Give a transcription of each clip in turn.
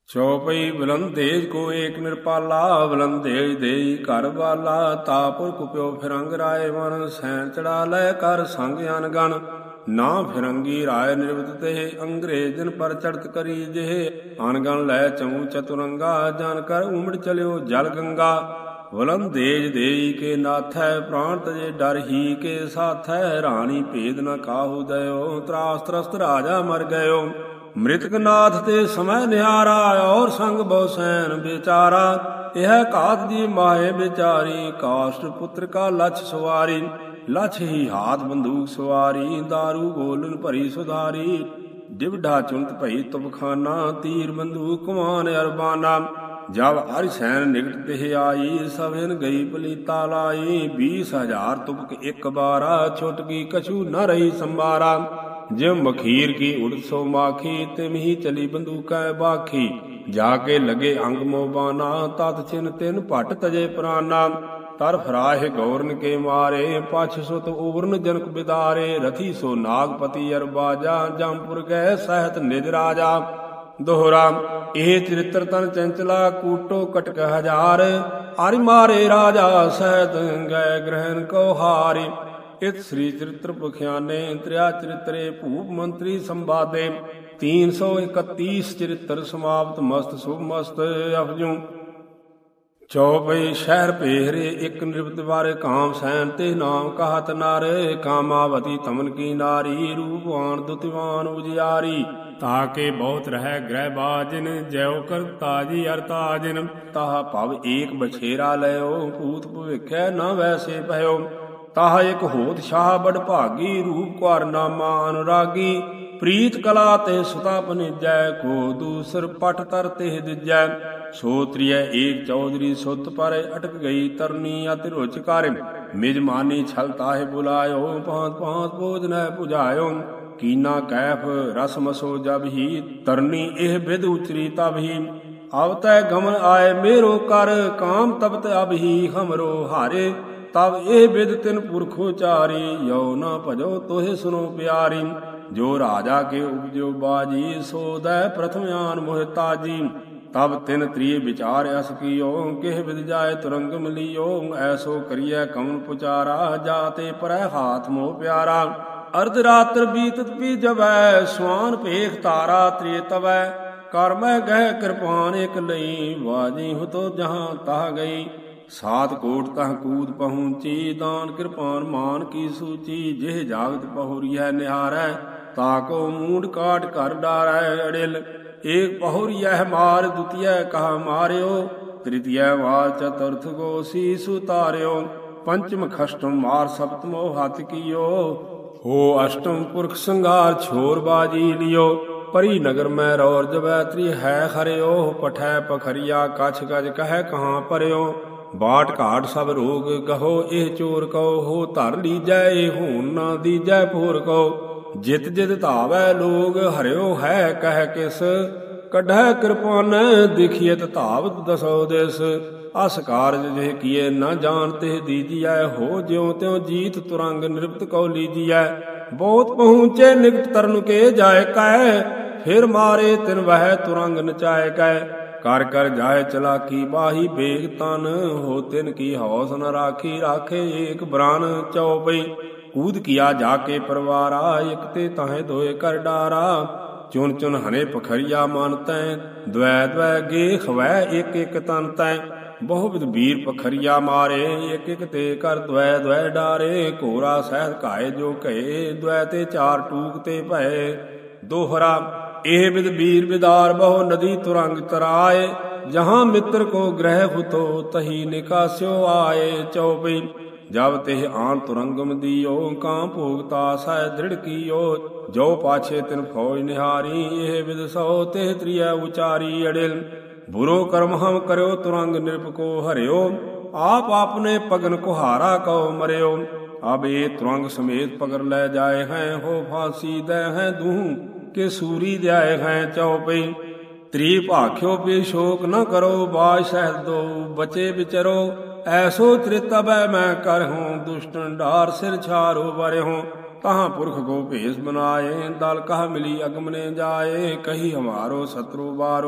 ਚੌਪਈ ਬਲੰਦੇਜ ਕੋ ਏਕ ਨਿਰਪਾਲਾ, ਬਲੰਦੇਜ ਦੇਈ ਘਰ ਵਾਲਾ। ਤਾਪੁਰ ਕੁਪਿਓ ਫਿਰੰਗ ਰਾਏ ਮਨ, ਸੈਨ ਚੜਾ ਲੈ ਕਰ ਸੰਗ ਅਨਗਣ। ਨਾ ਫਿਰੰਗੀ ਰਾਏ ਨਿਰਵਤ ਤੇ, ਅੰਗਰੇਜਨ ਪਰ ਚੜਤ ਕਰੀ ਜਿਹੇ। ਅਨਗਣ ਲੈ ਚਮੂ ਚਤੁਰੰਗਾ, ਜਨ ਕਰ ਉਮੜ ਚਲਿਓ ਜਲ ਗੰਗਾ। ਬਲੰਦੇਜ ਦੇਈ ਕੇ ਨਾਥੈ, ਪ੍ਰਾਣ ਤਜੇ ਡਰ ਹੀ ਕੇ ਸਾਥੈ। ਰਾਣੀ ਭੇਦ ਨ ਕਾਹੂ ਦਇਓ, ਤਰਾਸ ਤਰਸਤ ਰਾਜਾ ਮਰ ਗਇਓ। ਮ੍ਰਿਤਕ ਨਾਥ ਤੇ ਸਮੈ ਨਿਹਾਰਾ, ਔਰ ਸੰਗ ਬਹੁ ਸੈਨ ਵਿਚਾਰਾ। ਇਹ ਘਾਤ ਦੀ ਮਾਏ ਵਿਚਾਰੀ, ਕਾਸ਼ਟ ਪੁੱਤਰ ਕਾ ਲਛ ਸਵਾਰੀ। ਲਛ ਹੀ ਹਾਥ ਬੰਦੂਕ ਸਵਾਰੀ, ਦਾਰੂ ਗੋਲਨ ਭਰੀ ਸੁਧਾਰੀ। ਡਿਵਢਾ ਚੁੰਤ ਭਈ ਤੁਮਖਾਨਾ, ਤੀਰ ਬੰਦੂਕ ਕਮਾਨ ਅਰਬਾਨਾ। ਜਬ ਹਰਿ ਸੈਨ ਨਿਕਟ ਤਿਹ ਆਈ, ਸਭਨ ਗਈ ਪਲੀਤਾ ਲਾਈ। 20,000 ਤੁਪਕ ਇੱਕ ਬਾਰਾ, ਛੁਟ ਗਈ ਕਛੂ ਨ ਰਹੀ ਸੰਬਾਰਾ। ਜਿਉ ਮਖੀਰ ਕੀ ਉੜਤ ਸੋ ਮਾਖੀ, ਤਿਮ ਹੀ ਚਲੀ ਬੰਦੂਕੈ ਬਾਖੀ। ਜਾ ਕੇ ਲਗੇ ਅੰਗ ਮੋਬਾਨਾ, ਤਤ ਛਿਨ ਤਿਨ ਭਟ ਤਜੇ ਪ੍ਰਾਨਾ। ਤਰ ਫਰਾਹਿ ਗੌਰਨ ਕੇ ਮਾਰੇ, ਪਛ ਸੁਤ ਉਵਰਨ ਜਨਕ ਬਿਦਾਰੇ। ਰਥੀ ਸੋ ਨਾਗਪਤੀ ਅਰਬਾਜਾ, ਜੰਪੁਰ ਗਏ ਸਹਿਤ ਨਿਜ ਰਾਜਾ। ਦੋਹਰਾ ਇਹ ਚਰਿਤ੍ਰ ਤਨ ਚੰਚਲਾ, ਕੂਟੋ ਕਟਕ ਹਜ਼ਾਰ। ਹਰਿ ਮਾਰੇ ਰਾਜਾ ਸਹਿਤ, ਗਏ ਗ੍ਰਹਿਣ ਕੋ ਹਾਰੇ। ਇਤ ਸ੍ਰੀ ਚਰਿਤ੍ਰ ਪਖਿਆਨੇ, ਤ੍ਰਿਆ ਚਰਿਤਰੇ ਭੂਪ ਮੰਤਰੀ ਸੰਵਾਦੇ। 331 ਚਰਿਤ੍ਰ ਸਮਾਪਤ, ਮਸਤ ਸੁਭ ਮਸਤ ਅਪਜੂ। ਚੌਪਈ ਸ਼ਹਿਰ ਪਹਿਰੇ, ਇਕ ਨਿਰਭਤ ਵਾਰੇ ਕਾਮ ਸੈਨ। ਤੇ ਨਾਮ ਕਹਤ ਨਰ, ਕਾਮਾਵਤੀ ਤਮਨ ਕੀ ਨਾਰੀ। ਰੂਪਵਾਨ ਦੁਤਿਵਾਨ ਉਜਿਆਰੀ, ਤਾਕੇ ਬਹੁਤ ਰਹਿ ਗ੍ਰਹਿ ਬਾਜਨ। ਜੈਉ ਕਰ ਤਾਜੀ ਅਰ ਤਾਜਨ, ਤਾਹ ਭਵ ਏਕ ਬਛੇਰਾ ਲਇਓ। ਭੂਤ ਭਵਿਖੈ ਨ ਵੈਸੇ ਭਇਓ, ਤਾਹ ਇਕ ਹੋਤ ਸ਼ਾਹ ਬੜ ਭਾਗੀ। ਰੂਪ ਕੁਾਰ ਨਾਮਾ ਅਨੁਰਾਗੀ, ਪ੍ਰੀਤ ਕਲਾ ਤੇ ਸੁਤਾ ਪਨਿਜੈ। ਕੋ ਦੂਸਰ ਪਟ ਤਰ ਤਿਹ ਦਿਜੈ। ਸੋ ਤ੍ਰਿਐ ਏਕ ਚੌਧਰੀ ਸੁਤ, ਪਰ ਅਟਕ ਗਈ ਤਰਨੀ ਅਤਿ ਰੁਚ ਕਰ। ਮਿਜਮਾਨੀ ਛਲ ਤਾਹਿ ਬੁਲਾਇਓ, ਭਾਂਤ ਭਾਂਤ ਭੋਜਨੈ ਪੁਜਾਇਓ। ਕੀਨਾ ਕੈਫ ਰਸ ਮਸੋ ਜਬ ਹੀ, ਤਰਨੀ ਇਹ ਬਿਦ ਉਚਰੀ ਤਬ ਹੀ। ਅਬ ਤੈ ਗਮਨ ਆਏ ਮੇਰੋ ਕਰ, ਕਾਮ ਤਪਤ ਅਬ ਹੀ ਹਮਰੋ ਹਾਰੇ। ਤਬ ਇਹ ਬਿਦ ਤਿਨ ਪੁਰਖੋ ਚਾਰੀ, ਯੋ ਨਾ ਭਜੋ ਤੋਹਿ ਸੁਨੋ ਪਿਆਰੀ। ਜੋ ਰਾਜਾ ਕੇ ਉਪਜਿਓ ਬਾਜੀ, ਸੋ ਦੈ ਪ੍ਰਥਮ ਆਨ ਮੋਹਿ ਤਾਜੀ। ਤਬ ਤਿਨ ਤ੍ਰਿਏ ਵਿਚਾਰ ਅਸ ਕੀਓ, ਕਿਹ ਵਿਦ ਜਾਏ ਤੁਰੰਗਮ ਲੀਓ। ਐਸੋ ਕਰੀਐ ਕਮਨ ਪੁਚਾਰਾ, ਜਾਤੇ ਪਰੈ ਹਾਥ ਮੋਹ ਪਿਆਰਾ। ਅਰਧ ਰਾਤਰ ਬੀਤਤ ਪੀ ਜਵੈ, ਸਵਾਨ ਭੇਖ ਤਾਰਾ ਤ੍ਰਿਏ ਤਵੈ। ਕਰਮੈ ਗਹਿ ਕਿਰਪਾਨ ਇਕ ਲਈ, ਬਾਜੀ ਹੁਤੋ ਜਹਾਂ ਤਹ ਗਈ। 7 ਕੋਟ ਤਹ ਕੂਦ ਪਹੁੰਚੀ, ਦਾਨ ਕਿਰਪਾਨ ਮਾਨ ਕੀ ਸੂਚੀ। ਜਿਹ ਜਾਗਤ ਪਹੁਰੀਐ ਨਿਹਾਰੈ, ਤਾਕੋ ਮੂੰਡ ਕਾਟ ਕਰ ਡਾਰੈ ਅੜਿਲ। ਏਕ ਪਹੁਰੀਐ ਮਾਰ, ਦੁਤੀਐ ਕਹ ਮਾਰਿਓ। ਤ੍ਰਿਤੀਯ ਵਾਰ ਚਤੁਰਥ ਗੋ ਸੀਸ ਉਤਾਰਿਓ। ਪੰਚਮ ਖਸ਼ਟਮ ਮਾਰ ਸਪਤਮੋ ਹੱਥ ਕੀਓ। ਹੋ ਅਸ਼ਟਮ ਪੁਰਖ ਸੰਘਾਰ ਛੋਰ ਬਾਜੀ ਲਿਓ। ਪਰੀ ਨਗਰ ਮੈਂ ਰੌਰ ਜਬੈ, ਤ੍ਰਿ ਹੈ ਖਰਿਓ। ਪਠੈ ਪਖਰੀਆ ਕਛ ਗਜ ਕਹਿ ਕਹਾਂ ਪਰਿਓ। ਬਾਟ ਘਾਟ ਸਭ ਰੋਗ ਗਹੋ, ਇਹ ਚੋਰ ਕਉ। ਹੋ ਧਰ ਲੀਜੈ ਇਹ ਹੋਣ ਨਾ ਦੀਜੈ ਭੋਰ ਕਉ। ਜਿਤ ਜਿਤ ਧਾਵੈ ਲੋਗ, ਹਰਿਓ ਹੈ ਕਹਿ ਕਿਸ। ਕੱਢੈ ਕਿਰਪਾਨ ਦੇਖੀਐਤ ਧਾਵਤ ਦਸੋ ਦਿਸ। ਅਸ ਕਾਰਜ ਜਿਹ ਕੀਏ ਨ ਜਾਣ ਤਿਹ ਦੀਜੀਐ। ਹੋ ਜਿਉ ਤਿਉ ਜੀਤ ਤੁਰੰਗ ਨਿਰਪਤ ਕਉ ਲੀਜੀਐ। ਬਹੁਤ ਪਹੁੰਚੇ ਨਿਕਟ ਤਰਨ ਕੇ ਜਾਇ ਕੈ, ਫਿਰ ਮਾਰੇ ਤਿਨ ਵਹਿ ਤੁਰੰਗ ਨਚਾਇ ਕੈ। ਕਰ ਕਰ ਜਾਏ ਚਲਾਕੀ ਬਾਹੀ ਬੇਗ ਤਨ, ਹੋ ਤਿਨ ਕੀ ਹੌਸ ਨ ਰਾਖੀ। ਰਾਖੇ ਏਕ ਬ੍ਰਾਨ ਚੌਪਈ, ਕੂਦ ਕੀਆ ਜਾ ਕੇ ਪਰਵਾਰਾ। ਇਕ ਤੇ ਤਾਹੇ ਦੋਏ ਕਰ ਡਾਰਾ, ਚੁਨ ਚੁਨ ਹਨੇ ਪਖਰੀਆ ਮਨ ਤੈ। ਦ્વੈ ਦ્વੈ ਗੇ ਖਵੈ ਇਕ ਇਕ ਤਨ ਤੈ। ਬਹੁ ਵਿਦ ਵੀਰ ਪਖਰੀਆ ਮਾਰੇ, ਇਕ ਇਕ ਤੇ ਕਰ ਦ્વੈ ਦ્વੈ ਡਾਰੇ। ਘੋਰਾ ਸਹਿਤ ਘਾਏ ਜੋ ਕਹੇ, ਦ્વੈ ਤੇ 4 ਟੂਕ ਤੇ ਭਏ। ਦੋਹਰਾ ਇਹ ਬਿਦ ਵੀਰ ਬਿਦਾਰ, ਬਹੁ ਨਦੀ ਤੁਰੰਗ ਤਰਾਏ। ਜਹਾਂ ਮਿੱਤਰ ਕੋ ਗ੍ਰਹਿ ਹੁਤੋ, ਤਹੀ ਨਿਕਾਸਿਓ ਆਏ। ਚੌਪਈ ਜਬ ਤਿਹ ਆਨ ਤੁਰੰਗਮ ਦੀਓ, ਕਾਂ ਭੋਗ ਤਾਸੈ ਦ੍ਰਿੜ ਕੀਓ। ਜੋ ਪਾਛੇ ਤਿਨ ਫੌਜ ਨਿਹਾਰੀ, ਇਹ ਬਿਦ ਸੋ ਤਿਹ ਤ੍ਰਿਐ ਉਚਾਰੀ ਅੜਿਲ। ਬੁਰੋ ਕਰਮ ਹਮ ਕਰਿਓ ਤੁਰੰਗ ਨਿਰਪ ਕੋ ਹਰਿਓ। ਆਪ ਆਪਨੇ ਪਗਨ ਕੁਹਾਰਾ ਕਉ ਮਰਿਓ। ਅਬ ਇਹ ਤੁਰੰਗ ਸਮੇਤ ਪਕੜ ਲੈ ਜਾਏ ਹੈ। ਹੋ ਫਾਂਸੀ ਦੈ ਹੈ ਦੂਹ ਕੇ ਸੂਰੀ ਜਾਏ ਹੈ। ਚੌਪਈ ਤ੍ਰੀ ਭਾਖਿਓ ਪੀ ਸ਼ੋਕ ਨ ਕਰੋ, ਬਾਜ ਸਹਿਤ ਦੋ ਬਚੇ ਵਿਚਰੋ। ਐਸੋ ਤ੍ਰਿਤਬੈ ਮੈਂ ਕਰਹੂੰ, ਦੁਸ਼ਟਨ ਢਾਰ ਸਿਰ ਛਾਰੋ ਬਰਿਹੂੰ। ਕਹਾਂ ਪੁਰਖ ਕੋ ਭੇਸ ਬਨਾਏ, ਦਲ ਕਹ ਮਿਲੀ ਅਗਮ ਨੇ ਜਾਏ। ਕਹੀ ਹਮਾਰੋ ਸ਼ਤਰੂ ਬਾਰੋ,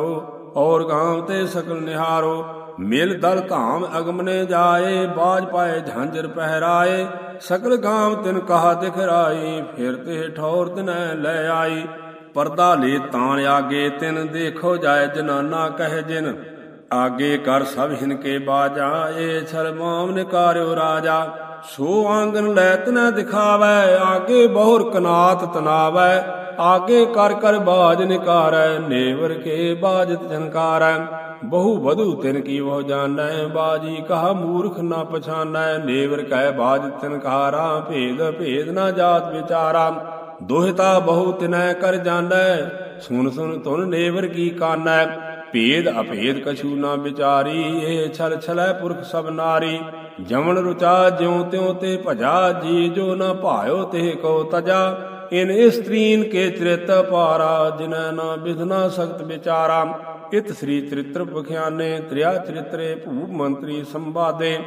ਔਰ ਗਾਮ ਤੇ ਸਕਲ ਨਿਹਾਰੋ। ਮਿਲ ਦਲ ਧਾਮ ਅਗਮਨੇ ਜਾਏ, ਬਾਜ ਪਾਏ ਝਾਂਜਰ ਪਹਿਰਾਏ। ਸਕਲ ਗਾਮ ਤਿਨ ਕਹਾ ਦਿਖਰਾਈ, ਫਿਰ ਤੇ ਠੌਰ ਤਿਨੈ ਲੈ ਆਈ। ਪਰਦਾ ਲੇ ਤਾਣ ਆਗੇ ਤਿਨ, ਦੇਖੋ ਜਾਏ ਜਨਾਨਾ ਕਹਿ ਜਿਨ। ਆਗੇ ਕਰ ਸਭ ਹਿਨਕੇ ਬਾਜਾ, ਏ ਛਲ ਮਾਮ ਨਿਕਾਰਿਓ ਰਾਜਾ। ਸੋ ਆਂਗਨ ਲੈ ਤਿਨੈ ਦਿਖਾਵੈ, ਆਗੇ ਬਹੁਰ ਕਨਾਤ ਤਨਾਵੈ। ਆਗੇ ਕਰ ਕਰ ਬਾਜ ਨਿਕਾਰੈ, ਨੇਵਰ ਕੇ ਬਾਜਤ ਝਨਕਾਰੈ। ਬਹੁ ਵਧੂ ਤਿਨ ਕੀ ਬਹੁ ਜਾਣੈ, ਬਾਜੀ ਕਹਾ ਮੂਰਖ ਨਾ ਪਛਾਨੈ। ਨੇਵਰ ਕਹਿ ਬਾਜ ਤਿਨਕਾਰਾ, ਭੇਦ ਭੇਦ ਨਾ ਜਾਤ ਵਿਚਾਰਾ। ਦੋਹਿਤਾ ਬਹੁ ਤਿਨੈ ਕਰ ਜਾਣੈ, ਸੁਨ ਸੁਨ ਤੁਨ ਨੇਵਰ ਕੀ ਕਾਨੈ। ਭੇਦ ਅਭੇਦ ਕਛੂ ਨਾ ਵਿਚਾਰੀ, ਇਹ ਛਲ ਛਲੈ ਪੁਰਖ ਸਭ ਨਾਰੀ। ਜਮਨ ਰੁਚਾ ਜਿਉ ਤਿਉ ਤੇ ਭਜਾ, ਜੀ ਜੋ ਨਾ ਭਾਇਓ ਤੇ ਕੋ ਤਜਾ। ਇਨ ਇਸਤਰੀਨ ਕੇ ਚਰਿਤ ਪਾਰਾ, ਜਿਨੈ ਨਾ ਵਿਧਨਾ ਸਖਤ ਵਿਚਾਰਾ। ਇਤ ਸ੍ਰੀ ਚਰਿਤ੍ਰ ਬਖਿਆਨੇ, ਤ੍ਰਿਆ ਚਰਿਤਰੇ ਭੂਪ ਮੰਤਰੀ ਸੰਵਾਦੇ।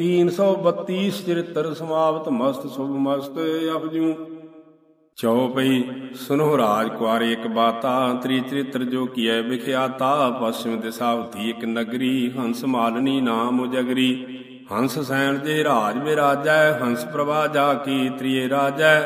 332 ਚਰਿਤ੍ਰ ਸਮਾਪਤ, ਮਸਤ ਸੁਭ ਮਸਤ ਅਪਜੂ। ਚਉਪਈ ਸੁਨਹੁ ਰਾਜ ਕੁਆਰੇ ਇਕ ਬਾਤਾ, ਤ੍ਰੀ ਚਰਿਤ੍ਰ ਜੋ ਕੀਐ ਵਿਖਿਆਤਾ। ਪਛਿਮ ਦਿਸਾ ਹੁਤੀ ਇਕ ਨਗਰੀ, ਹੰਸ ਮਾਲਨੀ ਨਾਮ ਉਜਗਰੀ। ਹੰਸ ਸੈਨ ਜੇ ਰਾਜ ਵਿਰਾਜੈ, ਹੰਸ ਪ੍ਰਭਾ ਜਾ ਕੀ ਤ੍ਰਿਏ ਰਾਜੈ।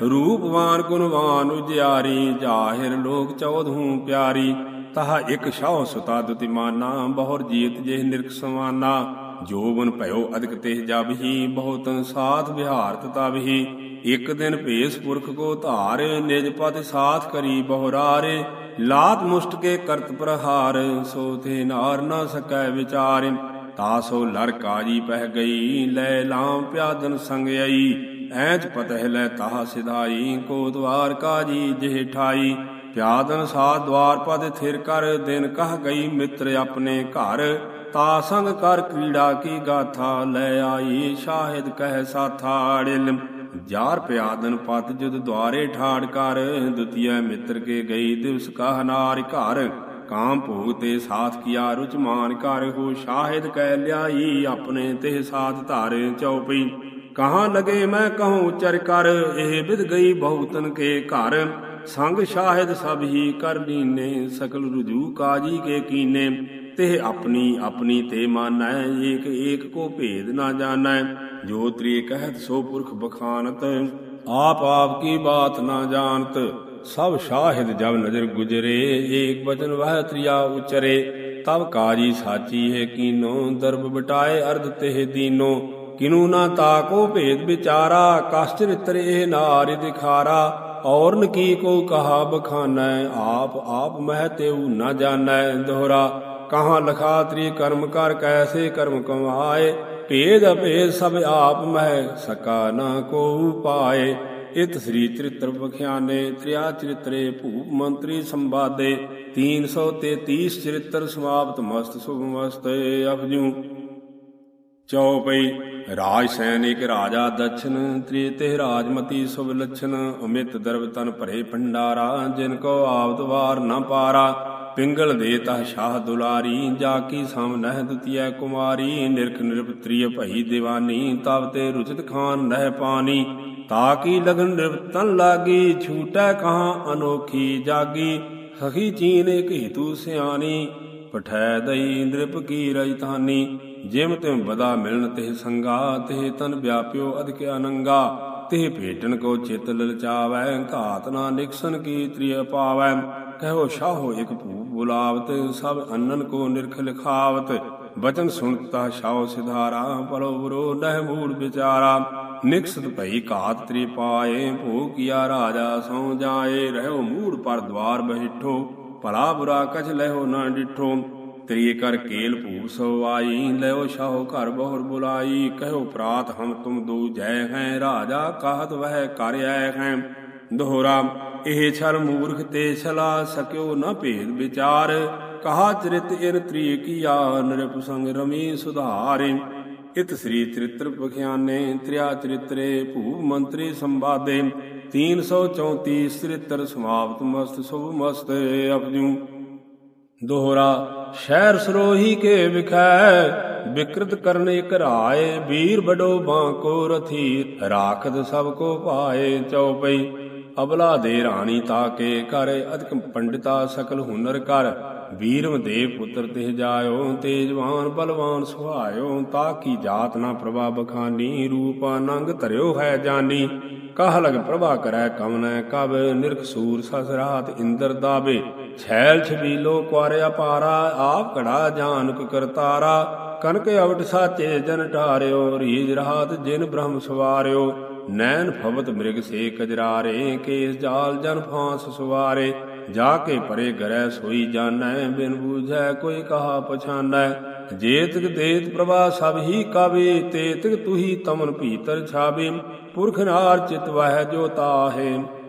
ਰੂਪਵਾਨ ਗੁਣਵਾਨ ਉਜਿਆਰੀ, ਜਾਹਿਰ ਲੋਕ ਚੌਧਹੂ ਪਿਆਰੀ। ਤਹਾ ਇਕ ਸ਼ਾਹ ਸੁਤਾ ਦੁਤਿਮਾਨਾ, ਬਹੁਰ ਜੀਤ ਜਿਹ ਨਿਰਖ ਸਮਾਨਾ। ਜੋਬਨ ਭਇਓ ਅਧਿਕ ਤਿਹ ਜਬਹੀ, ਬਹੁਤਨ ਸਾਥ ਵਿਹਾਰਤ ਤਬਹੀ। ਇਕ ਦਿਨ ਭੇਸ ਪੁਰਖ ਕੋ ਧਾਰ, ਨਿਜ ਪਦ ਸਾਥ ਕਰੀ ਬਹੁਰਾਰੇ। ਲਾਤ ਮੁਸ਼ਟ ਕੇ ਕਰਤ ਪ੍ਰਹਾਰ, ਸੋ ਤੇ ਨਾਰ ਨਾ ਸਕੈ ਵਿਚਾਰ। ਤਾਸੋ ਲਰ ਕਾਜੀ ਪਹਿ ਗਈ, ਲੈ ਲਾਮ ਪਿਆਦਨ ਸੰਗ ਆਈ। ਐਂਚ ਪਤਹਿ ਲੈ ਤਾਹ ਸਿਧਾਈ, ਕੋ ਦਵਾਰ ਕਾਜੀ ਜਿਹ ਠਾਈ। ਪਿਆਦਨ ਸਾਧ ਦਵਾਰ ਪਦ ਥਿਰ ਕਰ, ਦਿਨ ਕਹ ਗਈ ਮਿੱਤਰ ਆਪਣੇ ਘਰ। ਤਾ ਸੰਗ ਕਰ ਕ੍ਰੀੜਾ ਕੀ ਗਾਥਾ, ਲੈ ਆਈ ਸ਼ਾਹਿਦ ਕਹਿ ਸਾਥਾ। ਅੜਿਲ ਜਾਰ ਪਿਆਦਨ ਪਤ ਜੁਦ ਦੁਆਰੇ ਠਾੜ ਕਰ, ਦੁਤੀਆ ਮਿੱਤਰ ਕੇ ਗਈ ਦਿਵਸ ਕਹ ਨਾਰ ਘਰ। ਕਾਮ ਭੋਗ ਤੇ ਸਾਥ ਕੀਆ ਰੁਚ ਮਾਨ ਕਰ, ਹੋ ਸ਼ਾਹਿਦ ਕਹਿ ਲਿਆਈ ਆਪਣੇ ਤੇ ਸਾਥ ਧਾਰ। ਚਉਪਈ ਕਹਾਂ ਲਗੇ ਮੈਂ ਕਹੂੰ ਉਚਰ ਕਰ, ਇਹ ਵਿਦ ਗਈ ਬਹੁਤਨ ਕੇ ਘਰ। ਸੰਗ ਸ਼ਾਹਿਦ ਸਭ ਹੀ ਕਰ ਲੀਨੇ, ਸਕਲ ਰੁਜੂ ਕਾਜੀ ਕੇ ਕੀਨੇ। ਤੇ ਆਪਣੀ ਆਪਣੀ ਤੇ ਮਾਨੈ, ਏਕ ਏਕ ਕੋ ਭੇਦ ਨਾ ਜਾਣੈ। ਜੋ ਤ੍ਰਿ ਕਹਿਤ ਸੋ ਪੁਰਖ ਬਖਾਨਤ, ਆਪ ਆਪ ਕੀ ਬਾਤ ਨਾ ਜਾਣਤ। ਸਭ ਸ਼ਾਹਿਦ ਜਬ ਨਜ਼ਰ ਗੁਜਰੇ, ਏਕ ਬਚਨ ਵਹਿ ਤ੍ਰਿਆ ਉਚਰੇ। ਤਬ ਕਾਜੀ ਸਾਚੀ ਹੈ ਕੀਨੋ, ਦਰਬ ਬਟਾਏ ਅਰਧ ਤਿਹ ਦੀਨੋ। ਕਿਨੂ ਨਾ ਤਾਕੋ ਭੇਦ ਵਿਚਾਰਾ, ਕਸ ਚਰਿਤ੍ਰ ਇਹ ਨਾਰਿ ਦਿਖਾਰਾ। ਔਰਨ ਕੀ ਕੋ ਕਹਾ ਬਖਾਨੈ, ਆਪ ਆਪ ਮਹਿ ਤੇਊ ਨਾ ਜਾਣੈ। ਦੋਹਰਾ ਕਹਾਂ ਲਖਾ ਤ੍ਰਿ ਕਰਮ ਕਰ, ਕੈਸੇ ਕਰਮ ਕਮਾਏ। ਭੇਦ ਅਭੇਦ ਸਭ ਆਪ ਮਹਿ, ਸਕਾ ਨਾ ਕੋ ਪਾਏ। ਇਤ ਸ੍ਰੀ ਚਰਿਤ੍ਰ ਬਖਿਆਨੇ, ਤ੍ਰਿਆ ਚਰਿਤਰੇ ਭੂਪ ਮੰਤਰੀ ਸੰਵਾਦੇ। 333 ਚਰਿਤ੍ਰ ਸਮਾਪਤ, ਮਸਤ ਸੁਭ ਮਸਤ ਅਪਜੂ। ਚਉਪਈ ਰਾਜ ਸੈਨ ਇਕ ਰਾਜਾ ਦਛਨ, ਤ੍ਰਿ ਤਿਹ ਰਾਜਮਤੀ ਸੁਭ ਲੱਛਨ। ਅਮਿਤ ਦਰਬ ਤਨ ਭਰੇ ਭੰਡਾਰਾ, ਜਿਨ ਕੋ ਆਵਤ ਵਾਰ ਨ ਪਾਰਾ। ਪਿੰਗਲ ਦੇ ਤਹ ਸ਼ਾਹ ਦੁਲਾਰੀ, ਜਾ ਕੀ ਸਮ ਨਹਿ ਦੁਤੀਆ ਕੁਮਾਰੀ। ਨਿਰਖ ਨਿਰਪ ਤ੍ਰਿਯ ਭਈ ਦੀਵਾਨੀ, ਤਬ ਤੇ ਰੁਚਿਤ ਖਾਨ ਨਹਿ ਪਾਨੀ। ਤਾ ਕੀ ਲਗਨ ਨਿਰਪ ਤਨ ਲਾਗੀ, ਛੂਟੈ ਕਹਾਂ ਅਨੋਖੀ ਜਾਗੀ। ਸਖੀ ਚੀਨ ਇਕ ਹਿਤੂ ਸਿਆਣੀ, ਪਠੈ ਦਈ ਨਿਰਪ ਕੀ ਰਜਧਾਨੀ। ਜਿਮ ਤਿਮ ਬਦਾ ਮਿਲਨ ਤਿਹ ਸੰਗਾ, ਤਿਹ ਤਨ ਵਿਆਪਿਓ ਅਧਿਕ ਅਨੰਗਾ। ਤਿਹ ਭੇਟਨ ਕੋ ਚਿਤ ਲਲਚਾਵੈ, ਘਾਤ ਨਾ ਨਿਕਸਨ ਕੀ ਤ੍ਰਿਯ ਪਾਵੈ। ਕਹਿਓ ਸ਼ਾਹੋ ਇਕ ਭੂਪ ਬੁਲਾਵਤ, ਸਭ ਅੰਨਨ ਕੋ ਨਿਰਖ ਲਿਖਾਵਤ। ਬਚਨ ਸੁਣਤਾ ਸ਼ਾਹ ਸਿਧਾਰਾ, ਪਲੋ ਬੁਰੋ ਨਹਿ ਮੂੜ ਵਿਚਾਰਾ। ਨਿਕਸਤ ਭਈ ਘਾਤ ਤ੍ਰਿ ਪਾਏ, ਭੋਗ ਕੀਆ ਰਾਜਾ ਸਉ ਜਾਏ। ਰਹਿਓ ਮੂੜ ਪਰ ਦਵਾਰ ਬਹਿਠੋ, ਭਲਾ ਬੁਰਾ ਕਛ ਲਹਿਓ ਨਾ ਡਿਠੋ। ਤ੍ਰਿਏ ਕਰ ਕੇਲ ਭੂਪ ਸੋ ਆਈ, ਲੈਓ ਸ਼ਾਹੋ ਘਰ ਬਹੁਰ ਬੁਲਾਈ। ਕਹਿਓ ਪ੍ਰਾਤ ਹਮ ਤੁਮ ਦੂ ਜੈ ਹੈ, ਰਾਜਾ ਕਾਹਤ ਵਹਿ ਕਰ ਆਏ ਹੈ। ਦੋਹਰਾ ਇਹ ਛਲ ਮੂਰਖ ਤੇ ਛਲਾ, ਸਕਿਓ ਨ ਭੇਦ ਵਿਚਾਰ। ਕਹਾ ਚਰਿਤ ਇਨ ਤ੍ਰਿ ਕੀਆ, ਨਿਰਪ ਸੰਗ ਰਮੀ ਸੁਧਾਰੇ। ਇਤ ਸ੍ਰੀ ਚਰਿਤ੍ਰ ਬਖਿਆਨੇ, ਤ੍ਰਿਆ ਚਰਿਤਰੇ ਭੂਪ ਮੰਤਰੀ ਸੰਵਾਦੇ। 334 ਚਰਿਤ੍ਰ ਸਮਾਪਤ, ਮਸਤ ਸੁਭ ਮਸਤ ਅਪਜੂ। ਦੋਹਰਾ ਸ਼ਹਿਰ ਸਰੋਹੀ ਕੇ ਵਿਖੈ, ਵਿਕ੍ਰਤ ਕਰਨ ਇਕ ਰਾਏ। ਵੀਰ ਬਡੋ ਬਾਂਕੋ ਰਥੀ, ਰਾਖਤ ਸਭ ਕੋ ਪਾਏ। ਚਉਪਈ ਅਬਲਾ ਦੇ ਰਾਣੀ ਤਾਕੇ ਕਰ, ਅਧਿਕ ਪੰਡਿਤਾ ਸਕਲ ਹੁਨਰ ਕਰ। ਵੀਰਮ ਦੇਵ ਪੁੱਤਰ ਤਿਹ ਜਾਇਓ, ਤੇਜਵਾਨ ਬਲਵਾਨ ਸੁਹਾਇਓ। ਤਾ ਕੀ ਜਾਤ ਨਾ ਪ੍ਰਭਾ ਬਖਾਨੀ, ਰੂਪ ਅਨੰਗ ਧਰਿਓ ਹੈ ਜਾਨੀ। ਕਹ ਲਗ ਪ੍ਰਭਾ ਕਰੈ ਕਵਨੈ ਕਬ, ਨਿਰਖ ਸੂਰ ਸਸ ਰਾਤ ਇੰਦਰ ਦਾਵੇ। छैल छबीलो कुआर अपारा, आप घड़ा जानक करतारा। कनक अवट साचे जन टार्यो, रीज रात जिन ब्रह्म सवार्यो। नैन फबत मृग से कजरारे, केस जाल जन फांस सुवारे। जाके परे गरै सोई जानै, बिन बूझै कोई कहा पछानै। जेतक देत प्रभा सब ही कावे, तेतक तुही तमन भीतर छावे। पुरख नार चित वह जो ताहे,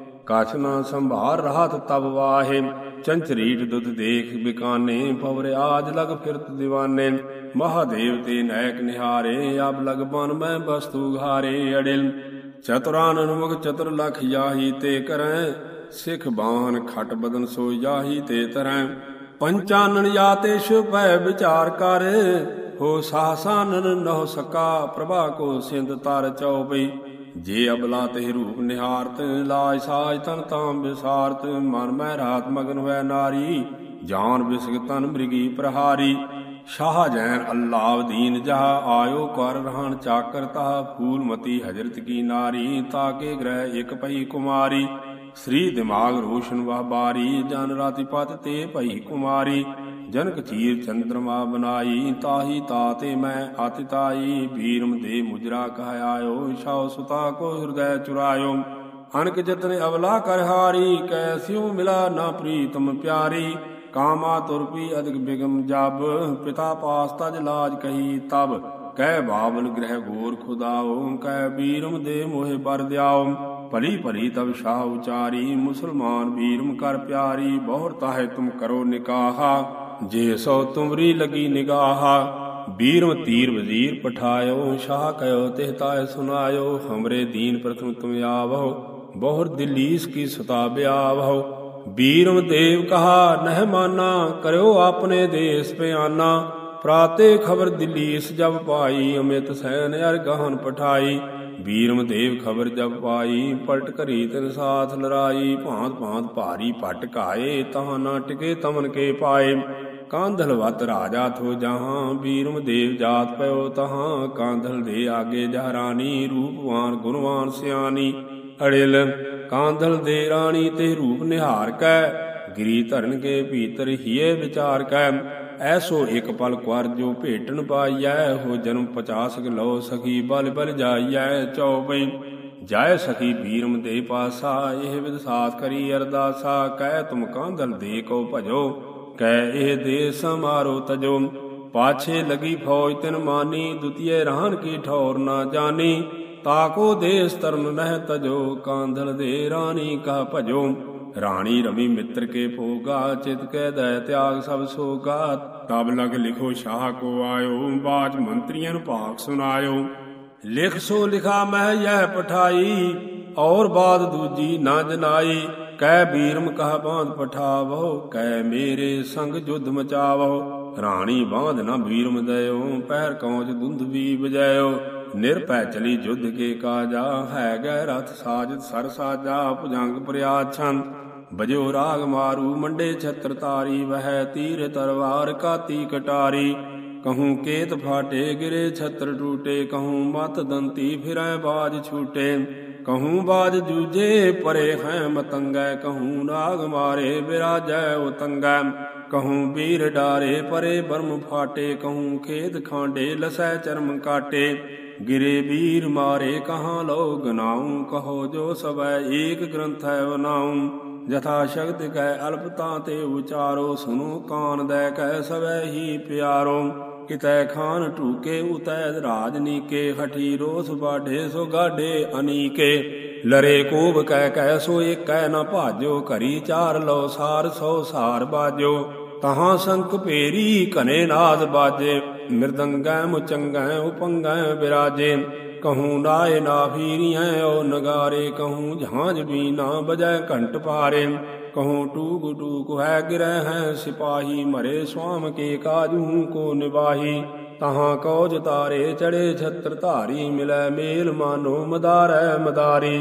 कछ न संभार राहत तब वाहे। चंचरीट दुध देख बिकाने, पवर आज लग फिरत दीवाने। महादेव ते नैक निहारे, अब लग बन मैं वस्तु घारे। अडिल चतुरानन मुख चतुर लख याही ते करैं, सिख बाहन खट बदन सो याही ते तरैं। पंचानन याते शुभ भय विचार कर, हो साहसानन नह सका। प्रभा को सिंध तर चौबई, जे अबला ते रूप निहारत। लाज साज तन ताम विसारत, मन मैं रात मगन हुए नारी। जान बिसग तन मृगी प्रहारी। शाह जैन अल्लाह दीन जहा, आयो कर रहन चाकर तहा। फूलमती हजरत की नारी, ताके ग्रह एक पही कुमारी। श्री दिमाग रोशन वह बारी, जन राति पत ते पही कुमारी। जनक चीर चंद्रमा बनाई, ताही ताते मैं आतिताई। भीरम दे मुजरा कह आयो, शाह सुता को हृदय चुरायो। अनक जतन अवला कर हारी, कैस्यों मिला ना प्रीतम प्यारी। कामा तुरपी अधिक बिगम जब, पिता पास तज लाज कही तब। कह बाबल ग्रह घोर खुदाओ, कह बीरम दे मोहे बर दयाओ। भली भली तब शाह उचारी, मुसलमान बीरम कर प्यारी। बहुर ताहे तुम करो निकाहा, जे सो तुमरी लगी निगाहा। बीरम तीर वजीर पठायो, शाह कहो तिह ताय सुनायो। हमरे दीन प्रथम तुम आवहो, बहुर दिल्लीस की सताब आवहो। बीरम देव कहा नह माना, करो अपने देश पे आना। प्राते खबर दिल्लीस जब पाई, अमित सैन अर गहन पठाई। बीरम देव खबर जब पाई, पलट करी तिन साथ लड़ाई। भांत भांत भारी पट काए, तहाँ न टिके तमन के पाए। कांधलवत राजा थो जहाँ, बीरम देव जात पयो तहाँ। कांधल दे आगे जहरानी, रूपवान गुणवान सियानी। अड़िल कांधल दे रानी ते रूप निहार कै, गिरी धरन के भीतर हिये विचार कै। ऐसो एक पल कुर जो भेटन पाइयै, हो जन्म 50 लो सखी बल बल जाइयै। चौबई जाय सखी बीरम दे पासा, एह विद साथ करी अरदासा। कह तुम कांधल दे को भजो, कह एह दे समारो तजो। पाछे लगी फौज तिन मानी, दुतिये रहन की ठौर न जानी। ताको देश तरन नह तजो, कांधल दे रानी कह भजो। रानी रमी मित्र के भोगा, चित कै दै त्याग सब सोगा। तब लग लिखो शाह को आयो, बाच मंत्रियन भाग सुनायो। लिख सो लिखा मह यह पठाई, और बात दूजी न जनाई। कै बीरम कह बांध पठावो, कै मेरे संग युद्ध मचावो। रानी बांध न बीरम दयो, पैर कौच दुंध भी बजायो। निरभै चली युद्ध के काजा, है गै रथ साजत सर साजा। भुजंग प्रयाद छंद बजो राग मारू, मंडे छत्र तारी। वह तीर तरवार काती कटारी। कहूँ केत फाटे गिरे छत्र टूटे, कहूँ मत दंती फिरै बाज छूटे। कहूँ बाज जूझे परे हैं मतंगै, कहूँ नाग मारे विराजै उतंगै। कहूँ वीर डारे परे बर्म फाटे, कहूँ खेत खांडे लसै चर्म काटे। गिरे वीर मारे कहाँ लो गनाऊँ, कहो जो सब एक ग्रंथ है बनाऊँ। जथा शक्ति कह अल्पता ते उचारो, सुनो कान दै कह सवै ही प्यारो। कितै खान टूके उतै राजनीके, हठी रोस बाढ़े सो गाढ़े अनीके। लरे कोब कह सो एक कह न भाजो, करी चार लो सार 100 सार बाजो। तहाँ शंख पेरी कने नाद बाजे, मृदंगै मुचंगै उपंगै विराजे। कहूँ नाय ना फीरियँ और नगारे, कहूँ झांझ बीना बजै घंट पारे। कहूँ टूक टूक है गिरह हैं सिपाही, मरे स्वाम के काजूं को निबाही। तहाँ कौज तारे चढ़े छत्र धारी, मिलै मेल मानो मदारै मदारी।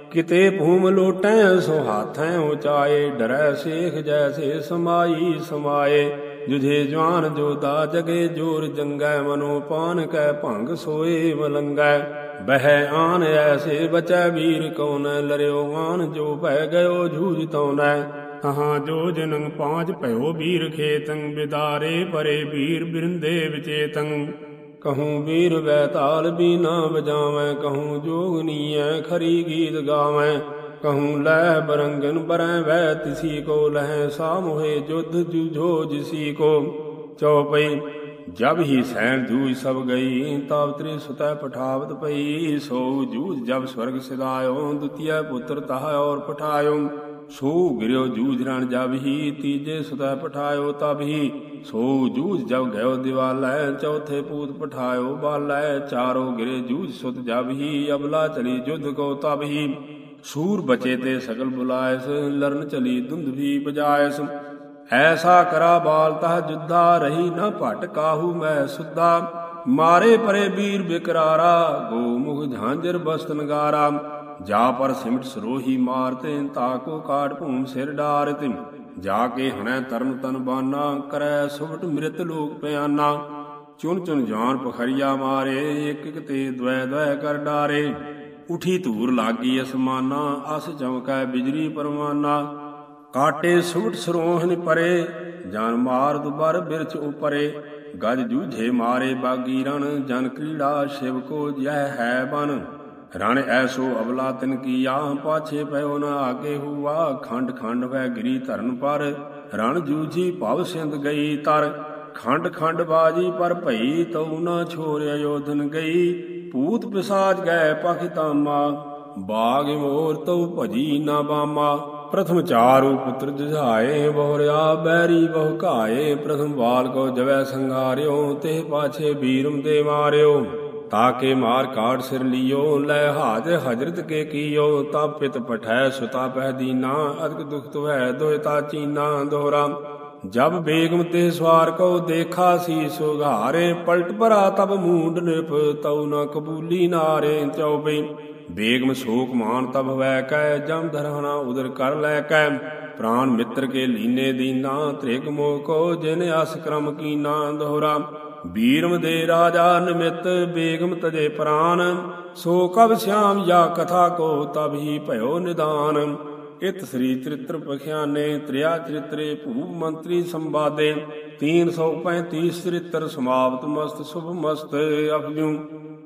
ਕਿਤੇ ਭੂਮ ਲੋਟੈ ਸੋ ਹਾਥੈ ਉਚਾਏ, ਡਰੈ ਸੇਖ ਜੈਸੇ ਸਮਾਈ ਸਮਾਏ। ਜੁਝੇ ਜਵਾਨ ਜੋਧਾ ਜਗੇ ਜੋਰ ਜੰਗੈ, ਮਨੋ ਪਾਨ ਕੈ ਭੰਗ ਸੋਏ ਮਲੰਗੈ। ਬਹਿ ਆਨ ਐਸੇ ਬਚੈ ਵੀਰ ਕਉਨੈ, ਲਰਿਓ ਆਨ ਜੋ ਪੈ ਗਇਓ ਜੂਝ ਤਉਨੈ। ਤਹਾਂ ਜੋ ਜਨੰ ਪਾਂਚ ਭਇਓ ਵੀਰ ਖੇਤੰ, ਬਿਦਾਰੇ ਪਰੇ ਵੀਰ ਬਿਰੰਦੇ ਵਿਚੇਤੰ। ਕਹੂੰ ਵੀਰ ਬੈਤਾਲ ਬੀਨਾ ਵਜਾਵੈ, ਕਹੂੰ ਜੋਗਨੀਐ ਖਰੀ ਗੀਤ ਗਾਵੈ। ਕਹੂੰ ਲੈ ਬਰੰਗਨ ਬਰੈ ਵੈ ਤਿਸੀ ਕੋ, ਲਹੈ ਸਾ ਮੋਹੇ ਜੁਧ ਜੂਝੋ ਜਿਸੀ ਕੋ। ਚਉਪਈ ਜਬ ਹੀ ਸੈਨ ਜੂਝ ਸਭ ਗਈ, ਤਾਵਤਰੀ ਸੁਤੈ ਪਠਾਵਤ ਪਈ। ਸੋ ਜੂਝ ਜਬ ਸਵਰਗ ਸਿਧਾਇਓ, ਦੁਤੀਆ ਪੁੱਤਰ ਤਾਹ ਔਰ ਪਠਾਇਓ। ਸੋ ਗਿਰਿਓ ਜੂਝ ਰਣ ਜਬ ਹੀ, ਤੀਜੇ ਸੁਤੈ ਪਠਾਇਓ ਤਬ ਹੀ। ਸੋ ਜੂਝ ਜਬ ਗਇਓ ਦਿਵਾਲੈ, ਚੌਥੇ ਪੂਤ ਪਠਾਇਓ ਬਾਲੈ। ਚਾਰੋ ਗਿਰੇ ਜੂਝ ਸੁਤ ਜਬ ਹੀ, ਅਬਲਾ ਚਲੀ ਜੁਧ ਕੋ ਤਬ ਹੀ। ਸੂਰ ਬਚੇ ਤੇ ਸਗਲ ਬੁਲਾਇਸ, ਲਰਨ ਚਲੀ ਧੁੰਦ ਵੀ ਬਜਾਇਸ। ਐਸਾ ਕਰਾ ਬਾਲ ਤਹ ਜੁੱਧਾ, ਰਹੀ ਨ ਭਟ ਕਾਹੂ ਮੈਂ ਸੁਧਾ। ਮਾਰੇ ਪਰੇ ਵੀਰ ਬਿਕਰਾਰਾ, ਗੋਮੁਖ ਝਾਂਜਰ ਬਸਤ ਨਗਾਰਾ। ਜਾ ਪਰ ਸਿਮਟ ਸਰੋਹੀ ਮਾਰਤੇ, ਤਾਕੋ ਕਾਟ ਭੂਮ ਸਿਰ ਡਾਰਤੇ। ਜਾ ਕੇ ਹਣੈ ਤਰਨ ਤਨ ਬਾਨਾ, ਕਰੈ ਸੁਭਟ ਮ੍ਰਿਤ ਲੋਕ ਪਿਆਨਾ। ਚੁਨ ਚੁਨ ਜਾਨ ਪਖਰੀਆ ਮਾਰੇ, ਇਕ ਇਕ ਤੇ ਦ્વੈ ਦ્વੈ ਕਰ ਡਾਰੇ। ਉਠੀ ਧੂਰ ਲਾਗੀ ਅਸਮਾਨਾ, ਅਸ ਚਮਕੈ ਬਿਜਲੀ ਪਰਵਾਨਾ। ਕਾਟੇ ਸੁਭਟ ਸਰੋਹਨ ਪਰੇ, ਜਨ ਮਾਰਦ ਬਰ ਬਿਰਛ ਉਪਰੇ। ਗਜ ਜੂਝੇ ਮਾਰੇ ਬਾਗੀ ਰਣ, ਜਨ ਕ੍ਰੀੜਾ ਸ਼ਿਵ ਕੋ ਜਹ ਹੈ ਬਨ। ਰਣ ਐਸੋ ਅਬਲਾ ਤਿਨ ਕੀਆ, ਪਾਛੇ ਪਇਓ ਨ ਆਗੇ ਹੂਆ। ਖੰਡ ਖੰਡ ਵੈ ਗਿਰੀ ਧਰਨ ਪਰ, ਰਣ ਜੂਝੀ ਭਵ ਸਿੰਧ ਗਈ ਤਰ। ਖੰਡ ਖੰਡ ਬਾਜੀ ਪਰ ਭਈ, ਤਉ ਨ ਛੋਰ ਅਯੋਧਨ ਗਈ। ਭੂਤ ਪਿਸਾਚ ਗਏ ਪਖਿਤਾਮਾ, ਬਾਗ ਮੋਰ ਤਉ ਭਜੀ ਨ ਬਾਮਾ। ਪ੍ਰਥਮ ਚਾਰੂ ਪੁੱਤਰ ਜੁਝਾਏ, ਬਹੁਰਿਆ ਬੈਰੀ ਬਹੁ ਘਾਏ। ਪ੍ਰਥਮ ਬਾਲ ਕੋ ਜਵੈ ਸੰਘਾਰਿਓ, ਤੇ ਪਾਛੇ ਬੀਰਮ ਦੇ ਮਾਰਿਓ। ਤਾਕੇ ਮਾਰ ਕਾਟ ਸਿਰ ਲਿਓ, ਲੈ ਹਾਜ ਹਜਰਤ ਕੇ ਕੀਓ। ਤਬ ਪਿਤ ਪਠੈ ਸੁਤਾ ਪਹਿ ਦੀਨਾ, ਅਦਕ ਦੁਖ ਤੁਹੈ ਦੋਇਤਾ ਚੀਨਾ। ਦੋਹਰਾ ਜਬ ਬੇਗਮ ਤੇ ਸਵਾਰ ਕਉ, ਦੇਖਾ ਸੀ ਸੁਘਾਰੇ। ਪਲਟ ਭਰਾ ਤਬ ਮੂੰਡ ਨਿਰਪ, ਤਉ ਨ ਕਬੂਲੀ ਨਾਰੇ। ਚਉਪਈ ਬੇਗਮ ਸ਼ੋਕ ਮਾਨ ਤਬ ਵੈ ਕੈ, ਜਮ ਧਰਹਣਾ ਉਦਰ ਕਰ ਲੈ ਕੈ। ਪ੍ਰਾਨ ਮਿੱਤਰ ਕੇ ਲੀਨੇ ਦੀਨਾ, ਤ੍ਰਿਗ ਮੋਹ ਕੋ ਜਿਨ ਅਸ ਕਰਮ ਕੀਨਾ। ਦੋਹਰਾ ਬੀਰਮ ਦੇ ਰਾਜਾ ਨਿਮਿਤ, ਬੇਗਮ ਤਜੇ ਪ੍ਰਾਨ। ਸੋ ਕਬ ਸਿਆਮ ਜਾ ਕਥਾ ਕੋ, ਤਬ ਹੀ ਭਇਓ ਨਿਦਾਨ। ਇਤ ਸ੍ਰੀ ਚਰਿਤ੍ਰ ਪਖਿਆਨੇ, ਤ੍ਰਿਆ ਚਰਿਤਰੇ ਭੂਪ ਮੰਤਰੀ ਸੰਵਾਦੇ। 335 ਚਰਿਤ੍ਰ ਸਮਾਪਤ, ਮਸਤ ਸੁਭ ਮਸਤ ਅਪਜੂ।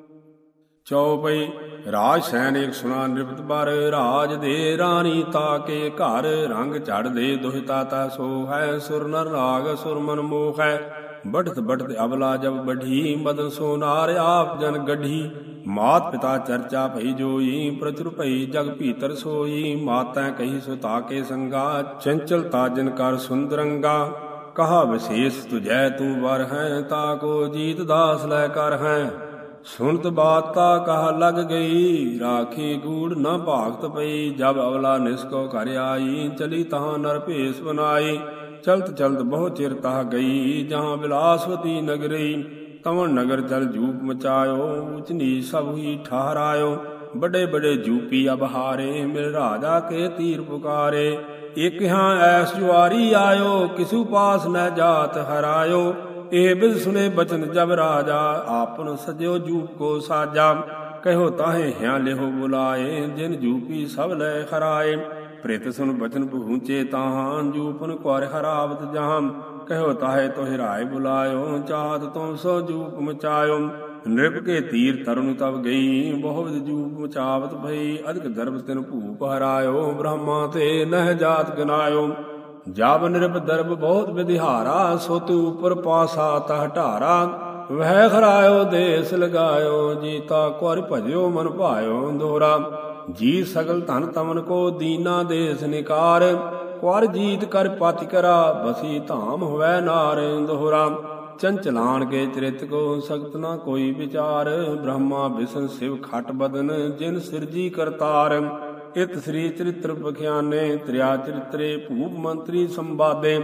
ਚਉਪਈ ਰਾਜ ਸੈਨ ਏਕ ਸੁਣਾ ਨਿਰਪਤ ਬਰ, ਰਾਜ ਦੇ ਰਾਣੀ ਤਾਕੇ ਘਰ। ਰੰਗ ਝੜ ਦੇ ਦੁਹਿਤਾ ਤਾ ਸੋ ਹੈ, ਸੁਰ ਨਰ ਰਾਗ ਸੁਰ ਮਨ ਮੋਹ ਹੈ। ਬਢਤ ਬਢਤ ਅਬਲਾ ਜਬ ਬਢੀ, ਮਦਨ ਸੋ ਨਾਰ ਆਪ ਜਨ ਗਢੀ। ਮਾਤ ਪਿਤਾ ਚਰਚਾ ਭਈ ਜੋਈ, ਪ੍ਰਚੁਰ ਭਈ ਜਗ ਭੀਤਰ ਸੋਈ। ਮਾਤੈ ਕਹੀ ਸੋ ਤਾਕੇ ਸੰਗਾ, ਚੰਚਲਤਾ ਜਿਨ ਕਰ ਸੁੰਦਰੰਗਾ। ਕਹਾ ਵਿਸ਼ੇਸ਼ ਤੁਝੈ ਤੂੰ ਵਰ ਹੈ, ਤਾਕੋ ਜੀਤ ਦਾਸ ਲੈ ਕਰ ਹੈ। ਸੁਨਤ ਬਾਤ ਤਾ ਕਹਾ ਲਗ ਗਈ, ਰਾਖੀ ਗੂੜ ਨ ਭਾਗਤ ਪਈ। ਜਬ ਅਵਲਾ ਨਿਸਕੋ ਘਰ ਆਈ, ਚਲੀ ਤਹਾਂ ਨਰ ਭੇਸ ਬਨਾਈ। ਚਲਤ ਚਲਤ ਬਹੁ ਚਿਰ ਤਹ ਗਈ, ਜਹਾਂ ਬਿਲਾਸਵਤੀ ਨਗਰੀ। ਤਵਣ ਨਗਰ ਚਲ ਜੂਪ ਮਚਾਇਓ, ਉਚ ਨੀਚ ਸਭ ਹੀ ਠਹਰਾਇਓ। ਬੜੇ ਬੜੇ ਜੂਪੀ ਅਬ ਹਾਰੇ, ਮਿਲ ਰਾਜਾ ਕੇ ਤੀਰ ਪੁਕਾਰੇ। ਇਕ ਹਾਂ ਐਸ ਜੁਆਰੀ ਆਇਓ, ਕਿਸੂ ਪਾਸ ਨ ਜਾਤ ਹਰਾਇਓ। ਇਹ ਬਿਦ ਸੁਨੇ ਬਚਨ ਜਬ ਰਾਜਾ, ਆਪਨ ਸਜਿਓ ਜੂਪ ਕੋ ਸਾਜਾ। ਕਹਿਓ ਤਾਹੇ ਹਿਆਂ ਲਿਹੋ ਬੁਲਾਏ, ਜਿਨ ਜੂਪੀ ਸਭ ਲੈ ਖਰਾਏ। ਪ੍ਰਿਤ ਸੁਨ ਬਚਨ ਪਹੁੰਚੇ ਤਾਹਾਂ, ਜੂਪਨ ਕੁਰ ਹਰਾਵਤ ਜਹਾਂ। ਕਹਿਓ ਤਾਹੇ ਤੋਹਿ ਰਾਏ ਬੁਲਾਇਓ, ਚਾਹਤ ਤੁਮ ਸੋ ਜੂਪ ਮਚਾਇਓ। ਨ੍ਰਿਪ ਕੇ ਤੀਰ ਤਰੁਨ ਤਬ ਗਈ, ਬਹੁਵਿਧ ਜੂਪ ਮਚਾਵਤ ਭਈ। ਅਧਿਕ ਦਰਬ ਤਿਨ ਭੂਪ ਹਰਾਇਓ, ਬ੍ਰਹਮਾ ਤੇ ਨਹਿ ਜਾਤ ਗਨਾਇਓ। ਜਬ ਨਿਰਭ ਦਰਬ ਬਹੁਤ ਵਿਧਿਹਾਰਾ, ਸੁਤ ਉਪਰ ਪਾਸਾ ਤਹ ਢਾਰਾ। ਵਹਿ ਖਰਾਇਓ ਦੇਸ ਲਗਾਇਓ, ਜੀਤਾ ਕੁਰ ਭਜਿਓ ਮਨ ਭਾਇਓ। ਦੋਹਰਾ ਜੀ ਸਗਲ ਧਨ ਤਮਨ ਕੋ, ਦੀਨਾ ਦੇਸ ਨਿਕਾਰ। ਕੁਰ ਜੀਤ ਕਰ ਪਤਿ ਕਰਾ, ਬਸੀ ਧਾਮ ਹੋਵੈ ਨਾਰ। ਦੋਹਰਾ ਚੰਚਲਾਨ ਕੇ ਚਰਿਤ ਕੋ, ਸਖਤ ਨਾ ਕੋਈ ਵਿਚਾਰ। ਬ੍ਰਹਮਾ ਵਿਸ਼ਨ ਸਿਵ ਖਟ ਬਦਨ, ਜਿਨ ਸਿਰਜੀ ਕਰਤਾਰ। ਇਤ ਸ੍ਰੀ ਚਰਿਤ੍ਰ ਪਖਿਆਨੇ, ਤ੍ਰਿਆ ਚਰਿਤਰੇ ਭੂਪ ਮੰਤਰੀ ਸੰਵਾਦੇ।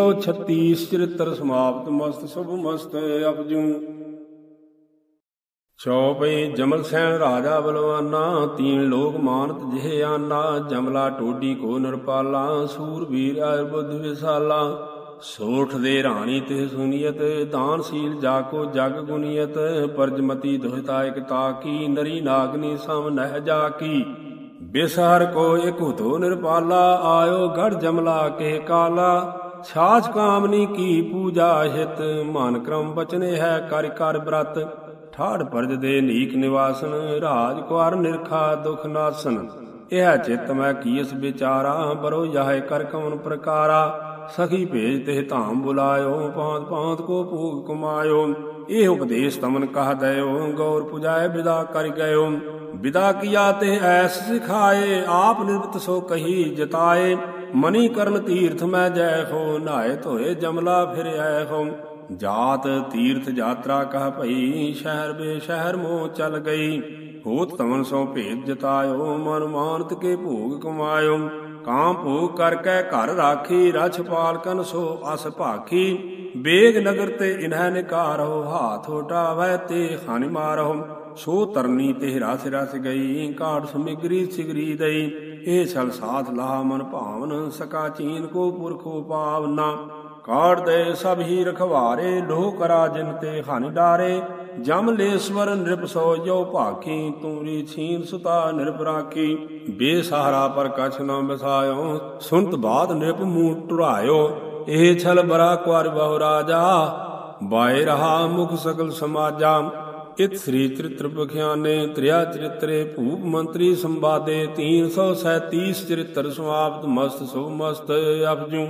336 ਚਰਿਤ੍ਰ ਸਮਾਪਤ, ਮਸਤ ਸੁਭ ਮਸਤ ਅਪਜੂ। ਚੌਪਈ ਜਮਲ ਸੈਨ ਰਾਜਾ ਬਲਵਾਨਾ, ਤੀਨ ਲੋਕ ਮਾਨਤ ਜਿਹੇ ਆਨਾ, ਜਮਲਾ ਟੋਡੀ ਕੋ ਨਿਰਪਾਲਾ, ਸੂਰਬੀਰ ਆਇ ਬੁੱਧ ਵਿਸਾਲਾ, ਸੋਠ ਦੇ ਰਾਣੀ ਤਿਹ ਸੁਨੀਅਤ, ਦਾਨਸ਼ੀਲ ਜਾ ਕੋ ਜਗ ਗੁਨੀਅਤ, ਪਰਜਮਤੀ ਦੁਹਿਤਾ ਇਕ ਤਾਕੀ, ਨਰੀ ਨਾਗਨੀ ਸਮ ਨਹਿ ਜਾਕੀ, ਬਿਸਹਰ ਕੋ ਇਕ ਹੁਤੋ ਨਿਰਪਾਲਾ, ਆਇਓ ਗੜ ਜਮਲਾ ਕੇ ਕਾਲਾ, ਛਾਛ ਕਾਮਨੀ ਕੀ ਪੂਜਾ ਹਿਤ, ਮਨ ਕਰਮ ਬਚਨੇ ਹੈ ਕਰ ਕਰ ਬ੍ਰਤ, ਠਾੜ ਪਰਜ ਦੇ ਨੀਕ ਨਿਵਾਸਨ, ਰਾਜ ਕੁਾਰ ਨਿਰਖਾ ਦੁਖ ਨਾਸਨ, ਇਹ ਚਿਤ ਮੈਂ ਕੀਸ ਵਿਚਾਰਾ, ਬਰੋ ਜਾਹੇ ਕਰ ਕਉਨ ਪ੍ਰਕਾਰਾ, ਸਖੀ ਭੇਜ ਤਿਹ ਧਾਮ ਬੁਲਾਇਓ, ਪਾਂਤ ਪਾਂਤ ਕੋ ਭੋਗ ਕਮਾਇਓ, ਇਹ ਉਪਦੇਸ਼ ਤਮਨ ਕਹ ਦਇਓ, ਗੌਰ ਪੁਜਾਏ ਵਿਦਾ ਕਰ ਗਇਓ, ਵਿਦਾ ਕੀਆ ਤੇ ਐਸ ਸਿਖਾਏ, ਆਪ ਨਿਰਭਤ ਸੋ ਕਹੀ ਜਤਾਏ, ਮਨੀ ਕਰਨ ਤੀਰਥ ਮੈਂ ਜੈ ਹੋ, ਨਹਾਏ ਧੋਏ ਜਮਲਾ ਫਿਰ ਆਏ ਹੋ, ਜਾਤ ਤੀਰਥ ਯਾਤਰਾ ਕਹ ਭਈ, ਸ਼ਹਿਰ ਬੇ ਸ਼ਹਿਰ ਮੋਹ ਚਲ ਗਈ, ਹੋਤ ਤਮਨ ਸੋ ਭੇਦ ਜਤਾਇਓ, ਮਨ ਮਾਨਤ ਕੇ ਭੋਗ ਕਮਾਇਓ, ਕਾਮ ਭੋਗ ਕਰਕੇ ਘਰ ਰਾਖੀ, ਰਛ ਪਾਲਕਨ ਸੋ ਅਸ ਭਾਖੀ, ਬੇਗ ਨਗਰ ਤੇ ਇਨਹਿ ਨਿਕਾਰੋ, ਹਾਥ ਉਟਾਵੈ ਤੇ ਹਾਨਿ ਮਾਰੋ, ਸੋ ਤਰਨੀ ਤੇ ਰਸ ਰਸ ਗਈ, ਕਾਟ ਸਮਿਗਰੀ ਸਿਗਰੀ ਦਈ, ਇਹ ਛਲ ਸਾਥ ਲਾਹ ਮਨ ਭਾਵਨ, ਸਕਾ ਚੀਨ ਕੋ ਪੁਰਖੋ ਪਾਵਨਾ, ਕਾੜ ਦੇ ਸਭ ਹੀ ਰਖਵਾਰੇ, ਲੋਹ ਕਰਾ ਜਿਨ ਤੇ ਹਾਨਿ ਡਾਰੇ, ਜਮਲੇਸ਼ਵਰ ਨਿਰਪ ਸੋ ਜੋ ਭਾਖੀ, ਤੂਰੀ ਛੀਨ ਸੁਤਾ ਨਿਰਪ ਰਾਖੀ, ਬੇਸਹਾਰਾ ਪਰ ਕਛ ਨ ਬਸਾਇਓ, ਸੁਨਤ ਬਾਤ ਨਿਰਪ ਮੂੰਹ ਟੁਰਾਇਓ, ਇਹ ਛਲ ਬਰਾ ਕੁਾਰ ਬਹੁ ਰਾਜਾ, ਬਾਏ ਰਹਾ ਮੁਖ ਸਕਲ ਸਮਾਜਾ, ਇਤ ਸ੍ਰੀ ਚਰਿਤ੍ਰ ਪਖਿਆਨੇ, ਤ੍ਰਿਆ ਚਰਿਤਰੇ ਭੂਪ ਮੰਤਰੀ ਸੰਵਾਦੇ, 337 ਚਰਿਤ੍ਰ ਸਮਾਪਤ, ਮਸਤ ਸੋ ਮਸਤ ਅਪਜੂ।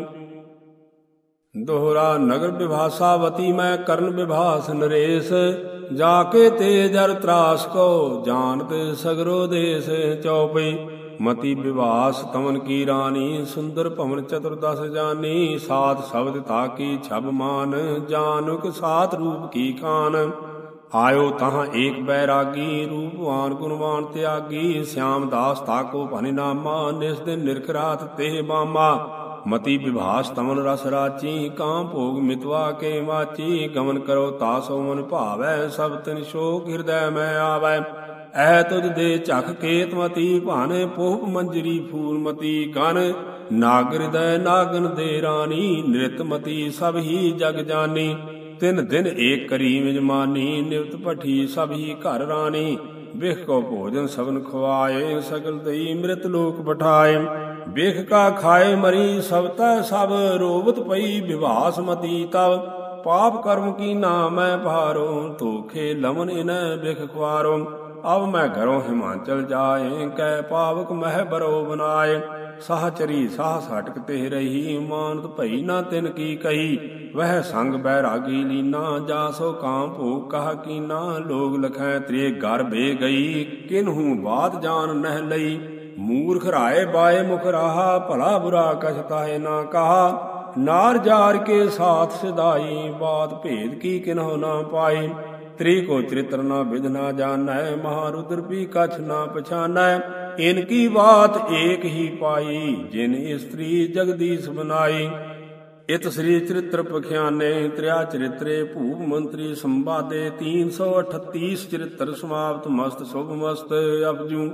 ਦੋਹਰਾ ਨਗਰ ਵਿਭਾਸਾਵਤੀ ਮੈਂ ਕਰਨ ਵਿਭਾਸ ਨਰੇਸ਼, ਜਾ ਕੇ ਤੇ ਜਰ ਤਰਾਸ ਕੋ, ਜਾਨਤ ਸਗਰੋ ਦੇਸ, ਚੌਪਈ ਮਤੀ ਵਿਭਾਸ ਤਮਨ ਕੀ ਰਾਣੀ, ਸੁੰਦਰ ਭਵਨ ਚਤੁਰਦਸ ਜਾਨੀ, ਸਾਤ ਸ਼ਬਦ ਤਾਕੀ ਛਬ ਮਾਨ, ਜਾਨੁਕ ਸਾਤ ਰੂਪ ਕੀ ਖਾਨ, ਆਇਓ ਤਹਾਂ ਏਕ ਬੈਰਾਗੀ, ਰੂਪਵਾਨ ਗੁਣਵਾਨ ਤਿਆਗੀ, ਸਿਆਮ ਦਾਸ ਤਾਕੋ ਭਨਿ ਨਾਮਾ, ਨਿਸ ਦਿਨ ਨਿਰਖ ਰਾਤ ਤੇ ਬਾਮਾ, ਮਤੀ ਵਿਭਾਸ ਤਮਨ ਰਸ ਰਾਚੀ, ਕਾਮ ਭੋਗ ਮਿਤਵਾ ਕੇ ਮਾਚੀ, ਗਮਨ ਕਰੋ ਤਾਸੋ ਮਨ ਭਾਵੈ, ਸਭ ਤਿਨ ਸ਼ੋਕ ਹਿਰਦੈ ਮੈਂ ਆਵੈ, ਐ ਤੁਜ ਦੇ ਝਖ ਕੇਤਮਤੀ, ਭਾਨ ਪੋਹ ਮੰਜਰੀ ਫੂਲਮਤੀ, ਗਨ ਨਾਗ ਹਿਰਦੈ ਨਾਗਨ ਦੇ ਰਾਣੀ, ਨਿਰਤਮਤੀ ਸਭ ਹੀ ਜਗ ਜਾਨੀ, ਤਿਨ ਦਿਨ ਏਕ ਕਰੀ ਮਿਜਮਾਨੀ, ਨਿਵਤ ਭਠੀ ਸਭ ਹੀ ਘਰ ਰਾਣੀ, ਬਿਖ ਕੋ ਭੋਜਨ ਸਭਨ ਖਵਾਏ, ਸਕਲ ਦਈ ਮ੍ਰਿਤ ਲੋਕ ਬਠਾਏ, ਬਿਖ ਕਾ ਖਾਏ ਮਰੀ ਸਭ ਤੈ ਸਭ, ਰੋਵਤ ਪਈ ਵਿਭਾਸ ਮਤੀ ਤਵ, ਪਾਪ ਕਰਮ ਕੀ ਨਾ ਮੈਂ ਭਾਰੋ, ਧੋਖੇ ਲਮਨ ਇਨੈ ਬਿਖ ਖੁਆਰੋ, ਅਬ ਮੈਂ ਘਰੋਂ ਹਿਮਾਚਲ ਜਾਏ, ਕੈ ਪਾਵਕ ਮਹਿ ਬਰੋ ਬਨਾਏ, ਸਾਹਚਰੀ ਸਾਹ ਸਟਕ ਤੇ ਰਹੀ, ਮਾਨਤ ਭਈ ਨਾ ਤਿਨ ਕੀ ਕਹੀ, ਵਹਿ ਸੰਗ ਬੈਰਾਗੀ ਲੀਨਾ, ਜਾ ਸੋ ਕਾਮ ਭੋਗ ਕਹ ਕੀਨਾ, ਲੋਗ ਲਖੈ ਤ੍ਰੇ ਘਰ ਬੇ ਗਈ, ਕਿਨਹੂ ਬਾਤ ਜਾਨ ਨਹਿ ਲਈ, ਮੂਰਖ ਰਾਏ ਬਾਏ ਮੁਖ ਰਾਹਾ, ਭਲਾ ਬੁਰਾ ਕਛ ਤਾਹੇ ਨਾ ਕਹਾ, ਨਾਰ ਜਾਰ ਕੇ ਸਾਥ ਸਿਧਾਈ, ਬਾਤ ਭੇਦ ਕੀ ਕਿਨਹੁ ਨਾ ਪਾਈ, ਤ੍ਰੀ ਕੋ ਚਰਿਤ੍ਰ ਨਾ ਵਿਧ ਨਾ ਜਾਣੈ, ਮਹਾਰੁਦਰ ਵੀ ਕਛ ਨਾ ਪਛਾਨੈ, ਇਨ ਕੀ ਬਾਤ ਏਕ ਹੀ ਪਾਈ, ਜਿਨ ਇਸਤਰੀ ਜਗਦੀਸ਼ ਬਨਾਈ, ਇਤ ਸ੍ਰੀ ਚਰਿਤ੍ਰ ਪਖਿਆਨੇ, ਤ੍ਰਿਆ ਚਰਿਤਰੇ ਭੂਪ ਮੰਤਰੀ ਸੰਵਾਦੇ, 338 ਚਰਿਤ੍ਰ ਸਮਾਪਤ, ਮਸਤ ਸੁਭ ਮਸਤ ਅਪਜੂ।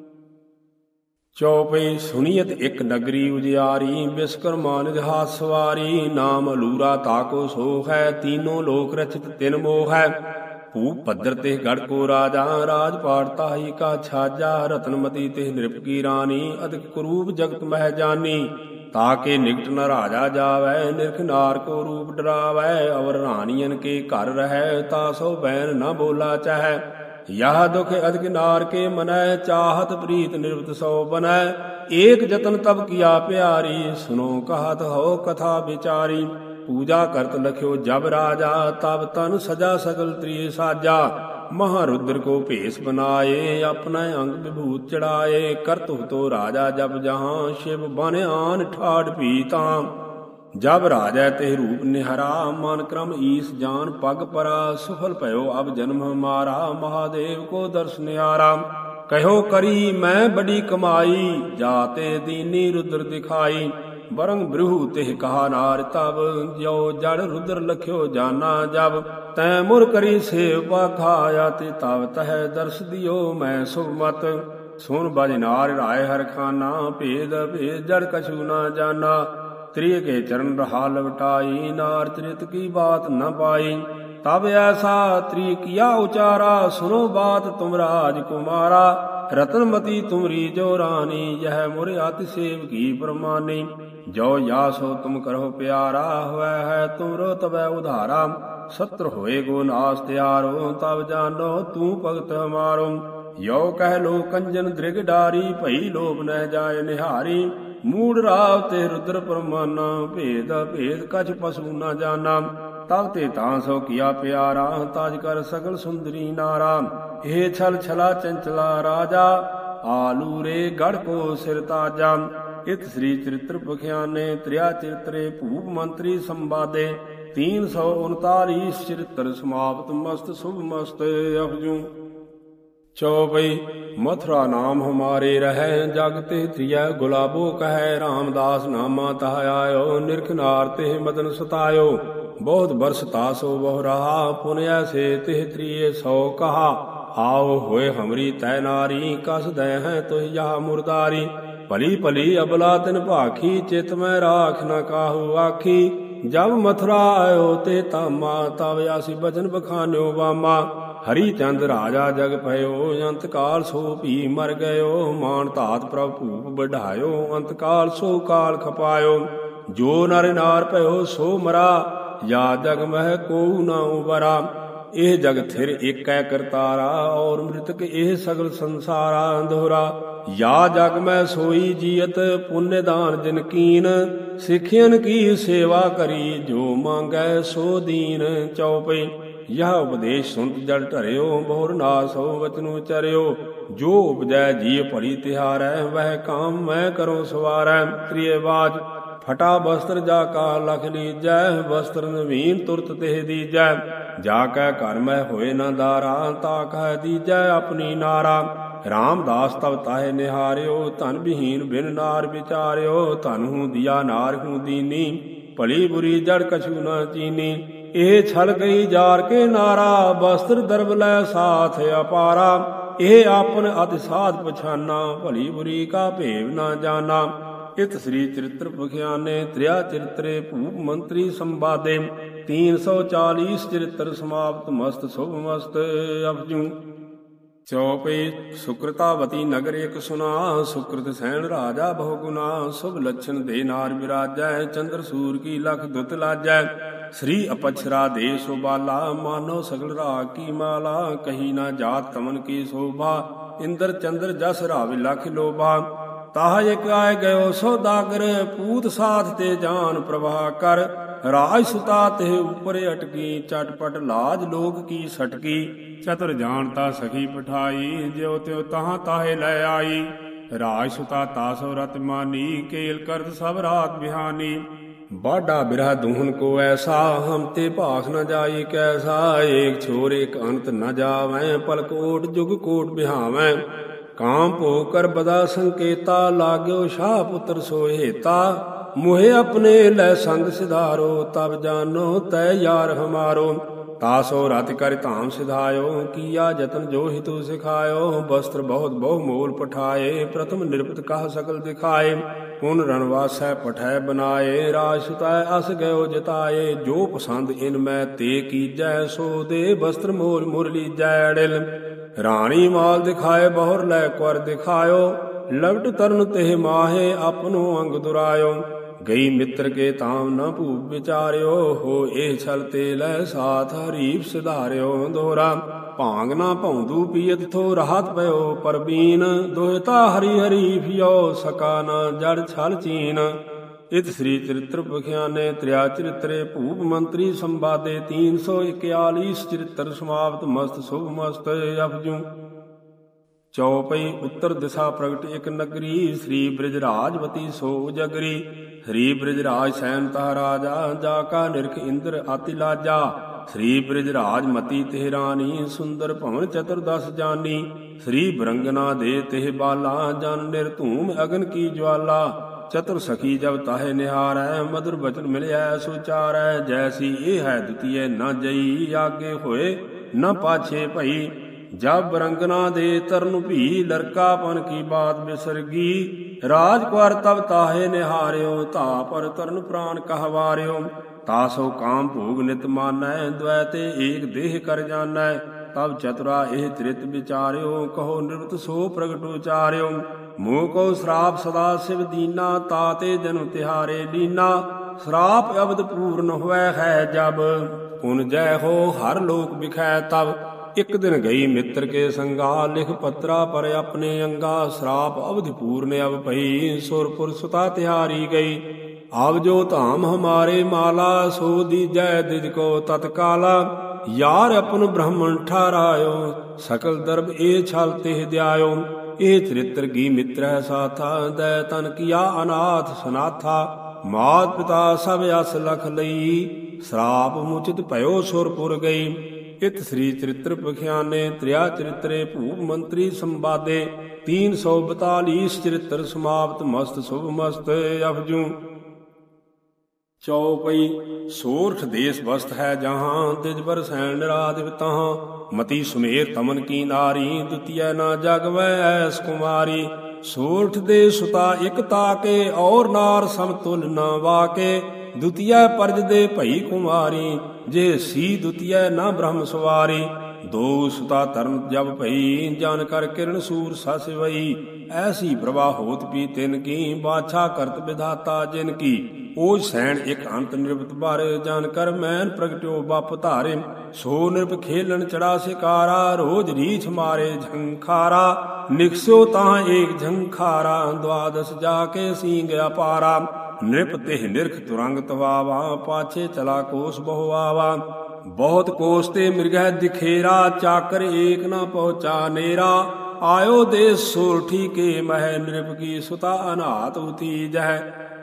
ਚੌਪਈ ਸੁਨੀਅਤ ਇਕ ਨਗਰੀ ਉਜਿਆਰੀ, ਵਿਸਕਰਮਾ ਨਿਜ ਹਾਥ ਸਵਾਰੀ, ਨਾਮ ਅਲੂਰਾ ਤਾਕੋ ਸੋ ਹੈ, ਤੀਨੋਂ ਲੋਕ ਰਚਿਤ ਤਿਨ ਮੋਹ ਹੈ, ਭੂਪ ਭੱਦਰ ਤੇ ਗੜ ਕੋ ਰਾਜਾ, ਰਾਜ ਪਾਟ ਤਾਹੀ ਕਾ ਛਾਜਾ, ਰਤਨਮਤੀ ਤੇ ਨਿਰਪ ਕੀ ਰਾਣੀ, ਅਦਿਕ ਕਰੂਪ ਜਗਤ ਮਹਿ ਜਾਨੀ, ਤਾਕੇ ਨਿਕਟ ਨ ਰਾਜਾ ਜਾਵੈ, ਨਿਰਖ ਨਾਰ ਕੋ ਰੂਪ ਡਰਾਵੈ, ਅਵਰ ਰਾਣੀਅਨ ਕੇ ਘਰ ਰਹੈ, ਤਾਸੋ ਬੈਨ ਨ ਬੋਲਾ ਚਾਹੈ, ਯਹ ਦੁਖ ਅਦਿਕ ਨਾਰ ਕੇ ਮਨੈ, ਚਾਹਤ ਪ੍ਰੀਤ ਨਿਰਵਤ ਸੋ ਬਨੈ, ਏਕ ਜਤਨ ਤਬ ਕੀਆ ਪਿਆਰੀ, ਸੁਨੋ ਕਹਤ ਹੋ ਕਥਾ ਵਿਚਾਰੀ, ਪੂਜਾ ਕਰਤ ਲਖਿਓ ਜਬ ਰਾਜਾ, ਤਬ ਤਨ ਸਜਾ ਸਗਲ ਤ੍ਰਿਏ ਸਾਜਾ, ਮਹਾਰੁਦਰ ਕੋ ਭੇਸ ਬਨਾਏ, ਆਪਣਾ ਅੰਗ ਵਿਭੂਤ ਚੜਾਏ, ਕਰਤ ਹੁਤੋ ਰਾਜਾ ਜਬ ਜਹਾਂ, ਸ਼ਿਵ ਬਨ ਆਨ ਠਾੜ ਪੀ ਤਾਂ, ਜਬ ਰਾਜੈ ਤੇ ਰੂਪ ਨਿਹਰਾ, ਮਨ ਕਰਮ ਈਸ ਜਾਨ ਪਗ ਪਰਾ, ਸੁਫਲ ਭਇਓ ਅਬ ਜਨਮ ਹਮਾਰਾ, ਮਹਾਦੇਵ ਕੋ ਦਰਸ ਨਿਆਰਾ, ਕਹਿਓ ਕਰੀ ਮੈਂ ਬੜੀ ਕਮਾਈ, ਜਾਤੇ ਦੀਨੀ ਰੁਦਰ ਦਿਖਾਈ, ਬਰੰਗ ਬ੍ਰਿਹੂ ਤਿਹ ਕਹਾ ਨਾਰ ਤਬ, ਜੋ ਜੜ ਰੁਦਰ ਲਖਿਓ ਜਾਨਾ ਜਬ, ਤੈ ਮੁਰ ਕਰੀ ਸੇਵ ਪਾਖਾਇਆ ਤੇ ਤਵ ਤਹਿ ਦਰਸ ਦਿਓ ਮੈਂ ਸੁਭ ਮਤ, ਸੁਨ ਬਜ ਨਾਰ ਰਾਏ ਹਰ ਖਾਨਾ, ਭੇਦ ਭੇਦ ਜੜ ਕਛੂ ਨਾ ਜਾਨਾ, ਤ੍ਰਿय ਕੇ ਚਰਨ ਰਹਾ ਲਵਟਾਈ, ਨਾਰ ਚਰਿਤ ਕੀ ਬਾਤ ਨ ਪਾਈ, ਤਬ ਐਸਾ ਤ੍ਰਿय ਕੀਆ ਉਚਾਰਾ, ਸੁਨੋ ਬਾਤ ਤੁਮ ਰਾਜ ਕੁਮਾਰਾ, ਰਤਨਮਤੀ ਤੁਮਰੀ ਜੋ ਰਾਨੀ, ਯਹ ਮੁਰ ਅਤਿ ਸੇਵ ਕੀ ਪ੍ਰਮਾਨੀ, ਜੋ ਯਾਸੋ ਤੁਮ ਕਰੋ ਪਿਆਰਾ, ਹੋਇ ਹੈ ਤੁਮਰੋ ਤਬੈ ਉਧਾਰਾ, ਸਤਰ ਹੋਏ ਗੋ ਨਾਸ ਤਿਆਰੋ, ਤਬ ਜਾਨੋ ਤੂੰ ਭਗਤ ਹਮਾਰੋ, ਯੋ ਕਹਿ ਲੋ ਕੰਜਨ ਦ੍ਰਿਗ ਡਾਰੀ, ਭਈ ਲੋਭ ਨਹਿ ਜਾਏ ਨਿਹਾਰੀ, ਮੂੜ ਰਾਵ ਤੇ ਰੁਦਰ ਪਰਮਾਨਾ, ਭੇਦ ਭੇਦ ਕਛ ਪਸੂ ਨ ਜਾਨਾ, ਤਬ ਤੇ ਤਾਂ ਸੋ ਕੀਆ ਪਿਆਰਾ, ਤਾਜ ਕਰ ਸਗਲ ਸੁੰਦਰੀ ਨਾਰਾ, ਇਹ ਛਲ ਛਲਾ ਚੰਚਲਾ ਰਾਜਾ, ਆਲੂ ਰੇ ਗੜ ਕੋ ਸਿਰ ਤਾਜਾ, ਇਤ ਸ੍ਰੀ ਚਰਿਤ੍ਰ ਪਖਿਆਨੇ, ਤ੍ਰਿਆ ਚਰਿਤਰੇ ਭੂਪ ਮੰਤਰੀ ਸੰਵਾਦੇ, 339 ਚਰਿਤ੍ਰ ਸਮਾਪਤ, ਮਸਤ ਸੁਭ ਮਸਤ ਅਪਜੂ। ਚੌਪਈ ਮਥੁਰਾ ਨਾਮ ਹਮਾਰੇ ਰਹੈ, ਜਗ ਤੇ ਤ੍ਰਿਆ ਗੁਲਾਬੋ ਕਹੈ, ਰਾਮਦਾਸ ਨਾਮਾ ਤਹ ਆਇਓ, ਨਿਰਖ ਨਾਰ ਤੇ ਮਦਨ ਸਤਾਇਓ, ਬਹੁਤ ਬਰਸ ਤਾਸੋ ਬਹੁ ਰਹਾ, ਪੁਨਿਆ ਸੇ ਤਿਹ ਤ੍ਰਿਏ 100 ਕਹਾ, ਆਓ ਹੋਏ ਹਮਰੀ ਤੈ ਨਾਰੀ, ਕਸ ਦੈ ਹੈ ਤੁਹ ਯਹ ਮੁਰਦਾਰੀ, ਭਲੀ ਭਲੀ ਅਬਲਾ ਤਿਨ ਭਾਖੀ, ਚਿਤ ਮੈਂ ਰਾਖ ਨ ਕਾਹੂ ਆਖੀ, ਜਬ ਮਥੁਰਾ ਆਇਓ ਤੇ ਤਾਮਾ, ਤਬ ਆਸੀ ਬਚਨ ਬਖਾਨਿਓ ਵਾਮਾ, ਹਰੀ ਚੰਦ ਰਾਜਾ ਜਗ ਭਇਓ, ਅੰਤ ਕਾਲ ਸੋ ਭੀ ਮਰ ਗਇਓ, ਮਾਨ ਧਾਤ ਪ੍ਰਭ ਭੂਪ ਬਢਾਇਓ, ਅੰਤ ਕਾਲ ਸੋ ਕਾਲ ਖਪਾਇਓ, ਜੋ ਨਰ ਨਾਰ ਭਇਓ ਸੋ ਮਰਾ, ਯਾ ਜਗ ਮਹਿ ਕੋਊ ਨਾ ਉਬਰਾ, ਇਹ ਜਗ ਥਿਰ ਏਕੈ ਕਰਤਾਰਾ, ਔਰ ਮ੍ਰਿਤਕ ਇਹ ਸਗਲ ਸੰਸਾਰਾ, ਦੋਹਰਾ ਯਾ ਜਗ ਮੈਂ ਸੋਈ ਜੀਅਤ, ਪੁੰਨ ਦਾਨ ਜਿਨ ਕੀਨ, ਸਿੱਖਿਅਨ ਕੀ ਸੇਵਾ ਕਰੀ, ਜੋ ਮੰਗੈ ਸੋ ਦੀਨ। ਚਉਪਈ ਯਹ ਉਪਦੇਸ਼ ਸੁਨਤ ਜੜ ਧਰਿਓ, ਬਹੁਰ ਨਾਸ ਹੋ ਵਚਨੁ ਚਰਿਓ, ਜੋ ਉਪਜੈ ਜੀਅ ਭਲੀ ਤਿਹਾਰੈ, ਵਹਿ ਕਾਮ ਮੈਂ ਕਰੋ ਸਵਾਰੈ। ਤ੍ਰਿਏ ਬਾਜ ਫਟਾ ਬਸਤਰ ਜਾ ਕਾ ਲਖ ਲੀਜੈ, ਬਸਤਰ ਨਵੀਨ ਤੁਰਤ ਤਿਹ ਦੀਜੈ, ਜਾ ਕੈ ਘਰ ਮੈਂ ਹੋਏ ਨ ਦਾਰਾ, ਤਾ ਕਹਿ ਦੀਜੈ ਆਪਣੀ ਨਾਰਾ। ਰਾਮਦਾਸ ਤਬ ਤਾਹੇ ਨਿਹਾਰਿਓ, ਧਨ ਵਿਹੀਨ ਬਿਨ ਨਾਰ ਵਿਚਾਰਿਓ, ਧਨ ਹੂੰ ਦਿਆ ਨਾਰ ਹੂੰ ਦੀਨੀ, ਭਲੀ ਬੁਰੀ ਜੜ ਕਛੂ ਨ ਚੀਨੀ, ਇਹ ਛਲ ਗਈ ਜਾਰ ਕੇ ਨਾਰਾ, ਬਸਤਰ ਦਰਬ ਲੈ ਸਾਥ ਅਪਾਰਾ, ਇਹ ਆਪਨ ਅਤਿ ਸਾਧ ਪਛਾਨਾ, ਭਲੀ ਬੁਰੀ ਕਾ ਭੇਵ ਨ ਜਾਨਾ। ਇਤ ਸ੍ਰੀ ਚਰਿਤ੍ਰ ਪਖਿਆਨੇ, ਤ੍ਰਿਆ ਚਰਿਤਰੇ ਭੂਪ ਮੰਤਰੀ ਸੰਵਾਦੇ, 340 ਚਰਿਤ੍ਰ ਸਮਾਪਤ, ਮਸਤ ਸੁਭ ਮਸਤ ਅਪਜੂ। ਚਉਪਈ ਸੁਕ੍ਰਤਾਵਤੀ ਨਗਰ ਇਕ ਸੁਨਾ, ਸੁਕ੍ਰਿਤ ਸੈਨ ਰਾਜਾ ਬਹੁ ਗੁਨਾ, ਸੁਭ ਲੱਛਣ ਦੇ ਨਾਰ ਵਿਰਾਜੈ, ਚੰਦਰ ਸੂਰ ਕੀ ਲਖ ਦੁਤ ਲਾਜੈ, ਸ੍ਰੀ ਅਪਛਰਾ ਦੇ ਸੁਬਾਲਾ, ਮਾਨੋ ਸਗਲ ਰਾਗ ਕੀ ਮਾਲਾ, ਕਹੀ ਨਾ ਜਾਤ ਤਮਨ ਕੀ ਸ਼ੋਭਾ, ਇੰਦਰ ਚੰਦਰ ਜਸ ਰਾਵਿ ਲਖ ਲੋਭਾ, ਤਾਹ ਇਕ ਆਇ ਗਇਓ ਸੌਦਾਗਰ, ਪੂਤ ਸਾਥ ਤੇ ਜਾਨ ਪ੍ਰਵਾਹ ਕਰ, ਰਾਜ ਸੁਤਾ ਤੇ ਉਪਰ ਅਟਕੀ, ਚਟਪਟ ਲਾਜ ਲੋਕ ਕੀ ਸਟਕੀ, ਚਤੁਰ ਜਾਣਤਾ ਸਖੀ ਪਠਾਈ, ਜਿਉ ਤਿਉ ਤਹਾਂ ਤਾਹੇ ਲੈ ਆਈ, ਰਾਜ ਸੁਤਾ ਤਾਸੋ ਰਤ ਮਾਨੀ, ਕੇਲ ਕਰਤ ਸਭ ਰਾਤ ਬਿਹਾਨੀ, ਬਾਡਾ ਬਿਰਹ ਦੂਹਨ ਕੋ ਐਸਾ, ਹਮ ਤੇ ਭਾਖ ਨ ਜਾਈ ਕੈਸਾ, ਏਕ ਛੋਰ ਏਕ ਅੰਤ ਨ ਜਾਵੈ, ਪਲ ਕੋਟ ਜੁਗ ਕੋਟ ਬਿਹਾਵੈ, ਕਾਮ ਭੋਗ ਕਰ ਬਦਾ ਸੰਕੇਤਾ, ਲਾਗਿਓ ਸ਼ਾਹ ਪੁੱਤਰ ਸੋਹੇਤਾ, ਮੁਹਿ ਆਪਣੇ ਲੈ ਸੰਗ ਸਿਧਾਰੋ, ਤਬ ਜਾਨੋ ਤੈ ਯਾਰ ਹਮਾਰੋ, ਤਾਸੋ ਰਤਿ ਕਰ ਧਾਮ ਸਿਧਾਇਓ, ਕੀਆ ਜਤਨ ਜੋ ਹਿਤੂ ਸਿਖਾਇਓ, ਬਸਤਰ ਬਹੁਤ ਬਹੁ ਮੋਲ ਪਠਾਏ, ਪ੍ਰਥਮ ਨਿਰਪਤ ਕਹ ਸਕਲ ਦਿਖਾਏ, ਪੁਨ ਰਣਵਾਸੈ ਪਠੈ ਬਨਾਏ, ਰਾਜ ਸੁਤੈ ਅਸ ਗਇਓ ਜਿਤਾਏ, ਜੋ ਪਸੰਦ ਇਨ ਮੈਂ ਤੇ ਕੀਜੈ, ਸੋ ਦੇ ਬਸਤਰ ਮੋਲ ਮੁਰ ਲੀਜੈ ਅੜਿਲ, ਰਾਣੀ ਮਾਲ ਦਿਖਾਏ ਬਹੁਰ ਲੈ ਕੁਰ ਦਿਖਾਇਓ, ਲਵਟ ਤਰਨ ਤੇ ਮਾਹੇ ਆਪਨੋ ਅੰਗ ਦੁਰਾਇਓ, ਗਈ ਮਿੱਤਰ ਕੇ ਤਾਮ ਨ ਭੂਪ ਵਿਚਾਰਿਓ, ਹੋ ਇਹ ਛਲ ਤੇ ਲੈ ਸਾਥ ਹਰੀਫ ਸਿਧਾਰਿਓ, ਦੋਹਰਾ ਭਾਂਗ ਨਾ ਭੌਂਦੂ ਪੀਤ ਥੋ ਰਾਹਤ ਪਇਓ ਪਰਬੀਨ, ਦੋਹਿਤਾ ਹਰੀ ਹਰੀਫਿਓ, ਸਕਾ ਨ ਜੜ ਛਲ ਚੀਨ। ਇਤ ਸ੍ਰੀ ਚਰਿਤ੍ਰ ਪਖਿਆਨੇ, ਤ੍ਰਿਆ ਚਰਿਤਰੇ ਭੂਪ ਮੰਤਰੀ ਸੰਵਾਦੇ, 341 ਚਰਿਤ੍ਰ ਸਮਾਪਤ, ਮਸਤ ਸੁਭ ਮਸਤ ਅਪਜੂ। ਚਉਪਈ ਉੱਤਰ ਦਿਸ਼ਾ ਪ੍ਰਗਟ ਇਕ ਨਗਰੀ, ਸ੍ਰੀ ਬ੍ਰਿਜਰਾਜਵਤੀ ਸੋ ਉਜਗਰੀ, ਸ੍ਰੀ ਬ੍ਰਿਜਰਾਜ ਸੈਨ ਤਹ ਰਾਜਾ, ਜਾ ਕਾ ਨਿਰਖ ਇੰਦਰ ਅਤਿ ਲਾਜਾ, ਸ੍ਰੀ ਬ੍ਰਿਜਰਾਜ ਮਤੀ ਤਿਹ ਰਾਨੀ, ਸੁੰਦਰ ਭਵਨ ਚਤੁਰਦਸ ਜਾਨੀ, ਸ੍ਰੀ ਬਰੰਗਨਾ ਦੇ ਤਿਹ ਬਾਲਾ, ਜਨ ਨਿਰਧੂਮ ਅਗਨ ਕੀ ਜਵਾਲਾ, ਚਤੁਰ ਸਖੀ ਜਬ ਤਾਹੇ ਨਿਹਾਰੈ ਮਧੁਰ ਬਚਨ ਮਿਲਿਆ ਸੁਚਾਰੈ ਜੈਸੀ ਇਹ ਹੈ ਦੁਤੀਏ ਨ ਜਈ ਆਗੇ ਹੋਏ ਨ ਪਾਛੇ ਭਈ ਜਬ ਰੰਗਨਾ ਦੇ ਤਰਨ ਭੀ ਲੜਕਾਪਨ ਕੀ ਬਾਤ ਬਿਸਰਗੀ ਰਾਜ ਕੁਾਰ ਤਬ ਤਾਹੇ ਨਿਹਾਰਿਓ ਧਾ ਪਰ ਤਰਨ ਪ੍ਰਾਨ ਕਹਵਾਰਿਓ ਤਾਸੋ ਕਾਮ ਭੋਗ ਨਿਤ ਮਾਨੈ ਦ્વੈ ਤੇ ਏਕ ਦੇਹ ਕਰ ਜਾਣੈ ਤਬ ਚਤੁਰਾ ਇਹ ਤ੍ਰਿਤ ਵਿਚਾਰਿਓ ਕਹੋ ਨਿਰਵਤ ਸੋ ਪ੍ਰਗਟ ਉਚਾਰਿਓ ਮੋਹ ਕੋ ਸ਼ਰਾਪ ਸਦਾ ਸਿਵ ਦੀਨਾ ਤਾਤੇ ਜਨੁ ਤਿਹਾਰੇ ਲੀਨਾ ਸ਼ਰਾਪ ਅਬਦ ਪੂਰਨ ਹੋਇ ਹੈ ਜਬ ਪੁਨ ਜੈ ਹੋ ਹਰ ਲੋਕ ਵਿਖੈ ਤਬ ਇਕ ਦਿਨ ਗਈ ਮਿੱਤਰ ਕੇ ਸੰਗਾ ਲਿਖ ਪਤਰਾ ਪਰ ਆਪਣੇ ਅੰਗਾ ਸ਼ਰਾਪ ਅਵਧਿ ਪੂਰਨ ਅਬ ਭਈ ਸੁਰਪੁਰ ਸੁਤਾ ਤਿਹਾਰੀ ਗਈ ਆਵ ਜੋ ਧਾਮ ਹਮਾਰੇ ਮਾਲਾ ਸੋ ਦੀਜੈ ਦਿਜ ਕੋ ਤਤਕਾਲਾ ਯਾਰ ਆਪਨ ਬ੍ਰਹਮਣ ਠਾਰਾਇਓ ਸਕਲ ਦਰਬ ਇਹ ਛਲ ਤਿਹ ਦਿਆਇਓ ਇਹ ਚਰਿਤ੍ਰ ਗੀ ਮਿੱਤਰੈ ਸਾਥਾ ਦੈ ਤਨ ਕੀਆ ਅਨਾਥ ਸਨਾਥਾ ਮਾਤ ਪਿਤਾ ਸਭ ਅਸ ਲਖ ਲਈ ਸ਼ਰਾਪ ਮੁਚਿਤ ਭਇਓ ਸੁਰਪੁਰ ਗਈ ਇਤ ਸ੍ਰੀ ਚਰਿਤ੍ਰ ਪਖਿਆਨੇ ਤ੍ਰਿਆ ਚਰਿਤਰੇ ਭੂਪ ਮੰਤਰੀ ਸੰਵਾਦੇ 342 ਚਰਿਤ੍ਰ ਸਮਾਪਤ ਮਸਤ ਸੁਭ ਮਸਤ ਅਫਜੂ ਚੌਪਈ ਸੋਰਠ ਦੇਸ ਬਸਤ ਹੈ ਜਹਾਂ ਤਿਜਬਰ ਸੈਨ ਨਿਰਾਦਿਵ ਤਹਾਂ ਮਤੀ ਸੁਮੇਰ ਤਮਨ ਕੀ ਨਾਰੀ ਦੁਤੀਐ ਨਾ ਜਗਵੈ ਐਸ ਕੁਮਾਰੀ ਸੋਰਠ ਦੇ ਸੁਤਾ ਇਕ ਤਾਕੇ ਔਰ ਨਾਰ ਸਮਤੁਲ ਨ ਵਾਕੇ ਦੁਤੀਐ ਪਰਜ ਦੇ ਭਈ ਕੁਮਾਰੀ ਜੇ ਸੀ ਦੁਤੀਐ ਨਾ ਬ੍ਰਹਮ ਸਵਾਰੀ ਦੋ ਸੁਤਾ ਤਰਨ ਜਬ ਭਈ ਜਨ ਕਰ ਕਿਰਨ ਸੂਰ ਸਸ ਵਈ ਐਸੀ ਪ੍ਰਭਾ ਹੋਤ ਪੀ ਤਿਨ ਕੀ ਬਾਛਾ ਕਰਤ ਵਿਧਾਤਾ ਜਿਨ ਕੀ ਓਜ ਸੈਣ ਇਕ ਅੰਤ ਨਿਰਭਤ ਭਰ ਜਨ ਕਰ ਮੈਨ ਪ੍ਰਗਟਿਓ ਬਪ ਧਾਰੇ ਸੋ ਨਿਰਭ ਖੇਲਣ ਚੜਾ ਸਿਕਾਰਾ ਰੋਜ ਰੀਛ ਮਾਰੇ ਝੰਖਾਰਾ ਨਿਕਸਿਓ ਤਾਂ ਏਕ ਝੰਖਾਰਾ ਦਵਾਦਸ ਜਾ ਕੇ ਸੀਂਗ ਅਪਾਰਾ ਨਿਰਪ ਤਿਹ ਨਿਰਖ ਤੁਰੰਗ ਤਵਾਵਾ ਪਾਛੇ ਚਲਾ ਕੋਸ ਬਹੁ ਆਵਾ ਬਹੁਤ ਕੋਸ ਤੇ ਮਿਰਗਹਿ ਦਿਖੇਰਾ ਚਾਕਰ ਏਕ ਨਾ ਪਹੁੰਚਾ ਨੇਰਾ ਆਇਓ ਦੇਸ ਸੋਰਠੀ ਕੇ ਮਹਿ ਨਿਰਪ ਕੀ ਸੁਤਾ ਅਨਾਥ ਉਤੀ ਜਹ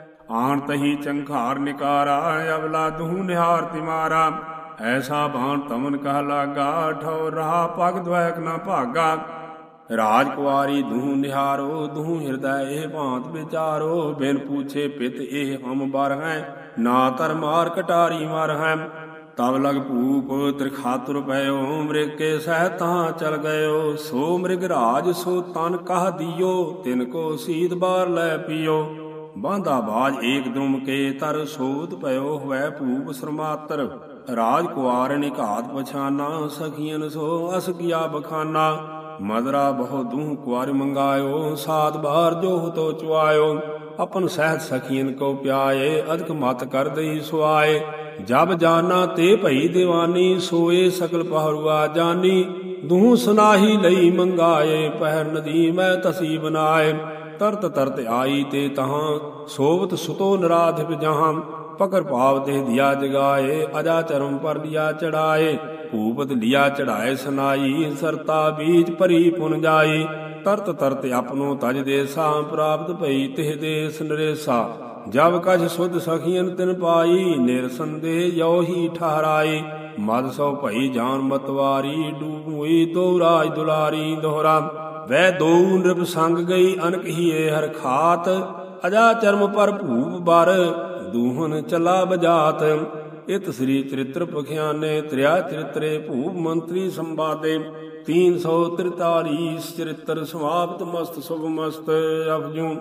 ਆਣ ਤਹੀ ਚੰਖਾਰ ਨਿਕਾਰਾ ਅਵਲਾ ਦੂਹ ਨਿਹਾਰ ਤਿਮਾਰਾ ਐਸਾ ਬਾਣ ਤਮਨ ਕਹ ਲਾਗਾ ਠੌਰ ਰਹਾ ਪਗ ਦ્વੈਕ ਨਾ ਭਾਗਾ ਰਾਜ ਕੁਆਰੀ ਦੂਹ ਨਿਹਾਰੋ ਦੂਹ ਹਿਰਦੈ ਇਹ ਭਾਂਤ ਵਿਚਾਰੋ ਬਿਨ ਪੂਛੇ ਪਿਤ ਇਹ ਹਮ ਬਰ ਹੈ ਨਾ ਤਰ ਮਾਰ ਕਟਾਰੀ ਮਰ ਹੈ ਤਬ ਲਗ ਭੂਪ ਤ੍ਰਿਖਾਤੁਰ ਪਇਓ ਮ੍ਰਿਗ ਕੇ ਸਹਿਤਾਂ ਚਲ ਗਇਓ ਸੋ ਮ੍ਰਿਗ ਰਾਜ ਸੋ ਤਨ ਕਹ ਦਿਓ ਤਿਨ ਕੋ ਸੀਤ ਬਾਰ ਲੈ ਪੀਓ ਬਾਂਧਾ ਬਾਜ ਏਕ ਦ੍ਰੁਮ ਕੇ ਤਰ ਸੋਧ ਪਇਓ ਹੋਇ ਭੂਪ ਸਰਮਾਤਰ ਰਾਜ ਕੁਆਰ ਨਿਘਾਤ ਪਛਾਨਾ ਸਖੀਨ ਸੋ ਅਸ ਕੀਆ ਬਖਾਨਾ ਮਦਰਾ ਬਹੁ ਦੂਹ ਕੁਆਰ ਮੰਗਾਇਓ ਸਾਤ ਬਾਰ ਜੋ ਤੋ ਚੁਆਇਓ ਆਪਨ ਸਹਿਤ ਸਖੀਨ ਕੋ ਪਿਆਏ ਅਦਕ ਮਤ ਕਰ ਦਈ ਸੁਆਏ ਜਬ ਜਾਨਾ ਤੇ ਭਈ ਦੀਵਾਨੀ ਸੋਏ ਸਕਲ ਪਹਰੁਆ ਜਾਨੀ ਦੂਹ ਸੁਨਾਹੀ ਲਈ ਮੰਗਾਏ ਪਹਿਰ ਨਦੀ ਮੈਂ ਤਸੀ ਬਨਾਏ ਤਰਤ ਤਰਤ ਆਈ ਤੇ ਤਹਾਂ ਸੋਵਤ ਸੁਤੋ ਨਰਾਧਿਪ ਜਹਾਂ ਪਕਰ ਭਾਵ ਤੇ ਦਿਆ ਜਗਾਏ ਅਜਾ ਚਰਮ ਪਰ ਲਿਆ ਚੜਾਏ ਭੂਪਤ ਲਿਆ ਚੜਾਏ ਸਨਾਈ ਸਰਤਾ ਬੀਜ ਭਰੀ ਪੁਨ ਜਾਈ ਤਰਤ ਤਰਤ ਆਪਨੋ ਤਜ ਦੇਸਾ ਪ੍ਰਾਪਤ ਭਈ ਤਿਹ ਦੇਸ ਨਰੇਸਾ ਜਬ ਕਛ ਸੁਧ ਸਖੀਨ ਤਿਨ ਪਾਈ ਨਿਰਸੰਦੇ ਯੋ ਹੀ ਠਹਰਾਈ ਮਦ ਸੋ ਭਈ ਜਾਨ ਮਤਵਾਰੀ ਡੂਬ ਹੋਈ ਦੋ ਰਾਜ ਦੁਲਾਰੀ ਦੋਹਰਾ ਵੈ ਦੋ ਨਿਰਭ ਸੰਗ ਗਈ ਅਨਕ ਹੀ ਏ ਹਰ ਖਾਤ ਅਜਾ ਚਰਮ ਪਰ ਭੂਪ ਬਰ ਦੂਹਨ ਚਲਾ ਬਜਾਤ ਇਤ ਸ੍ਰੀ ਚਰਿਤ੍ਰ ਪਖਿਆਨੇ ਤ੍ਰਿਆ ਚਰਿਤਰੇ ਭੂਪ ਮੰਤਰੀ ਸੰਵਾਦੇ 343 ਚਰਿਤ੍ਰ ਸਮਾਪਤ ਮਸਤ ਸੁਭ ਮਸਤ ਅਫਜੂ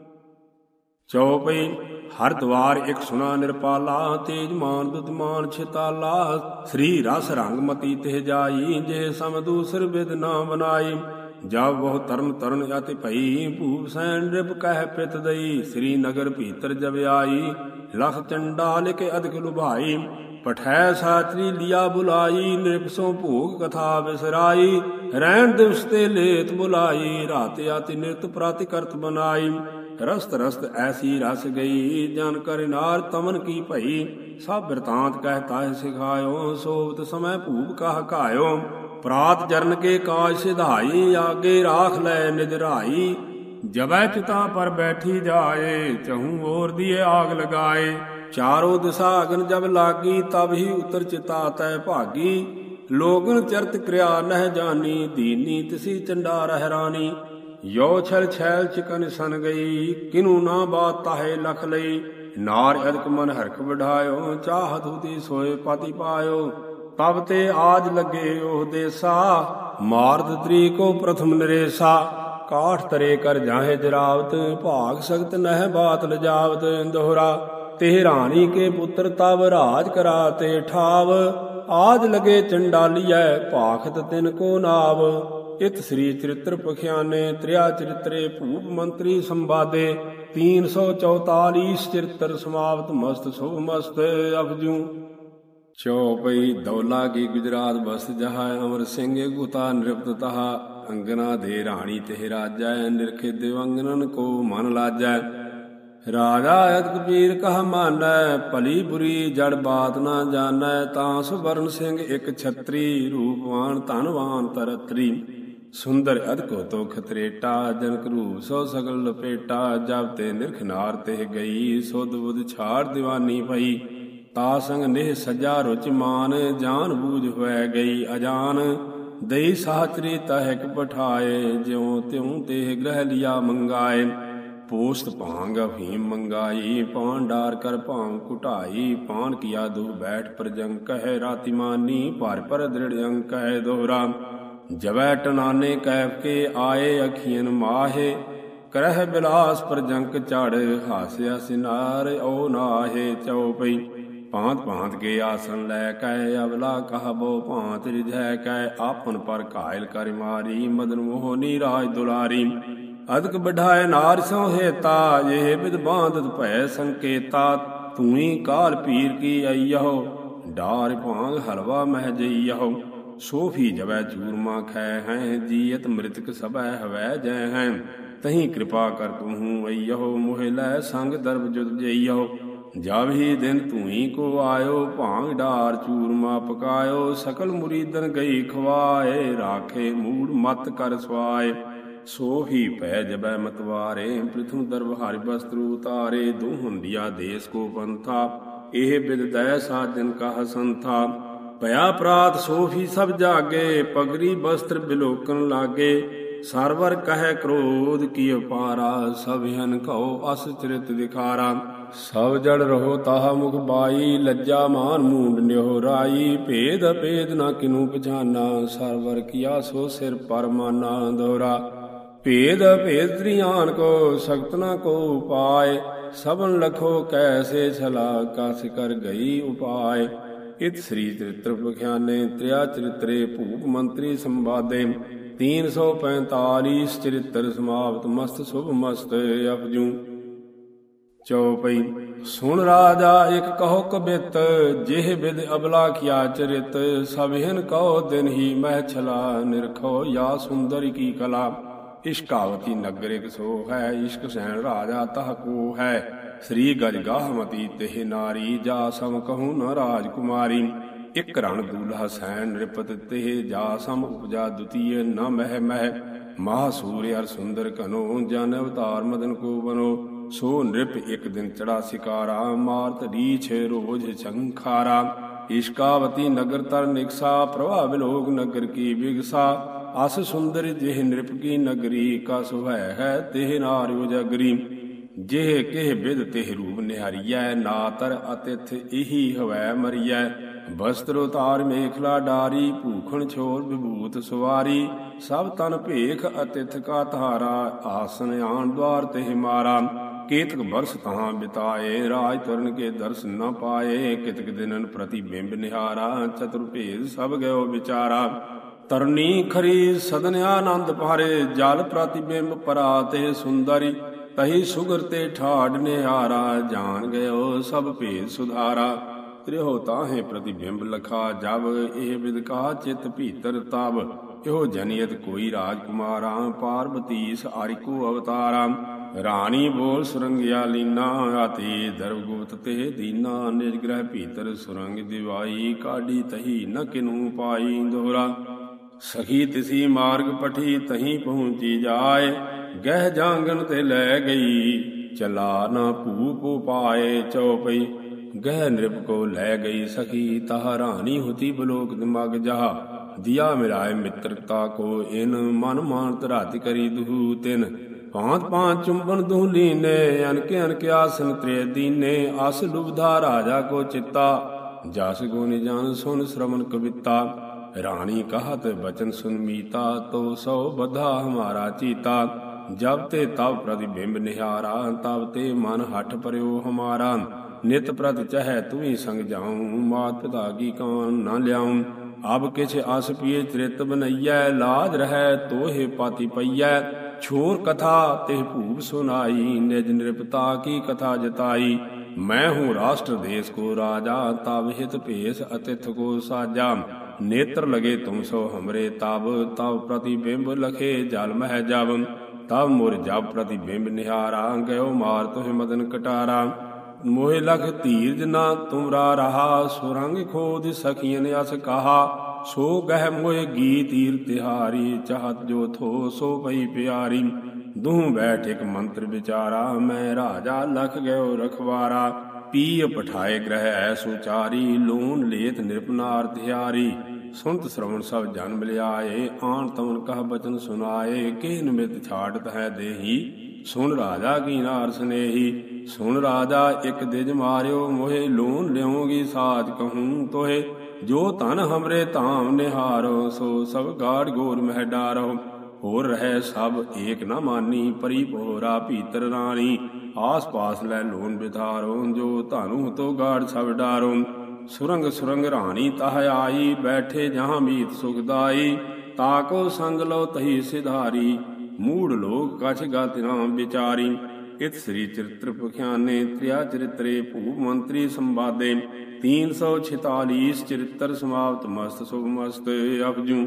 ਚੌਪਈ ਹਰ ਦਵਾਰ ਇਕ ਸੁਨਾ ਨਿਰਪਾਲਾ ਤੇਜਮਾਨ ਦੁਤਮਾਨ ਛਿਤਾਲਾ ਸ੍ਰੀ ਰਸ ਰੰਗ ਮਤੀ ਤਿਹ ਜਾਈ ਜੇ ਸਮ ਦੂਸਰ ਬਿਦ ਨਾ ਬਨਾਈ ਜਬ ਬਹੁ ਤਰਨ ਤਰਨ ਅਤਿ ਭਈ ਭੂਪ ਸੈਨ ਨਿਰਭ ਕਹਿ ਪਿਤ ਦਈ ਸ੍ਰੀ ਨਗਰ ਭੀਤਰ ਜਬ ਆਈ ਲਖ ਚੰਡਾਲਿਕ ਅਧਿਕ ਲੁਭਾਈ ਪਠੈ ਸਾਤਰੀ ਲਿਆ ਬੁਲਾਈ ਨਿਰਭਸੋਂ ਭੋਗ ਕਥਾ ਵਿਸਰਾਈ ਰਹਿਣ ਦਿਵਸ ਤੇ ਲੇਤ ਬੁਲਾਈ ਰਾਤ ਆਤੀ ਨਿਰਤ ਪ੍ਰਾਤਿ ਕਰਤ ਬਨਾਈ ਰਸਤ ਰਸਤ ਐਸੀ ਰਸ ਗਈ ਜਨ ਕਰ ਨਾਰ ਤਮਨ ਕੀ ਭਈ ਸਭ ਬਿਰਤਾਂਤ ਕਹਿ ਤਾਹਿ ਸਿਖਾਇਓ ਸੋਵਤ ਸਮੈ ਭੂਪ ਕਹ ਘਾਇਓ ਪ੍ਰਾਤ ਜਰਨ ਕੇ ਕਾਜ ਸਿਧਾਈ ਆਗੇ ਰਾਖ ਲੈ ਨਿਜ ਰਾਈ ਜਬੈ ਚਿਤਾ ਪਰ ਬੈਠੀ ਜਾਏ ਚਹੂ ਔਰ ਦੀਏ ਆਗ ਲਗਾਏ ਚਾਰੋ ਦਿਸ਼ਾ ਅਗਨ ਜਬ ਲਾਗੀ ਤਬ ਹੀ ਉਤਰ ਚਿਤਾ ਤੈ ਭਾਗੀ ਲੋਗਨ ਚਰਤ ਕਿਰਿਆ ਨਹਿ ਜਾਨੀ ਦੀਨੀ ਤਿਸੀ ਚੰਡਾ ਰਹਿ ਰਾਨੀ ਯੋ ਛਲ ਛੈਲ ਚਿਕਨ ਸਨ ਗਈ, ਕਿਨੂ ਨਾ ਬਾਤ ਤਾਹੇ ਲਖ ਲਈ। ਨਾਰ ਅਦਕ ਮਨ ਹਰਖ ਵਢਾਇਓ, ਚਾਹਤ ਹੁਤੀ ਸੋਏ ਪਤੀ ਪਾਇਓ। ਤਬ ਤੇ ਆਜ ਲੱਗੇ ਉਹ ਦੇਸਾ, ਮਾਰਦ ਤ੍ਰੀ ਕੋ ਪ੍ਰਥਮ ਨਰੇਸਾ। ਕਾਠ ਤਰੇ ਕਰ ਜਾਹੇ ਜਰਾਵਤ, ਭਾਗ ਸਖਤ ਨਹਿ ਬਾਤ ਲਜਾਵਤ। ਦੋਹਰਾ ਤੇ ਰਾਣੀ ਕੇ ਪੁੱਤਰ ਤਬ ਰਾਜ ਕਰਾ ਤੇ ਠਾਵ। ਆਜ ਲਗੇ ਚੰਡਾਲੀਐ, ਭਾਖਤ ਤਿਨ ਕੋ ਨਾਵ। ਇਤ ਸ੍ਰੀ ਚਰਿਤ੍ਰ ਪਖਿਆਨੇ, ਤ੍ਰਿਆ ਚਰਿਤਰੇ ਭੂਪ ਮੰਤਰੀ ਸੰਵਾਦੇ। 344 ਚਰਿਤ੍ਰ ਸਮਾਪਤ, ਮਸਤ ਸ਼ੁਭ ਮਸਤ ਅਪਜੂ। ਚੌਪਈ ਦੌਲਾ ਕੀ ਗੁਜਰਾਤ ਬਸਤ ਜਹਾ, ਅਮਰ ਸਿੰਘ ਗੁਤਾ ਨਿਰਪਤ ਤਹਾ। ਅੰਗਨਾ ਦੇ ਰਾਣੀ ਤੇ ਰਾਜੈ, ਨਿਰਖੇ ਦਿਵੰਗਨਨ ਕੋ ਮਨ ਲਾਜੈ। ਰਾਜਾ ਅਤ ਕਬੀਰ ਕਹ ਮਾਨੈ, ਭਲੀ ਬੁਰੀ ਜੜ ਬਾਤ ਨਾ ਜਾਣੈ। ਤਾਂ ਸੁਬਰਨ ਸਿੰਘ ਇਕ ਛਤਰੀ, ਰੂਪਵਾਨ ਧਨਵਾਨ ਤਰਤਰੀ। ਸੁੰਦਰ ਅਦ ਕੋ ਤੋ ਖਤਰੇਟਾ, ਜਨਕ ਰੂਪ ਸੋ ਸਗਲ ਲਪੇਟਾ। ਜਬ ਤੇ ਨਿਰਖ ਨਾਰ ਤੇ ਗਈ, ਸੁਧ ਬੁਧ ਛਾੜ ਦੀਵਾਨੀ ਪਈ। ਤਾ ਸੰਗ ਨਿਹ ਸਜਾ ਰੁਚ ਮਾਨ, ਜਾਨ ਬੂਝ ਹੋਇ ਗਈ ਅਜਾਨ। ਦਈ ਸਾਚਰੀ ਤਹਿਕ ਪਠਾਏ, ਜਿਉ ਤਿਉ ਤੇ ਗ੍ਰਹਿ ਲਿਆ ਮੰਗਾਏ। ਪੋਸਤ ਭਾਂਗ ਅਫੀਮ ਮੰਗਾਈ, ਪਾਨ ਡਾਰ ਕਰ ਭਾਂਗ ਕੁਟਾਈ। ਪਾਨ ਕੀਆ ਦੁਹ ਬੈਠ ਪ੍ਰਜੰਕ ਹੈ, ਰਾਤੀ ਮਾਨੀ ਭਰ ਪਰ ਦ੍ਰਿੜ ਅੰਕ ਹੈ। ਦੋਹਰਾ ਜਵੈ ਟਨਾਨੇ ਕੈਫ ਕੇ ਆਏ, ਅਖੀਨ ਮਾਹੇ। ਕਰਹਿ ਬਿਲਾਸ ਪ੍ਰਜੰਕ ਚੜ, ਹਾਸਿਆ ਸਿਨਾਰ ਓ ਨਾਹੇ। ਚਉਪਈ ਭਾਂਤ ਭਾਂਤ ਕੇ ਆਸਨ ਲੈ ਕੈ, ਅਵਲਾ ਕਹਬੋ ਭਾਂਤ ਰਿਝੈ ਕੈ। ਆਪਨ ਪਰ ਘਾਇਲ ਕਰ ਮਾਰੀ, ਮਦਨ ਮੋਹਨੀ ਰਾਜ ਦੁਲਾਰੀ। ਅਦਕ ਬਢਾਏ ਨਾਰ ਸੋ ਹੇਤਾ, ਇਹ ਬਿਦ ਬਾਂਧਤ ਭੈ ਸੰਕੇਤਾ। ਤੂਈ ਕਾਲ ਪੀਰ ਕੀ ਅਈਹੋ, ਡਾਰ ਭਾਂਗ ਹਲਵਾ ਮਹਿ ਜਈਹੋ। ਸੋਫੀ ਜਵੈ ਚੂਰਮਾ ਖੈ ਹੈ, ਜੀਅਤ ਮ੍ਰਿਤਕ ਸਭੈ ਹਵੈ ਜੈ ਹੈ। ਤਹੀਂ ਕਿਰਪਾ ਕਰ ਤੂੰ ਅਈਹੋ, ਮੋਹਿ ਲੈ ਸੰਗ ਦਰਬ ਜੁਦ ਜਈਹੋ। ਜਬ ਹੀ ਦਿਨ ਤੂਈ ਕੋ ਆਇਓ, ਭਾਂਗ ਡਾਰ ਚੂਰਮਾ ਪਕਾਇਓ। ਸਕਲ ਮੁਰੀਦਨ ਗਈ ਖਵਾਏ, ਰਾਖੇ ਮੂੜ ਮਤ ਕਰ ਸਵਾਏ। ਸੋ ਹੀ ਪੈ ਜਬੈ ਮਤਵਾਰੇ, ਪ੍ਰਥਮ ਦਰਬ ਹਰਿ ਬਸਤਰੂ ਉਤਾਰੇ। ਦੋ ਹੁੰਦਿਆ ਦੇਸ ਕੋ ਪੰਥਾ, ਇਹ ਬਿਦ ਦੈ ਸਾਜਨ ਕਹ ਸੰਥਾ। ਭਇਆ ਪ੍ਰਾਤ ਸੋਫੀ ਸਭ ਜਾਗੇ, ਪਗਰੀ ਬਸਤਰ ਬਿਲੋਕਨ ਲਾਗੇ। ਸਰਵਰ ਕਹਿ ਕ੍ਰੋਧ ਕੀ ਅਪਾਰਾ, ਸਭ ਹਨ ਕਉ ਅਸ ਚਰਿਤ ਦਿਖਾਰਾ। ਸਭ ਜੜ ਰਹੋ ਤਾਹਾ ਮੁਖ ਬਾਈ, ਲੱਜਾ ਮਾਨ ਮੂੰਡ ਨਿਓ ਰਾਈ। ਭੇਦ ਅਭੇਦ ਨਾ ਕਿਨੂ ਪਛਾਨਾ, ਸਰਵਰ ਕੀਆ ਸੋ ਸਿਰ ਪਰ ਮਾਨਾ। ਦੋਹਰਾ ਭੇਦ ਅਭੇਦ ਤ੍ਰਿਆਨ ਕੋ, ਸਖਤ ਨਾ ਕੋ ਉਪਾਏ। ਸਭਨ ਲਖੋ ਕੈਸੇ ਛਲਾ, ਕਸ ਕਰ ਗਈ ਉਪਾਏ। ਇਤ ਸ੍ਰੀ ਚਰਿਤ੍ਰ ਪਖਿਆਨੇ, ਤ੍ਰਿਆ ਚਰਿਤਰੇ ਭੂਪ ਮੰਤਰੀ ਸੰਵਾਦੇ। 345 ਚਰਿਤ੍ਰ ਸਮਾਪਤ, ਮਸਤ ਸ਼ੁਭ ਮਸਤ ਅਪਜੂ। ਚਉਪਈ ਸੁਣ ਰਾਜਾ ਇਕ ਕਹੋ ਕਬਿਤ, ਜਿਹ ਬਿਦ ਅਬਲਾ ਕੀਆ ਚਰਿਤ। ਸਭਿਨ ਕਹੋ ਦਿਨ ਹੀ ਮਹਿ ਛਲਾ, ਨਿਰਖੋ ਯਾ ਸੁੰਦਰ ਕੀ ਕਲਾ। ਇਸ਼ਕਾਵਤੀ ਨਗਰ ਇਕ ਸੋ ਹੈ, ਇਸ਼ਕ ਸੈਨ ਰਾਜਾ ਤਹ ਕੋ ਹੈ। ਸ੍ਰੀ ਗਜ ਗਾਹਮਤੀ ਤਿਹ ਨਾਰੀ, ਜਾ ਸਮ ਕਹੂੰ ਨ ਰਾਜਕੁਮਾਰੀ। ਇਕ ਰਣ ਦੂਲਹਾ ਸੈਨ ਨਿਰਪਤ ਤਿਹ, ਜਾ ਸਮ ਉਪਜਾ ਦੁਤੀਏ ਨ ਮਹਿ ਮਹਿ। ਮਹਾਸੂਰ ਅਰ ਸੁੰਦਰ ਕਨੋ, ਜਨ ਅਵਤਾਰ ਮਦਨ ਕੋ ਬਨੋ। ਸੋ ਨਿਰਪ ਇਕ ਦਿਨ ਚੜਾ ਸਿਕਾਰਾ, ਮਾਰਤ ਰੀਛ ਰੋਜ ਚੰਖਾਰਾ। ਇਸ਼ਕਾਵਤੀ ਨਗਰ ਤਰ ਨਿਕਸਾ, ਪ੍ਰਭਾ ਬਿਲੋਕ ਨਗਰ ਕੀ ਬਿਗਸਾ। ਅਸ ਸੁੰਦਰ ਜਿਹ ਨਿਰਪ ਕੀ ਨਗਰੀ, ਕਸ ਹੈ ਹੈ ਤਿਹ ਨਾਰਿਓ ਜਗਰੀ। ਜਿਹ ਕਿਹ ਬਿਦ ਤਿਹ ਰੂਪ ਨਿਹਾਰੀਐ, ਨਾ ਤਰ ਅਤਿਥ ਇਹੀ ਹਵੈ ਮਰੀਐ। ਬਸਤਰ ਉਤਾਰ ਮੇਖਲਾ ਡਾਰੀ, ਭੂਖਣ ਛੋਰ ਵਿਭੂਤ ਸਵਾਰੀ। ਸਭ ਤਨ ਭੇਖ ਅਤਿਥ ਕਾ ਧਾਰਾ, ਆਸਨ ਆਣ ਦਵਾਰ ਤਿਹ ਮਾਰਾ। ਕੇਤਕ ਬਰਸ ਤਹਾਂ ਬਿਤਾਏ, ਰਾਜ ਤੁਰਨ ਕੇ ਦਰਸ ਨ ਪਾਏ। ਕਿਤਕ ਦਿਨਨ ਪ੍ਰਤੀਬਿੰਬ ਨਿਹਾਰਾ, ਚਤੁਰ ਭੇਦ ਸਭ ਗਇਓ ਵਿਚਾਰਾ। ਤਰਨੀ ਖਰੀ ਸਦਨ ਆਨੰਦ ਭਾਰੇ, ਜਲ ਪ੍ਰਤੀਬਿੰਬ ਪਰਾ ਤੇ ਸੁੰਦਰੀ। ਤਹੀ ਸੁਗਰ ਤੇ ਠਾੜ ਨਿਹਾਰਾ, ਜਾਣ ਗਇਓ ਸਭ ਭੇਦ ਸੁਧਾਰਾ। ਤ੍ਰਿਹੋ ਤਾਹੇ ਪ੍ਰਤੀਬਿੰਬ ਲਖਾ ਜਬ, ਇਹ ਬਿਦ ਕਾ ਚਿਤ ਭੀਤਰ ਤਬ। ਇਹੋ ਜਨੀਅਤ ਕੋਈ ਰਾਜਕੁਮਾਰਾ, ਪਾਰਬਤੀਸ ਆਰਿਕੋ ਅਵਤਾਰਾ। ਰਾਣੀ ਬੋਲ ਸੁਰੰਗਿਆ ਲੀਨਾ, ਆਤੀ ਦਰਬ ਗੁਪਤ ਤੇ ਦੀਨਾ। ਨਿਜ ਗ੍ਰਹਿ ਭੀਤਰ ਸੁਰੰਗ ਦਿਵਾਈ, ਕਾਢੀ ਤਹੀ ਨ ਕਿਨੂ ਪਾਈ। ਦੋਹਰਾ ਸਖੀ ਤਿਸੀ ਮਾਰਗ ਪਠੀ, ਤਹੀਂ ਪਹੁੰਚੀ ਜਾਏ। ਗਹਿ ਜਾਂਗਨ ਤੇ ਲੈ ਗਈ, ਚਲਾ ਨਾ ਭੂਪ ਉਪਾਏ। ਚਉਪਈ ਗਹਿ ਨਿਰਪ ਕੋ ਲੈ ਗਈ ਸਖੀ, ਤਹ ਰਾਣੀ ਹੁਤੀ ਬਲੋਕ ਦਿਮਗ ਜਹਾ। ਦਿਆ ਮਿਲਾਏ ਮਿੱਤਰਤਾ ਕੋ ਇਨ ਮਨ ਮਾਨਤ ਰਾਤ ਕਰੀ ਦੁਹੂ ਤਿਨ ਭਾਂਤ ਭਾਂਤ ਚੁੰਬਨ ਦੁਹ ਲੀਨੇ ਅਨਕੇ ਅਨਕੇ ਆਸਨ ਤ੍ਰੇ ਦੀਨੇ ਅਸ ਲੁਬਧਾ ਰਾਜਾ ਕੋ ਚਿੱਤਾ ਜਸ ਗੁਣ ਜਨ ਸੁਨ ਸ਼ਰਵਨ ਕਵਿਤਾ ਰਾਣੀ ਕਹਤ ਬਚਨ ਸੁਨ ਮੀਤਾ ਤੋ ਸੋ ਬਧਾ ਹਮਾਰਾ ਚੀਤਾ ਜਬ ਤੇ ਤਬ ਪ੍ਰਤਿਬਿੰਬ ਨਿਹਾਰਾ ਤਬ ਤੇ ਮਨ ਹਠ ਪਰਿਓ ਹਮਾਰਾ ਨਿਤ ਪ੍ਰਤ ਚਹੈ ਤੂੰ ਹੀ ਸੰਗ ਜਾਉ ਮਾਤ ਪਿਤਾ ਕੀ ਕਾਨ ਨ ਲਿਆਉ ਅਬ ਕਿਛ ਅਸ ਪੀਏ ਤ੍ਰਿਤ ਬਨਈਐ ਲਾਜ ਰਹੈ ਤੋਹਿ ਪਾਤੀ ਪਈਐ ਛੋਰ ਕਥਾ ਤਿਹ ਭੂਪ ਸੁਨਾਈ ਨਿਜ ਨਿਰਪਤਾ ਕੀ ਕਥਾ ਜਤਾਈ ਮੈਂ ਹੂੰ ਰਾਸ਼ਟਰ ਦੇਸ ਕੋ ਰਾਜਾ ਤਬ ਹਿਤ ਭੇਸ ਅਤਿਥ ਕੋ ਸਾਜਾ ਨੇਤਰ ਲਗੇ ਤੁਮ ਸੋ ਹਮਰੇ ਤਬ ਤਬ ਪ੍ਰਤਿਬਿੰਬ ਲਖੇ ਜਲ ਮਹਿ ਜਬ ਤਬ ਮੁਰ ਜਬ ਪ੍ਰਤਿਬਿੰਬ ਨਿਹਾਰਾ ਗਇਓ ਮਾਰ ਤੋਹਿ ਮਦਨ ਕਟਾਰਾ ਮੋਹਿ ਲਖ ਧੀਰਜ ਨਾ ਤੁਮਰਾ ਰਹਾ ਸੁਰੰਗ ਖੋਦ ਸਖੀਨ ਅਸ ਕਹਾ ਸੋ ਗਹਿ ਮੋਹਿ ਗੀ ਤੀਰ ਤਿਹਾਰੀ ਚਾਹਤ ਜੋ ਥੋ ਸੋ ਪਈ ਪਿਆਰੀ ਦੂਹ ਬੈਠ ਇਕ ਮੰਤਰ ਵਿਚਾਰਾ ਮੈਂ ਰਾਜਾ ਲਖ ਗਇਓ ਰਖਵਾਰਾ ਪੀਅ ਪਠਾਏ ਗ੍ਰਹਿ ਐਸੋ ਚਾਰੀ ਲੋਨ ਲੇਤ ਨਿਰਪਨਾਰ ਤਿਹਾਰੀ ਸੁਨਤ ਸ਼ਰਵਣ ਸਭ ਜਨ ਮਿਲਿਆਏ ਆਣ ਤਵਨ ਕਹ ਬਚਨ ਸੁਨਾਏ ਕਿਹ ਨਿਮਿਤ ਛਾੜਤ ਹੈ ਦੇਹੀ ਸੁਨ ਰਾਜਾ ਕੀ ਨਾਰ ਸਨੇਹੀ ਸੁਨ ਰਾਜਾ ਇਕ ਦਿਜ ਮਾਰਿਓ ਮੋਹਿ ਲੋਨ ਲਿਓਗੀ ਸਾਜ ਕਹੂੰ ਤੋਹਿ ਜੋ ਧਨ ਹਮਰੇ ਧਾਮ ਨਿਹਾਰੋ ਸੋ ਸਭ ਗਾੜ ਗੋਰ ਮਹਿ ਡਾਰੋ ਹੋਰ ਰਹਿ ਸਭ ਏਕ ਨ ਮਾਨੀ ਪਰੀ ਪੋਰਾ ਭੀਤਰ ਰਾਣੀ ਆਸ ਪਾਸ ਲੈ ਲੋਨ ਬਿਧਾਰੋ ਜੋ ਧਾਨੂ ਤੋ ਗਾੜ ਸਭ ਡਾਰੋ ਸੁਰੰਗ ਸੁਰੰਗ ਰਾਣੀ ਤਹ ਆਈ ਬੈਠੇ ਜਹਾਂ ਮੀਤ ਸੁਖਦਾਈ ਤਾਕੋ ਸੰਗ ਲੋ ਤਹੀ ਸਿਧਾਰੀ ਮੂੜ ਲੋਕ ਕਛ ਗਤ ਨਾਮ ਵਿਚਾਰੀ ਇਤ ਸ੍ਰੀ ਚਰਿਤ੍ਰ ਪਖਿਆਨੇ ਤ੍ਰਿਆ ਚਰਿਤਰੇ ਭੂਪ ਮੰਤਰੀ ਸੰਵਾਦੇ 346 ਚਰਿਤ੍ਰ ਸਮਾਪਤ ਮਸਤ ਸੁਭ ਮਸਤ ਅਪਜੂ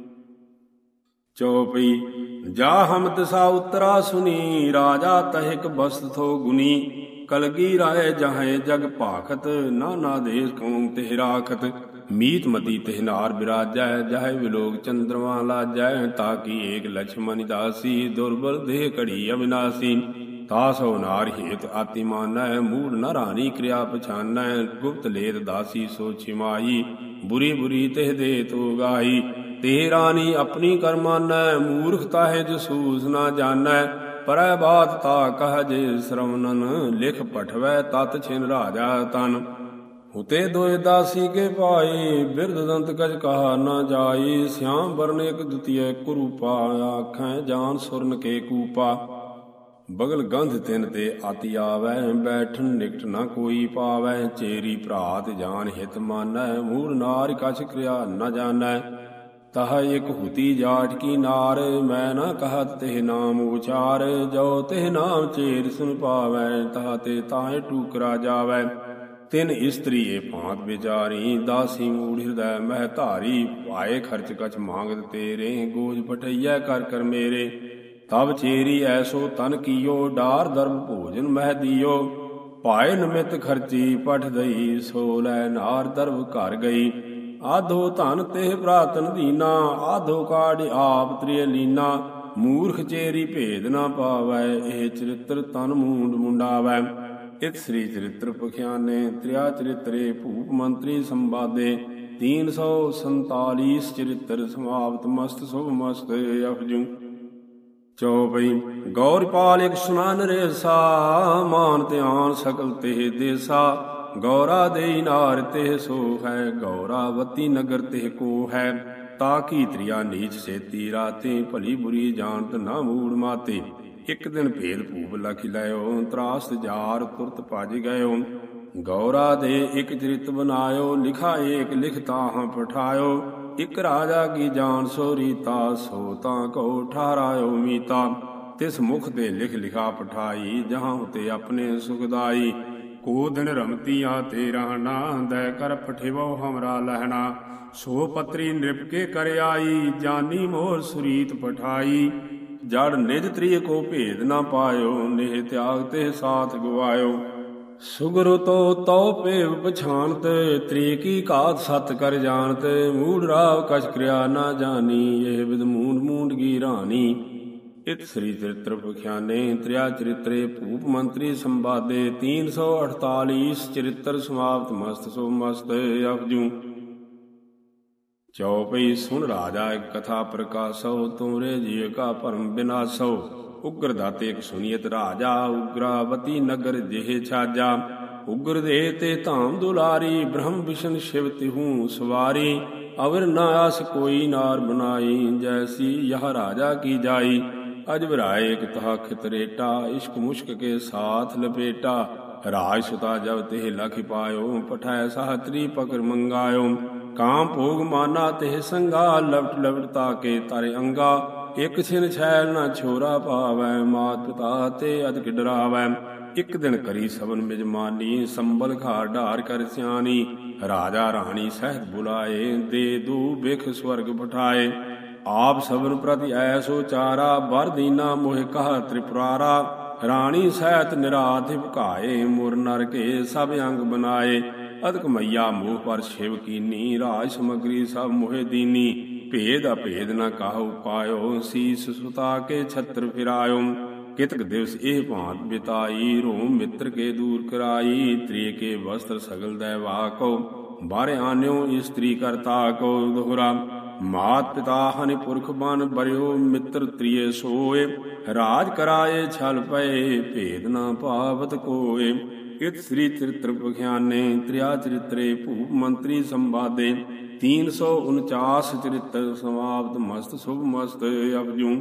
ਚੌਪਈ ਜਾ ਹਮ ਦਿਸਾ ਉਤਰਾ ਸੁਨੀ ਰਾਜਾ ਤਹਿਕ ਬਸਤ ਥੋ ਗੁਨੀ ਕਲਗੀ ਰਾਏ ਜਹੈ ਜਗ ਭਾਖਤ ਨਾਨਾ ਦੇਸ ਕਉ ਤਿਹ ਰਾਖਤ ਮੀਤ ਮਤੀ ਤਿਹ ਨਾਰ ਬਿਰਾਜੈ ਜਹੈ ਵਿਲੋਕ ਚੰਦਰਮਾ ਲਾਜੈ ਤਾਕੀ ਏਕ ਲਛਮਨ ਦਾਸੀ ਦੁਰਬਲ ਦੇਹ ਘੜੀ ਅਵਿਨਾਸੀ ਤਾਸੋ ਨਾਰ ਹੇਤ ਆਤੀ ਮਾਨੈ ਮੂੜ ਨ ਰਾਣੀ ਕਿਰਿਆ ਪਛਾਨੈ ਗੁਪਤ ਲੇਤ ਦਾਸੀ ਸੋ ਛਿਮਾਈ ਬੁਰੀ ਬੁਰੀ ਤਿਹ ਦੇ ਤੋ ਗਾਈ ਤੇ ਰਾਣੀ ਆਪਣੀ ਕਰਮਾਨੈ ਮੂਰਖ ਤਾਹੇ ਜਸੂਸ ਨਾ ਜਾਣੈ ਪਰੈ ਬਾਤ ਤਾ ਕਹ ਜੇ ਸ਼ਰਵਨਨ ਲਿਖ ਪਠਵੈ ਤਤ ਛਿਨ ਰਾਜਾ ਤਨ ਹੁਤੇ ਦੋਇ ਦਾਸੀ ਕੇ ਪਾਈ ਬਿਰਧ ਦੰਤ ਕਜ ਕਹਾ ਨਾ ਜਾਈ ਸਿਆਮ ਬਰਨ ਇਕ ਦੁਤੀਏ ਕੁਰੂਪਾ ਆਖੈ ਜਾਨ ਸੁਰਨ ਕੇ ਕੂਪਾ ਬਗਲ ਗੰਧ ਤਿਨ ਤੇ ਆਤੀ ਆਵੈ ਬੈਠਣ ਨਿਕਟ ਨਾ ਕੋਈ ਪਾਵੈ ਚੇਰੀ ਭਰਾਤ ਜਾਨ ਹਿਤ ਮਾਨੈ ਮੂੜ ਨਾਰ ਕਛ ਕਿਰਿਆ ਨ ਜਾਣੈ ਤਹ ਇਕ ਹੁਤੀ ਜਾਟ ਕੀ ਨਾਰ ਮੈਂ ਨ ਕਹਤ ਤਿਹ ਨਾਮ ਉਚਾਰ ਜੋ ਤਿਹ ਨਾਮ ਚੇਰ ਸੁਨ ਪਾਵੈ ਤਹ ਤੇ ਤਾਹੇ ਟੂਕਰਾ ਜਾਵੈ ਤਿਨ ਇਸਤਰੀਏ ਭਾਂਤ ਵਿਚਾਰੀ ਦਾਸੀ ਮੂੜ ਹਿਰਦੈ ਮਹਿ ਧਾਰੀ ਭਾਏ ਖਰਚ ਕਛ ਮੰਗਤ ਤੇਰੇ ਗੋਜ ਪਠਈਐ ਕਰ ਕਰ ਮੇਰੇ ਤਬ ਚੇਰੀ ਐਸੋ ਤਨ ਕੀਓ ਡਾਰ ਦਰਬ ਭੋਜਨ ਮਹਿ ਦਿਓ ਭਾਏ ਨਿਮਿਤ ਖਰਚੀ ਪਠ ਦਈ ਸੋ ਲੈ ਨਾਰ ਦਰਬ ਘਰ ਗਈ ਆਧੋ ਧਨ ਤਿਹ ਪ੍ਰਾਤਨ ਦੀਨਾ ਆਧੋ ਕਾੜ ਆਪ ਤ੍ਰਿਯ ਲੀਨਾ ਮੂਰਖ ਚੇਰੀ ਭੇਦ ਨਾ ਪਾਵੈ ਇਹ ਚਰਿਤ੍ਰ ਤਨ ਮੂੰਡ ਮੁੰਡਾਵੈ ਇਤ ਸ੍ਰੀ ਚਰਿਤ੍ਰ ਪਖਿਆਨੇ ਤ੍ਰਿਆ ਚਰਿਤਰੇ ਭੂਪ ਮੰਤਰੀ ਸੰਵਾਦੇ 347 ਚਰਿਤ੍ਰ ਸਮਾਪਤ ਮਸਤ ਸੁਭ ਮਸਤ ਅਪਜੂ ਚੌਪਈ ਗੌਰਪਾਲ ਇਕ ਸੁਨਾ ਨਰੇਸਾ ਮਾਨ ਧਿਆਨ ਸਕਲ ਤਿਹ ਦੇਸਾ ਗੌਰਾ ਦੇਈ ਨਾਰ ਤਿਹ ਸੋ ਹੈ ਗੌਰਾਵਤੀ ਨਗਰ ਤਿਹ ਕੋ ਹੈ ਤਾਕੀ ਤ੍ਰਿਆ ਨੀਚ ਸੇਤੀ ਰਾਤੇ ਭਲੀ ਬੁਰੀ ਜਾਣਤ ਨਾ ਮੂੜ ਮਾਤੇ ਇਕ ਦਿਨ ਭੇਦ ਭੂਪ ਲਖ ਲਿਓ ਤਰਾਸ ਜਾਰ ਤੁਰਤ ਭਜ ਗਇਓ ਗੌਰਾ ਦੇ ਇਕ ਚਰਿਤ ਬਨਾਇਓ ਲਿਖਾ ਏਕ ਲਿਖਤਾ ਹਾਂ ਪਠਾਇਓ ਇਕ ਰਾਜਾ ਕੀ ਜਾਨ ਸੋ ਰੀਤਾ ਸੋ ਤਾਂ ਕਉ ਠਾਰਾਇਓ ਮੀਤਾ ਤਿਸ ਮੁਖ ਤੇ ਲਿਖ ਲਿਖਾ ਪਠਾਈ ਜਹਾਂ ਉਤੇ ਆਪਣੇ ਸੁਖਦਾਈ ਕੋ ਦਿਨ ਰਮਤੀਆਂ ਤੇ ਰਹਿਣਾ ਦੈ ਕਰ ਪਠਿਵੋ ਹਮਰਾ ਲਹਿਣਾ ਸੋ ਪਤਰੀ ਨਿਰਪ ਕੇ ਕਰ ਆਈ ਜਾਨੀ ਮੋਰ ਸੁਰੀਤ ਪਠਾਈ ਜੜ ਨਿਜ ਤ੍ਰਿਯ ਕੋ ਭੇਦ ਨਾ ਪਾਇਓ ਨੇਹ ਤਿਆਗ ਤੇ ਸਾਥ ਗਵਾਇਓ ਸੁਗਰ ਤੋ ਤਉ ਭੇਵ ਪਛਾਨਤ ਤ੍ਰਿਯ ਕੀ ਘਾਤ ਸਤ ਕਰ ਜਾਣਤ ਮੂੜ ਰਾਵ ਕਛ ਕਿਰਿਆ ਨਾ ਜਾਨੀ ਇਹ ਵਿਦ ਮੂੰਡ ਮੂੰਡ ਗੀ ਰਾਣੀ ਇਤ ਸ੍ਰੀ ਚਰਿਤ੍ਰ ਪਖਿਆਨੇ ਤ੍ਰਿਆ ਚਰਿਤਰੇ ਭੂਪ ਮੰਤਰੀ ਸੰਵਾਦੇ 348 ਚਰਿਤ੍ਰ ਸਮਾਪਤ ਮਸਤ ਸੁਭ ਮਸਤ ਅਪਜੂ ਚਉਪਈ ਸੁਣ ਰਾਜਾ ਇਕ ਕਥਾ ਪ੍ਰਕਾਸ਼ਉ, ਤੁਮਰੇ ਜੀਅ ਕਾ ਭਰਮ ਬਿਨਾਸਉ। ਉਗਰ ਦਾਤੇ ਇਕ ਸੁਨੀਅਤ ਰਾਜਾ, ਉਗਰਾਵਤੀ ਨਗਰ ਜਿਹੇ ਛਾਜਾ। ਉਗਰ ਦੇ ਤੇ ਧਾਮ ਦੁਲਾਰੀ, ਬ੍ਰਹਮ ਵਿਸ਼ਨ ਸ਼ਿਵ ਤਿਹੂ ਸਵਾਰੀ। ਅਵਰ ਨਾ ਆਸ ਕੋਈ ਨਾਰ ਬਨਾਈ, ਜੈਸੀ ਯਹ ਰਾਜਾ ਕੀ ਜਾਈ। ਅਜ ਵਿਰਾਏ ਇਕ ਤਹਾ ਖਿਤਰੇਟਾ, ਇਸ਼ਕ ਮੁਸ਼ਕ ਕੇ ਸਾਥ ਲਪੇਟਾ। ਰਾਜ ਸੁਤਾ ਜਬ ਤਿਹ ਲਖ ਪਾਇਓ, ਪਠਾਇ ਸਾਹਤਰੀ ਪਕਰ ਮੰਗਾਇਓ। ਕਾਮ ਭੋਗ ਮਾਨਾ ਤਿਹ ਸੰਗਾ, ਲਵਟ ਲਵਟ ਤਾਕੇ ਤਰ ਅੰਗਾ। ਇਕ ਛਿਨ छैल ਨਾ ਛੋਰਾ ਪਾਵੈ, ਮਾਤ ਪਿਤਾ ਤੇ ਅਦਕ ਡਰਾਵੈ। ਇਕ ਦਿਨ ਕਰੀ ਸਭਨ ਮਿਜਮਾਨੀ, ਸੰਬਲ ਘਾਰ ਢਾਰ ਕਰ ਸਿਆਣੀ। ਰਾਜਾ ਰਾਣੀ ਸਹਿਤ ਬੁਲਾਏ, ਦੇ ਦੂ ਬਿਖ ਸਵਰਗ ਪਠਾਏ। ਆਪ ਸਭਨ ਪ੍ਰਤੀ ਐਸੋ ਚਾਰਾ, ਬਰ ਦੀਨਾ ਮੋਹਿ ਕਹਾ ਤ੍ਰਿਪੁਰਾਰਾ। ਰਾਣੀ ਸਹਿਤ ਨਿਰਾਧਿ ਭੁਕਾਏ, ਮੁਰ ਨਰ ਕੇ ਸਭ ਅੰਗ ਬਨਾਏ। ਅਦਕ ਮਈਆ ਮੋਹ ਪਰ ਸ਼ਿਵ ਕੀਨੀ, ਰਾਜ ਸਮਗਰੀ ਸਭ ਮੋਹਿ ਦੀਨੀ। ਭੇਦ ਅਭੇਦ ਨ ਕਾਹੂ ਪਾਇਓ, ਸੀਸ ਸੁਤਾ ਕੇ ਛਤਰ ਫਿਰਾਇਓ। ਕਿਤਕ ਦਿਵਸ ਇਹ ਭਾਂਤ ਬਿਤਾਈ, ਰੋਮ ਮਿੱਤਰ ਕੇ ਦੂਰ ਕਰਾਈ। ਤ੍ਰਿਏ ਕੇ ਵਸਤਰ ਸਗਲ ਦੈਵਾ ਕੋ, ਬਾਰੇ ਆਨਿਓ ਇਸਤਰੀ ਕਰਤਾ ਕੋ। ਦੋਹਰਾ ਮਾਤ ਪਿਤਾ ਹਨਿ ਪੁਰਖ ਬਨ, ਬਰਿਓ ਮਿੱਤਰ ਤ੍ਰਿਏ ਸੋਏ। ਰਾਜ ਕਰਾਏ ਛਲ ਪਏ, ਭੇਦ ਨ ਪਾਵਤ ਕੋਏ। ਇਤ ਸ੍ਰੀ ਚਰਿਤ੍ਰ ਪਖਿਆਨੇ, ਤ੍ਰਿਆ ਚਰਿਤਰੇ ਭੂਪ ਮੰਤਰੀ ਸੰਵਾਦੇ। 349 ਚਰਿਤ੍ਰ ਸਮਾਪਤ, ਮਸਤ ਸ਼ੁਭ ਮਸਤ ਅਪਜੂ।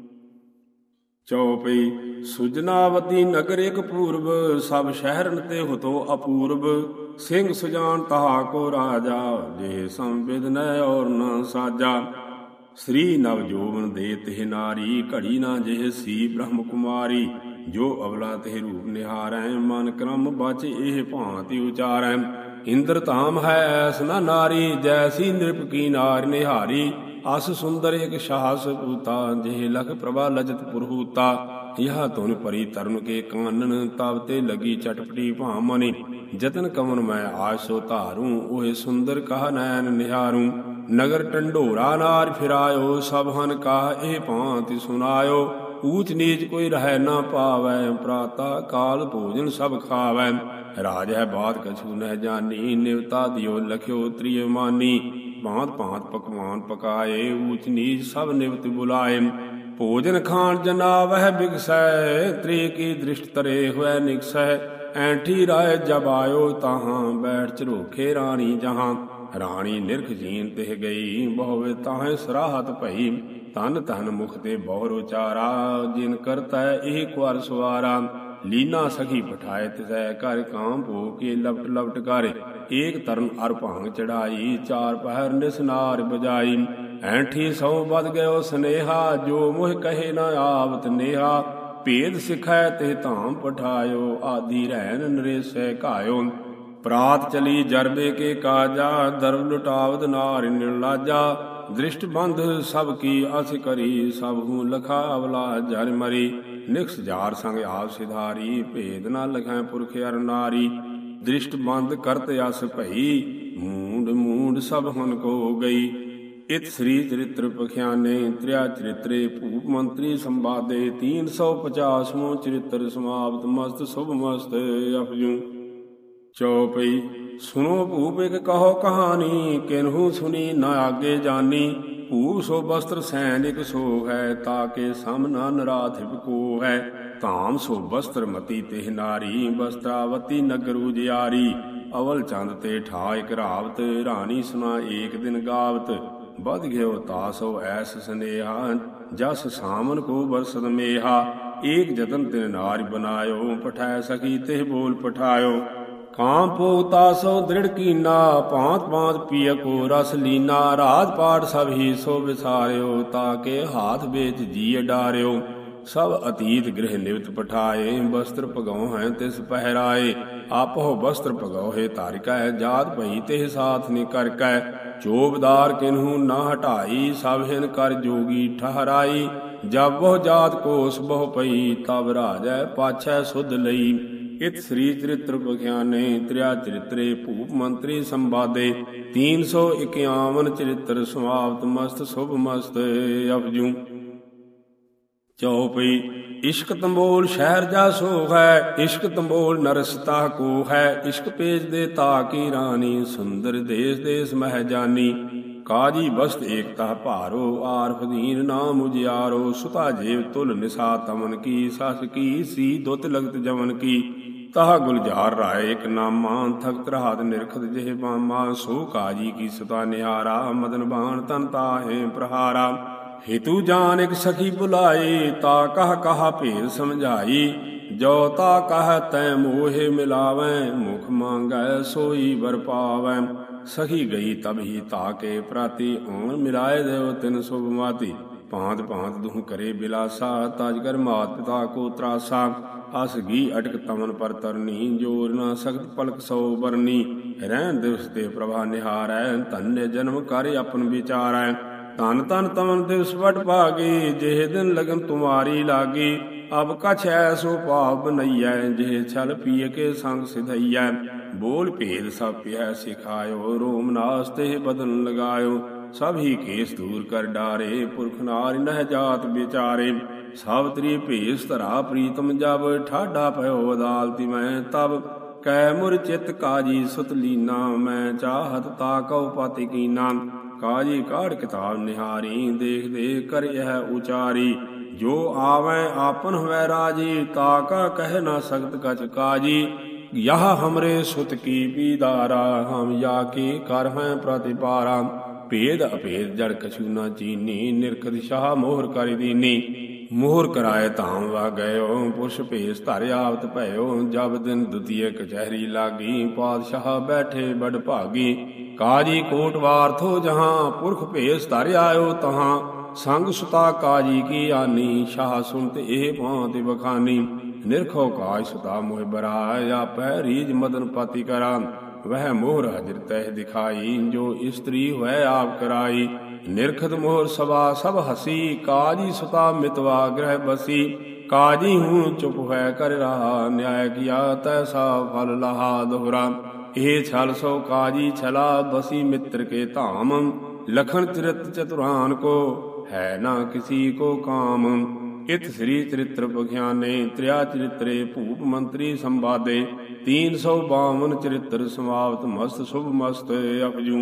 ਚਉਪਈ ਸੁਜਨਾਵਤੀ ਨਗਰ ਇਕ ਪੂਰਬ, ਸਭ ਸ਼ਹਿਰਨ ਤੇ ਹੁਤੋ ਅਪੂਰਬ। ਸਿੰਘ ਸੁਜਾਨ ਤਹਾ ਕੋ ਰਾਜਾ, ਜੇ ਸੰਵਿਦ ਨੈ ਔਰ ਨ ਸਾਜਾ। ਸ੍ਰੀ ਨਵ ਜੋਬਨ ਦੇ ਤਿਹ ਨਾਰੀ, ਘੜੀ ਨਾ ਜਿਹ ਸੀ ਬ੍ਰਹਮ ਕੁਮਾਰੀ। ਜੋ ਅਵਲਾ ਤਿਹ ਰੂਪ ਨਿਹਾਰੈ, ਮਨ ਕਰਮ ਬਚ ਇਹ ਭਾਂਤਿ ਉਚਾਰੈ। ਇੰਦਰ ਧਾਮ ਹੈ ਐਸ ਨ ਨਾਰੀ, ਜੈਸੀ ਨਿਰਪ ਕੀ ਨਾਰ ਨਿਹਾਰੀ। ਅਸ ਸੁੰਦਰ ਇਕ ਸਾਹਸ ਪੂਤਾ, ਜਿਹ ਲਖ ਪ੍ਰਭਾ ਲਜਤ ਪੁਰਹੂਤਾ। ਯਹ ਧੁਨ ਪਰੀ ਤਰਨ ਕੇ ਕਾਨਨ, ਤਬ ਤੇ ਲਗੀ ਚਟਪਟੀ ਭਾਮਨੀ। ਜਤਨ ਕਮਨ ਮੈਂ ਆਸੋ ਧਾਰੂ, ਓਹ ਸੁੰਦਰ ਕਹ ਨੈਨ ਨਿਹਾਰੂ। ਨਗਰ ਢੰਡੋਰਾ ਨਾਰ ਫਿਰਾਇਓ, ਸਭ ਹਨ ਕਾਹ ਇਹ ਭਾਂਤਿ ਸੁਨਾਇਓ। ਊਚ ਨੀਚ ਕੋਈ ਰਹਿ ਨਾ ਪਾਵੈ, ਪ੍ਰਾਤਾ ਕਾਲ ਭੋਜਨ ਸਭ ਖਾਵੈ। ਰਾਜ ਹੈ ਬਾਤ ਕਛੂ ਨਹਿ ਜਾਨੀ, ਨਿਵਤਾ ਦਿਓ ਲਖਿਓ ਤ੍ਰਿਯ ਮਾਨੀ। ਭਾਂਤ ਭਾਂਤ ਪਕਵਾਨ ਪਕਾਏ, ਊਚ ਨੀਚ ਸਭ ਨਿਵਤ ਬੁਲਾਏ। ਭੋਜਨ ਖਾਣ ਜਨਾ ਵਹਿ ਬਿਗਸੈ, ਤ੍ਰਿਯ ਕੀ ਦ੍ਰਿਸ਼ਟ ਤਰੇ ਹੋਇ ਨਿਕਸੈ। ਐਂਠੀ ਰਾਏ ਜਬ ਆਇਓ ਤਾਹਾਂ, ਬੈਠ ਝਰੋਖੇ ਰਾਣੀ ਜਹਾਂ। ਰਾਣੀ ਨਿਰਖ ਜੀਨ ਤਿਹ ਗਈ, ਬਹੁ ਤਾਹੇ ਸਰਾਹਤ ਭਈ। ਤਨ ਤਨ ਮੁਖ ਤੇ ਬਹੁਰ ਉਚਾਰਾ, ਜਿਨ ਕਰਤੈ ਇਹ ਕੁਰ ਸਵਾਰਾ। ਲੀਨਾ ਸਖੀ ਪਠਾਏ ਤਿਸੈ ਘਰ, ਕਾਮ ਭੋਗ ਕੇ ਲਪਟ ਲਪਟ ਕਰ। ਏਕ ਤਰਨ ਅਰ ਭਾਂਗ ਚੜਾਈ, ਚਾਰ ਪਹਿਰ ਨਿਸਨਾਰ ਬਜਾਈ। ਐਂਠੀ ਸਉ ਬਦ ਗਇਓ ਸਨੇਹਾ, ਜੋ ਮੋਹ ਕਹੇ ਨ ਆਵਤ ਨੇਹਾ। ਭੇਦ ਸਿਖੈ ਤੇ ਧਾਮ ਪਠਾਇਓ, ਆਦਿ ਰਹਿਨ ਨਰੇਸੈ ਘਾਇਓ। ਪ੍ਰਾਤ ਚਲੀ ਜਰਬੇ ਕੇ ਕਾਜਾ, ਦਰਬ ਲੁਟਾਵਦ ਨਾਰ ਨਿਰਲਾਜਾ। ਦ੍ਰਿਸ਼ਟ ਬੰਧ ਸਭ ਕੀ ਅਸ ਕਰੀ, ਸਭ ਹੂੰ ਲਖਾ ਅਵਲਾ ਜਰ ਮਰੀ। ਨਿਕਸ ਜਾਰ ਸੰਗ ਆਪ ਸਿਧਾਰੀ, ਭੇਦ ਨ ਲਖੈ ਪੁਰਖ ਅਰ ਨਾਰੀ। ਦ੍ਰਿਸ਼ਟ ਬੰਧ ਕਰਤ ਅਸ ਭਈ, ਮੂੰਡ ਮੂੰਡ ਸਭ ਹਨ ਕੋ ਗਈ। ਇਤ ਸ੍ਰੀ ਚਰਿਤ੍ਰ ਪਖਿਆਨੇ, ਤ੍ਰਿਆ ਚਰਿਤਰੇ ਭੂਪ ਮੰਤਰੀ ਸੰਵਾਦੇ। 350ਵਾਂ ਚਰਿਤ੍ਰ ਸਮਾਪਤ, ਮਸਤ ਸ਼ੁਭ ਮਸਤ ਅਪਜੂ। ਚਉਪਈ ਸੁਨੋ ਭੂਪ ਇਕ ਕਹੋ ਕਹਾਣੀ, ਕਿਨਹੂ ਸੁਨੀ ਨ ਆਗੇ ਜਾਨੀ। ਭੂਪ ਸੋ ਬਸਤਰ ਸੈਨ ਇਕ ਸੋ ਹੈ, ਤਾਕੇ ਸਮ ਨ ਨਰਾਧਿਪ ਕੋ ਹੈ। ਧਾਮ ਸੋ ਬਸਤਰ ਮਤੀ ਤਿਹ ਨਾਰੀ, ਬਸਤਰਾਵਤੀ ਨਗਰ ਉਜਿਆਰੀ। ਅਵਲ ਚੰਦ ਤੇ ਠਾ ਇਕ ਰਾਵਤ, ਰਾਣੀ ਸੁਨਾ ਏਕ ਦਿਨ ਗਾਵਤ। ਬਧ ਗਿਓ ਤਾਸੋ ਐਸ ਸਨੇਹਾ, ਜਸ ਸਾਮਨ ਕੋ ਬਰਸਦ ਮੇਹਾ। ਏਕ ਜਤਨ ਤਿਨ ਨਾਰੀ ਬਨਾਇਓ, ਪਠਾਇ ਸਖੀ ਤਿਹ ਬੋਲ ਪਠਾਇਓ। ਕਾਮ ਭੋਗ ਤਾਸੋ ਦ੍ਰਿੜ ਕੀਨਾ, ਭਾਂਤ ਭਾਂਤ ਪੀਅ ਕੋ ਰਸ ਲੀਨਾ। ਰਾਜ ਪਾਟ ਸਭ ਹੀ ਸੋ ਵਿਸਾਰਿਓ, ਤਾਕੇ ਹਾਥ ਵੇਚ ਜੀ ਡਾਰਿਓ। ਸਭ ਅਤੀਤ ਗ੍ਰਹਿ ਨਿਵਤ ਪਠਾਏ, ਬਸਤਰ ਭਗਉ ਹੈ ਤਿਸ ਪਹਿਰਾਏ। ਆਪਹੁ ਬਸਤਰ ਭਗਉ ਹੈ ਤਾਰਿਕੈ, ਜਾਤ ਭਈ ਤਿਹ ਸਾਥ ਨਿ ਕਰਕੈ। ਚੋਬਦਾਰ ਕਿਨਹੂ ਨਾ ਹਟਾਈ, ਸਭ ਹਿਨ ਕਰ ਜੋਗੀ ਠਹਰਾਈ। ਜਬ ਬਹੁ ਜਾਤ ਕੋਸ ਬਹੁ ਪਈ, ਤਬ ਰਾਜੈ ਪਾਛੈ ਸੁਧ ਲਈ। ਇਤ ਸ੍ਰੀ ਚਰਿਤ੍ਰ ਪਖਿਆਨੇ, ਤ੍ਰਿਆ ਚਰਿਤਰੇ ਭੂਪ ਮੰਤਰੀ ਸੰਵਾਦੇ। 351 ਚਰਿਤ੍ਰ ਸਮਾਪਤ, ਮਸਤ ਸ਼ੁਭ ਮਸਤ ਅਪਜੂ। ਚਉਪਈ ਇਸ਼ਕ ਤੰਬੋਲ ਸ਼ਹਿਰ ਜਾ ਸੋ ਹੈ, ਇਸ਼ਕ ਤੰਬੋਲ ਨਰਸ ਤਾਹ ਕੋ ਹੈ। ਇਸ਼ਕ ਭੇਜ ਦੇ ਤਾ ਕੀ ਰਾਣੀ, ਸੁੰਦਰ ਦੇਸ ਦੇਸ ਮਹਿ ਜਾਨੀ। ਕਾਜੀ ਬਸਤ ਏਕਤਾ ਭਾਰੋ, ਆਰਫ ਦੀਨ ਨਾ ਮੁਜਿਆਰੋ। ਸੁਤਾ ਜੇਵ ਤੁਲ ਨਿਸਾ ਤਮਨ ਕੀ, ਸਸ ਕੀ ਸੀ ਦੁਤ ਲਗਤ ਜਮਨ ਕੀ। ਤਾਹ ਗੁਲਜ਼ਾਰ ਰਾਏ ਇਕ ਨਾਮਾ, ਥਕਤ ਰਹਾਤ ਨਿਰਖਤ ਜਿਹ ਬਾਮਾ। ਸੋ ਕਾਜੀ ਕੀ ਸੁਤਾ ਨਿਹਾਰਾ, ਮਦਨ ਬਾਣ ਤਨ ਤਾਹੇ ਪ੍ਰਹਾਰਾ। ਹਿਤੂ ਜਾਨ ਇਕ ਸਖੀ ਬੁਲਾਈ, ਤਾ ਕਹ ਭੇਦ ਸਮਝਾਈ। ਜੋ ਤਾ ਕਹ ਤੈ ਮੋਹਿ ਮਿਲਾਵੈ, ਮੁਖ ਮੰਗੈ ਸੋਈ ਵਰ ਪਾਵੈ। ਸਖੀ ਗਈ ਤਬ ਹੀ ਤਾਕੇ ਪ੍ਰਾਤੀ, ਓਨ ਮਿਲਾਏ ਦੇਵ ਤਿਨ ਸੁਭ ਮਾਤੀ। ਭਾਂਤ ਭਾਂਤ ਦੁਹ ਕਰੇ ਬਿਲਾਸਾ, ਤਜ ਕਰ ਮਾਤ ਪਿਤਾ ਕੋ ਤਰਾਸਾ। ਅਸ ਗੀ ਅਟਕ ਤਮਨ ਪਰ ਤਰਨੀ, ਜੋਰ ਨਾ ਸਖਤ ਪਲਕ ਸੋ ਬਰਨੀ। ਰਹਿਣ ਦਿਵਸ ਤੇ ਪ੍ਰਭਾ ਨਿਹਾਰੈ, ਧਨਯ ਜਨਮ ਕਰ ਆਪਨ ਵਿਚਾਰੈ। ਧਨ ਧਨ ਤਮਨ ਦਿਵਸ ਵਟ ਭਾਗੀ, ਜਿਹ ਦਿਨ ਲਗਨ ਤੁਮਾਰੀ ਲਾਗੀ। ਅਬ ਕਛ ਐਸੋ ਭਾਵ ਬਨਈਐ, ਜਿਹ ਛਲ ਪੀਏ ਕੇ ਸੰਗ ਸਿਧਈਐ। ਬੋਲ ਭੇਦ ਸਭ ਪਿਐ ਸਿਖਾਇਓ, ਰੋਮ ਨਾਸ ਤੇ ਬਦਨ ਲਗਾਇਓ। ਸਭ ਹੀ ਕੇਸ ਦੂਰ ਕਰ ਡਾਰੇ, ਪੁਰਖ ਨਾਰਿ ਨਹਿ ਜਾਤ ਵਿਚਾਰੇ। ਸਭ ਤ੍ਰੀ ਭੇਸ ਧਰਾ ਪ੍ਰੀਤਮ ਜਬ, ਠਾਡਾ ਭਇਓ ਅਦਾਲਤੀ ਮੈਂ ਤਬ। ਕੈ ਮੁਰ ਚਿਤ ਕਾਜੀ ਸੁਤ ਲੀਨਾ, ਮੈਂ ਚਾਹਤ ਤਾ ਕਉ ਪਤਿ ਕੀਨਾ। ਕਾਜੀ ਕਾਢ ਕਿਤਾਬ ਨਿਹਾਰੀ, ਦੇਖ ਦੇਖ ਕਰ ਇਹ ਉਚਾਰੀ। ਜੋ ਆਵੈ ਆਪਨ ਹੋਵੈ ਰਾਜੀ, ਤਾ ਕਾ ਕਹਿ ਨਾ ਸਕਤ ਕਛ ਕਾਜੀ। ਯਹ ਹਮਰੇ ਸੁਤ ਕੀ ਪੀਦਾਰਾ, ਹਮ ਯਾ ਕੀ ਕਰ ਹੈ ਪ੍ਰਤਿਪਾਰਾ। ਭੇਦ ਅਭੇਦ ਜੜ ਕਛੂ ਨਾ ਚੀਨੀ, ਨਿਰਖਤ ਸ਼ਾਹ ਮੋਹਰ ਕਰਿ ਦੀਨੀ। ਮੋਹਰ ਕਰਾਏ ਧਾਮ ਵਾ ਗਇਓ, ਪੁਰਸ਼ ਭੇਸ ਧਰਿ ਆਵਤ ਭਇਓ। ਜਬ ਦਿਨ ਦੁਤੀਏ ਕਚਹਿਰੀ ਲਾਗੀ, ਪਾਤਸ਼ਾਹ ਬੈਠੇ ਬੜ ਭਾਗੀ। ਕਾਜੀ ਕੋਟ ਵਾਰਥੋ ਜਹਾਂ, ਪੁਰਖ ਭੇਸ ਧਰਿ ਆਇਓ ਤਹਾਂ। ਸੰਗ ਸੁਤਾ ਕਾਜੀ ਕੀ ਆਨੀ, ਸ਼ਾਹ ਸੁਨਤ ਇਹ ਭਾਂਤ ਬਖਾਨੀ। ਨਿਰਖੋ ਕਾਜ ਸੁਤਾ ਮੋਹਿ ਬਰਾਇ, ਆਪੈ ਰੀਜ ਮਦਨ ਪਾਤੀ ਕਰਾ। ਵਹ ਮੋਹਰ ਹਜਰ ਤਹਿ ਦਿਖਾਈ, ਜੋ ਇਸਤਰੀ ਹੋਇ ਆਪ ਕਰਾਈ। ਨਿਰਖਤ ਮੋਹਰ ਸਭਾ ਸਭ ਹਸੀ, ਕਾਜੀ ਸੁਤਾ ਮਿਤਵਾ ਗ੍ਰਹਿ ਬਸੀ। ਕਾਜੀ ਹੂੰ ਚੁਪ ਹੋਇ ਕਰ ਰਹਾ, ਨਿਆਇ ਕੀਆ ਤੈਸਾ ਫਲ ਲਹਾ ਦੋਹਰਾ। ਇਹ ਛਲ ਸੋ ਕਾਜੀ ਛਲਾ, ਬਸੀ ਮਿੱਤਰ ਕੇ ਧਾਮ। ਲਖਨ ਚਰਿਤ ਚਤੁਰਾਨ ਕੋ, ਹੈ ਨਾ ਕਿਸੀ ਕੋ ਕਾਮ। ਇਤ ਸ੍ਰੀ ਚਰਿਤ੍ਰ ਬਖਿਆਨੇ, ਤ੍ਰਿਆ ਚਰਿਤਰੇ ਭੂਪ ਮੰਤਰੀ ਸੰਵਾਦੇ। 352 ਚਰਿਤ੍ਰ ਸਮਾਪਤ, ਮਸਤ ਸ਼ੁਭ ਮਸਤ ਅਪਜੂ।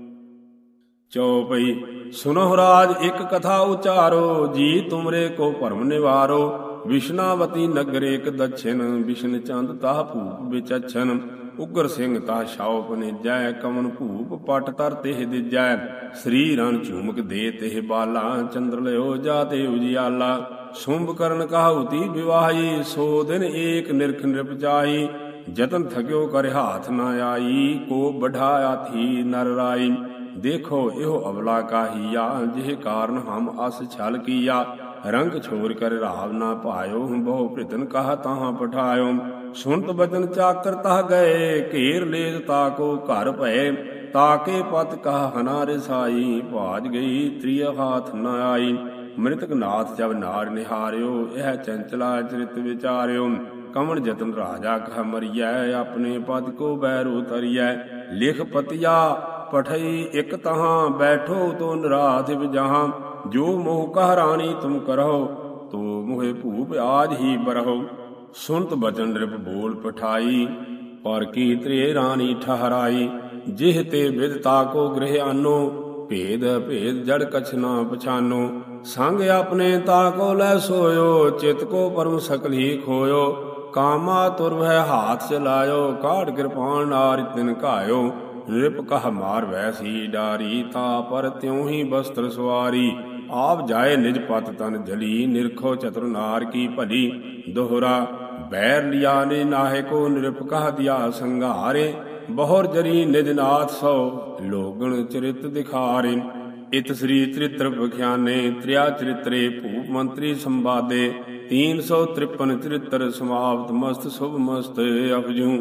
ਚਉਪਈ। ਸੁਨਹੁ ਰਾਜ ਇਕ ਕਥਾ ਉਚਾਰੋ, ਜੀ ਤੁਮਰੇ ਕੋ ਭਰਮ ਨਿਵਾਰੋ। ਵਿਸ਼ਨਾਵਤੀ ਨਗਰ ਇਕ ਦਛਿਨ, ਬਿਸ਼ਨ ਚੰਦ ਤਾਹ ਭੂਪ ਵਿਚਛਨ। ਉਗਰ ਸਿੰਘ ਤਾਹ ਛਾਉ ਪਨੇਜੈ, ਕਮਨ ਭੂਪ ਪਟ ਤਰ ਤਿਹ ਦਿਜੈ। ਸ੍ਰੀ ਰਣ ਝੂਮਕ ਦੇ ਤਿਹ ਬਾਲਾ, ਚੰਦਰ ਲਿਓ ਜਾ ਤੇ ਉਜਿਆਲਾ। ਸੁੰਭ ਕਰਨ ਕਹਾਉਤੀ ਵਿਵਾਹੀ, ਸੋ ਦਿਨ ਏਕ ਨਿਰਖ ਨਿਰਪਜਾਈ। ਜਤਨ ਥਕਿਓ ਕਰ ਹਾਥ ਨਾ ਆਈ, ਕੋ ਬਢਾ ਆਥੀ ਨਰ ਰਾਈ। ਦੇਖੋ ਇਹੋ ਅਵਲਾ ਕਾਹੀਆ, ਜਿਹ ਕਾਰਨ ਹਮ ਅਸ ਛਲ ਕੀਆ। ਰੰਗ ਛੋਰ ਕਰ ਰਾਵ ਨਾ ਭਾਇਓ, ਬਹੁ ਭ੍ਰਿਤਨ ਕਹਾ ਤਾਹਾਂ ਪਠਾਇਓ। ਸੁਨਤ ਬਚਨ ਚਾਕਰ ਤਹ ਗਏ, ਘੇਰ ਲੇਤ ਤਾਕੋ ਘਰ ਭਏ। ਤਾਕੇ ਪਤ ਕਹ ਹਨਾ ਰਿਸਾਈ, ਭਾਜ ਗਈ ਤ੍ਰਿਯ ਹਾਥ ਨ ਆਈ। ਮ੍ਰਿਤਕ ਨਾਥ ਜਬ ਨਾਰ ਨਿਹਾਰਿਓ, ਇਹ ਚੰਚਲਾ ਚਰਿਤ ਵਿਚਾਰਿਓ। ਕਮਣ ਜਤਨ ਰਾਜਾ ਕਹ ਮਰੀਐ, ਆਪਣੇ ਪਦ ਕੋ ਬੈਰੋ ਤਰੀਐ। ਲਿਖ ਪਤਿਆ ਪਠਈ ਇਕ ਤਹਾਂ, ਬੈਠੋ ਤੋ ਨਿਰਾਧਿਵ ਜਹਾਂ। ਜੋ ਮੋਹ ਕਹ ਰਾਣੀ ਤੁਮ ਕਰਹੁ, ਤੋ ਮੋਹਿ ਭੂਪ ਆਜ ਹੀ ਬਰਹੁ। ਸੁਨਤ ਬਚਨ ਨ੍ਰਿਪ ਬੋਲ ਪਠਾਈ, ਪਰ ਕੀ ਤ੍ਰੇ ਰਾਣੀ ਠਹਰਾਈ। ਜਿਹ ਤੇ ਵਿਦ ਤਾਕੋ ਗ੍ਰਹਿ ਆਨੋ, ਭੇਦ ਭੇਦ ਜੜ ਕਛ ਨਾ ਪਛਾਨੋ। ਸੰਗ ਆਪਣੇ ਤਾਕੋ ਲੈ ਸੋਇਓ, ਚਿਤ ਕੋ ਪਰਮ ਸਕਲ ਹੀ ਖੋਇਓ। ਕਾਮਾ ਤੁਰ ਵਹਿ ਹਾਥ ਚਲਾਇਓ, ਕਾਢ ਕਿਰਪਾਨ ਨਾਰਿ ਤਿਨ ਘਾਇਓ। ਨ੍ਰਿਪ ਕਹ ਮਾਰ ਵੈਸੀ ਡਾਰੀ, ਤਾ ਪਰ ਤਿਉ ਹੀ ਬਸਤਰ ਸਵਾਰੀ। ਆਪ ਜਾਏ ਨਿਜ ਪਤ ਤਨ ਜਲੀ, ਨਿਰਖੋ ਚਤੁਰ ਨਾਰ ਕੀ ਭਲੀ। ਦੋਹਰਾ। ਬੈਰ ਲਿਆ ਨੇ ਨਾਹਿ ਕੋ, ਨਿਰਪ ਕਹ ਦਿਆ ਸੰਘਾਰੇ। ਬਹੁਰ ਜਰੀ ਨਿਜ ਨਾਥ ਸੋ, ਲੋਗਣ ਚਰਿਤ ਦਿਖਾਰੇ। ਇਤ ਸ੍ਰੀ ਚਰਿਤ੍ਰ ਬਖਿਆਨੇ, ਤ੍ਰਿਆ ਚਰਿਤਰੇ ਭੂਪ ਮੰਤਰੀ ਸੰਵਾਦੇ। 353 ਚਰਿਤ੍ਰ ਸਮਾਪਤ, ਮਸਤ ਸ਼ੁਭ ਮਸਤ ਅਪਜੂ।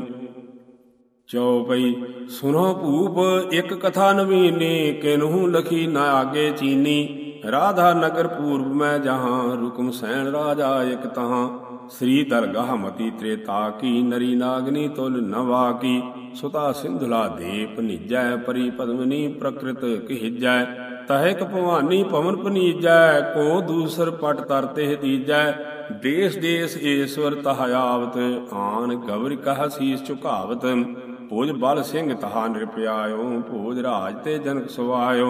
ਚਉਪਈ। ਸੁਨੋ ਭੂਪ ਇਕ ਕਥਾ ਨਵੀਨੀ, ਕਿਨਹੂ ਲਖੀ ਨ ਆਗੇ ਚੀਨੀ। ਰਾਧਾ ਨਗਰ ਪੂਰਬ ਮੈਂ ਜਹਾਂ, ਰੁਕਮ ਸੈਣ ਰਾਜਾ ਇਕ ਤਹਾਂ। ਸ੍ਰੀ ਦਰਗਾਹ ਮਤੀ ਤ੍ਰੇਤਾ ਕੀ, ਨਰੀ ਨਾਗਨੀ ਤੁਲ ਨਵਾ ਕੀ। ਸੁਤਾ ਸਿੰਧੁਲਾ ਦੇਪ ਨਿਜੈ, ਪਰੀ ਪਦਮਨੀ ਪ੍ਰਕ੍ਰਿਤ ਕਹਿਜੈ। ਤਹਿਕ ਭਵਾਨੀ ਪਵਨ ਪਨੀਜੈ, ਕੋ ਦੂਸਰ ਪਟ ਤਰ ਤਿਹ ਦੀਜੈ। ਦੇਸ ਦੇਸ ਈਸ਼ਵਰ ਤਹ ਆਵਤ, ਆਨ ਗਵਰ ਕਹ ਸੀਸ ਝੁਕਾਵਤ। ਭੋਜ ਬਲ ਸਿੰਘ ਤਹਾ ਨਿਰਪਿਆਇਓ, ਭੋਜ ਰਾਜ ਤੇ ਜਨਕ ਸੁਆਇਓ।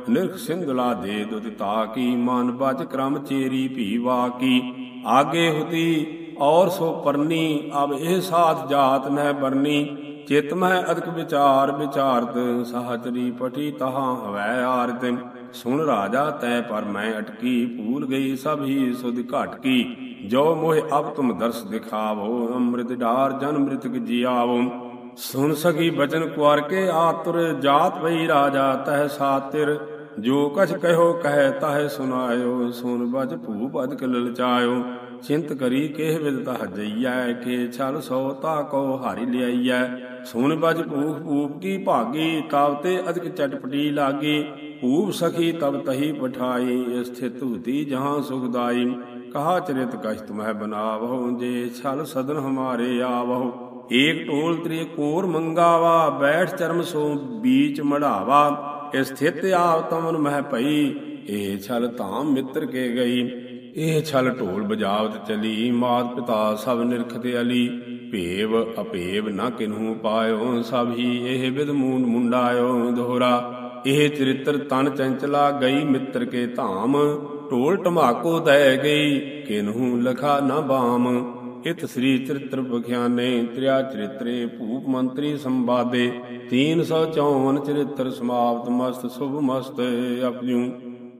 ਨਿਰਖ ਸਿੰਧਲਾ ਦੇ ਦੁਤ ਤਾਕੀ, ਮਨ ਬਚ ਕਰਮ ਚੇਰੀ ਭੀ ਵਾਕੀ। ਆਗੇ ਹੁਤੀ ਔਰ ਸੋ ਪਰਨੀ, ਅਬ ਇਹ ਸਾਥ ਜਾਤ ਨਹਿ ਬਰਨੀ। ਚਿਤ ਮਹਿ ਅਦਕ ਵਿਚਾਰ ਵਿਚਾਰਤ, ਸਹਚਰੀ ਪਟੀ ਤਹਾਂ ਹਵੈ ਆਰਤ। ਸੁਣ ਰਾਜਾ ਤੈ ਪਰ ਮੈਂ ਅਟਕੀ, ਭੂਲ ਗਈ ਸਭ ਹੀ ਸੁਧ ਘਟ ਕੀ। ਜੋ ਮੋਹਿ ਅਬ ਤੁਮ ਦਰਸ ਦਿਖਾਵੋ, ਅੰਮ੍ਰਿਤ ਡਾਰ ਜਨ ਮ੍ਰਿਤਕ ਜਿਆਵੋ। ਸੁਨ ਸਕੀ ਬਚਨ ਕੁਾਰ ਕੇ ਆਤੁਰ, ਜਾਤ ਪਈ ਰਾਜਾ ਤਹਿ ਸਾਤਿਰ। ਜੋ ਕਛ ਕਹਿਓ ਕਹਿ ਤਾਹਿ ਸੁਨਾਇਓ, ਸੁਨ ਬਚ ਭੂਪ ਅਦਕ ਲਲਚਾਇਓ। ਚਿੰਤ ਕਰੀ ਕਿਹ ਵਿਦ ਤਹ ਜਈਐ, ਕੇ ਛਲ ਸੋ ਤਾ ਕੋ ਹਾਰਿ ਲਿਆਈਐ। ਸੁਨ ਬਚ ਭੂਖ ਭੂਪ ਕੀ ਭਾਗੀ, ਤਬ ਤੇ ਅਦਕ ਚਟਪਟੀ ਲਾਗੀ। ਭੂਪ ਸਖੀ ਤਬ ਤਹੀ ਪਠਾਈ, ਸਥਿਤ ਹੁਤੀ ਜਹਾਂ ਸੁਖਦਾਈ। ਕਹਾ ਚਰਿਤ ਕਛ ਤੁਮਹਿ ਬਨਾਵਹੁ, ਜੇ ਛਲ ਸਦਨ ਹਮਾਰੇ ਆਵਹੁ। ਏਕ ਢੋਲ ਤ੍ਰਿ ਕੋਰ ਮੰਗਾਵਾ, ਬੈਠ ਚਰਮ ਸੋ ਬੀਚ ਮੜਾਵਾ। ਸਥਿਤ ਆਵ ਤਮਨ ਮਹਿ ਭਈ, ਇਹ ਛਲ ਧਾਮ ਮਿੱਤਰ ਕੇ ਗਈ। ਇਹ ਛਲ ਢੋਲ ਬਜਾਵਤ ਚਲੀ, ਮਾਤ ਪਿਤਾ ਸਭ ਨਿਰਖਤ ਅਲੀ। ਭੇਵ ਅਭੇਵ ਨ ਕਿਨਹੂ ਪਾਇਓ, ਸਭ ਹੀ ਇਹ ਵਿਦ ਮੂੰਡ ਮੁੰਡਾਇਓ। ਦੋਹਰਾ ਇਹ ਚਰਿਤਰ ਤਨ ਚੰਚਲਾ, ਗਈ ਮਿੱਤਰ ਕੇ ਧਾਮ। ਢੋਲ ਢਮਾਕੋ ਦੈ ਗਈ, ਕਿਨਹੂ ਲਖਾ ਨ ਬਾਮ। ਇਤ ਸ੍ਰੀ ਚਰਿਤ੍ਰ ਬਖਿਆਨੇ, ਤ੍ਰਿਆ ਚਰਿਤਰੇ ਭੂਪ ਮੰਤਰੀ ਸੰਵਾਦੇ। 354 ਚਰਿਤ੍ਰ ਸਮਾਪਤ, ਮਸਤ ਸ਼ੁਭ ਮਸਤ ਅਪਜੂ।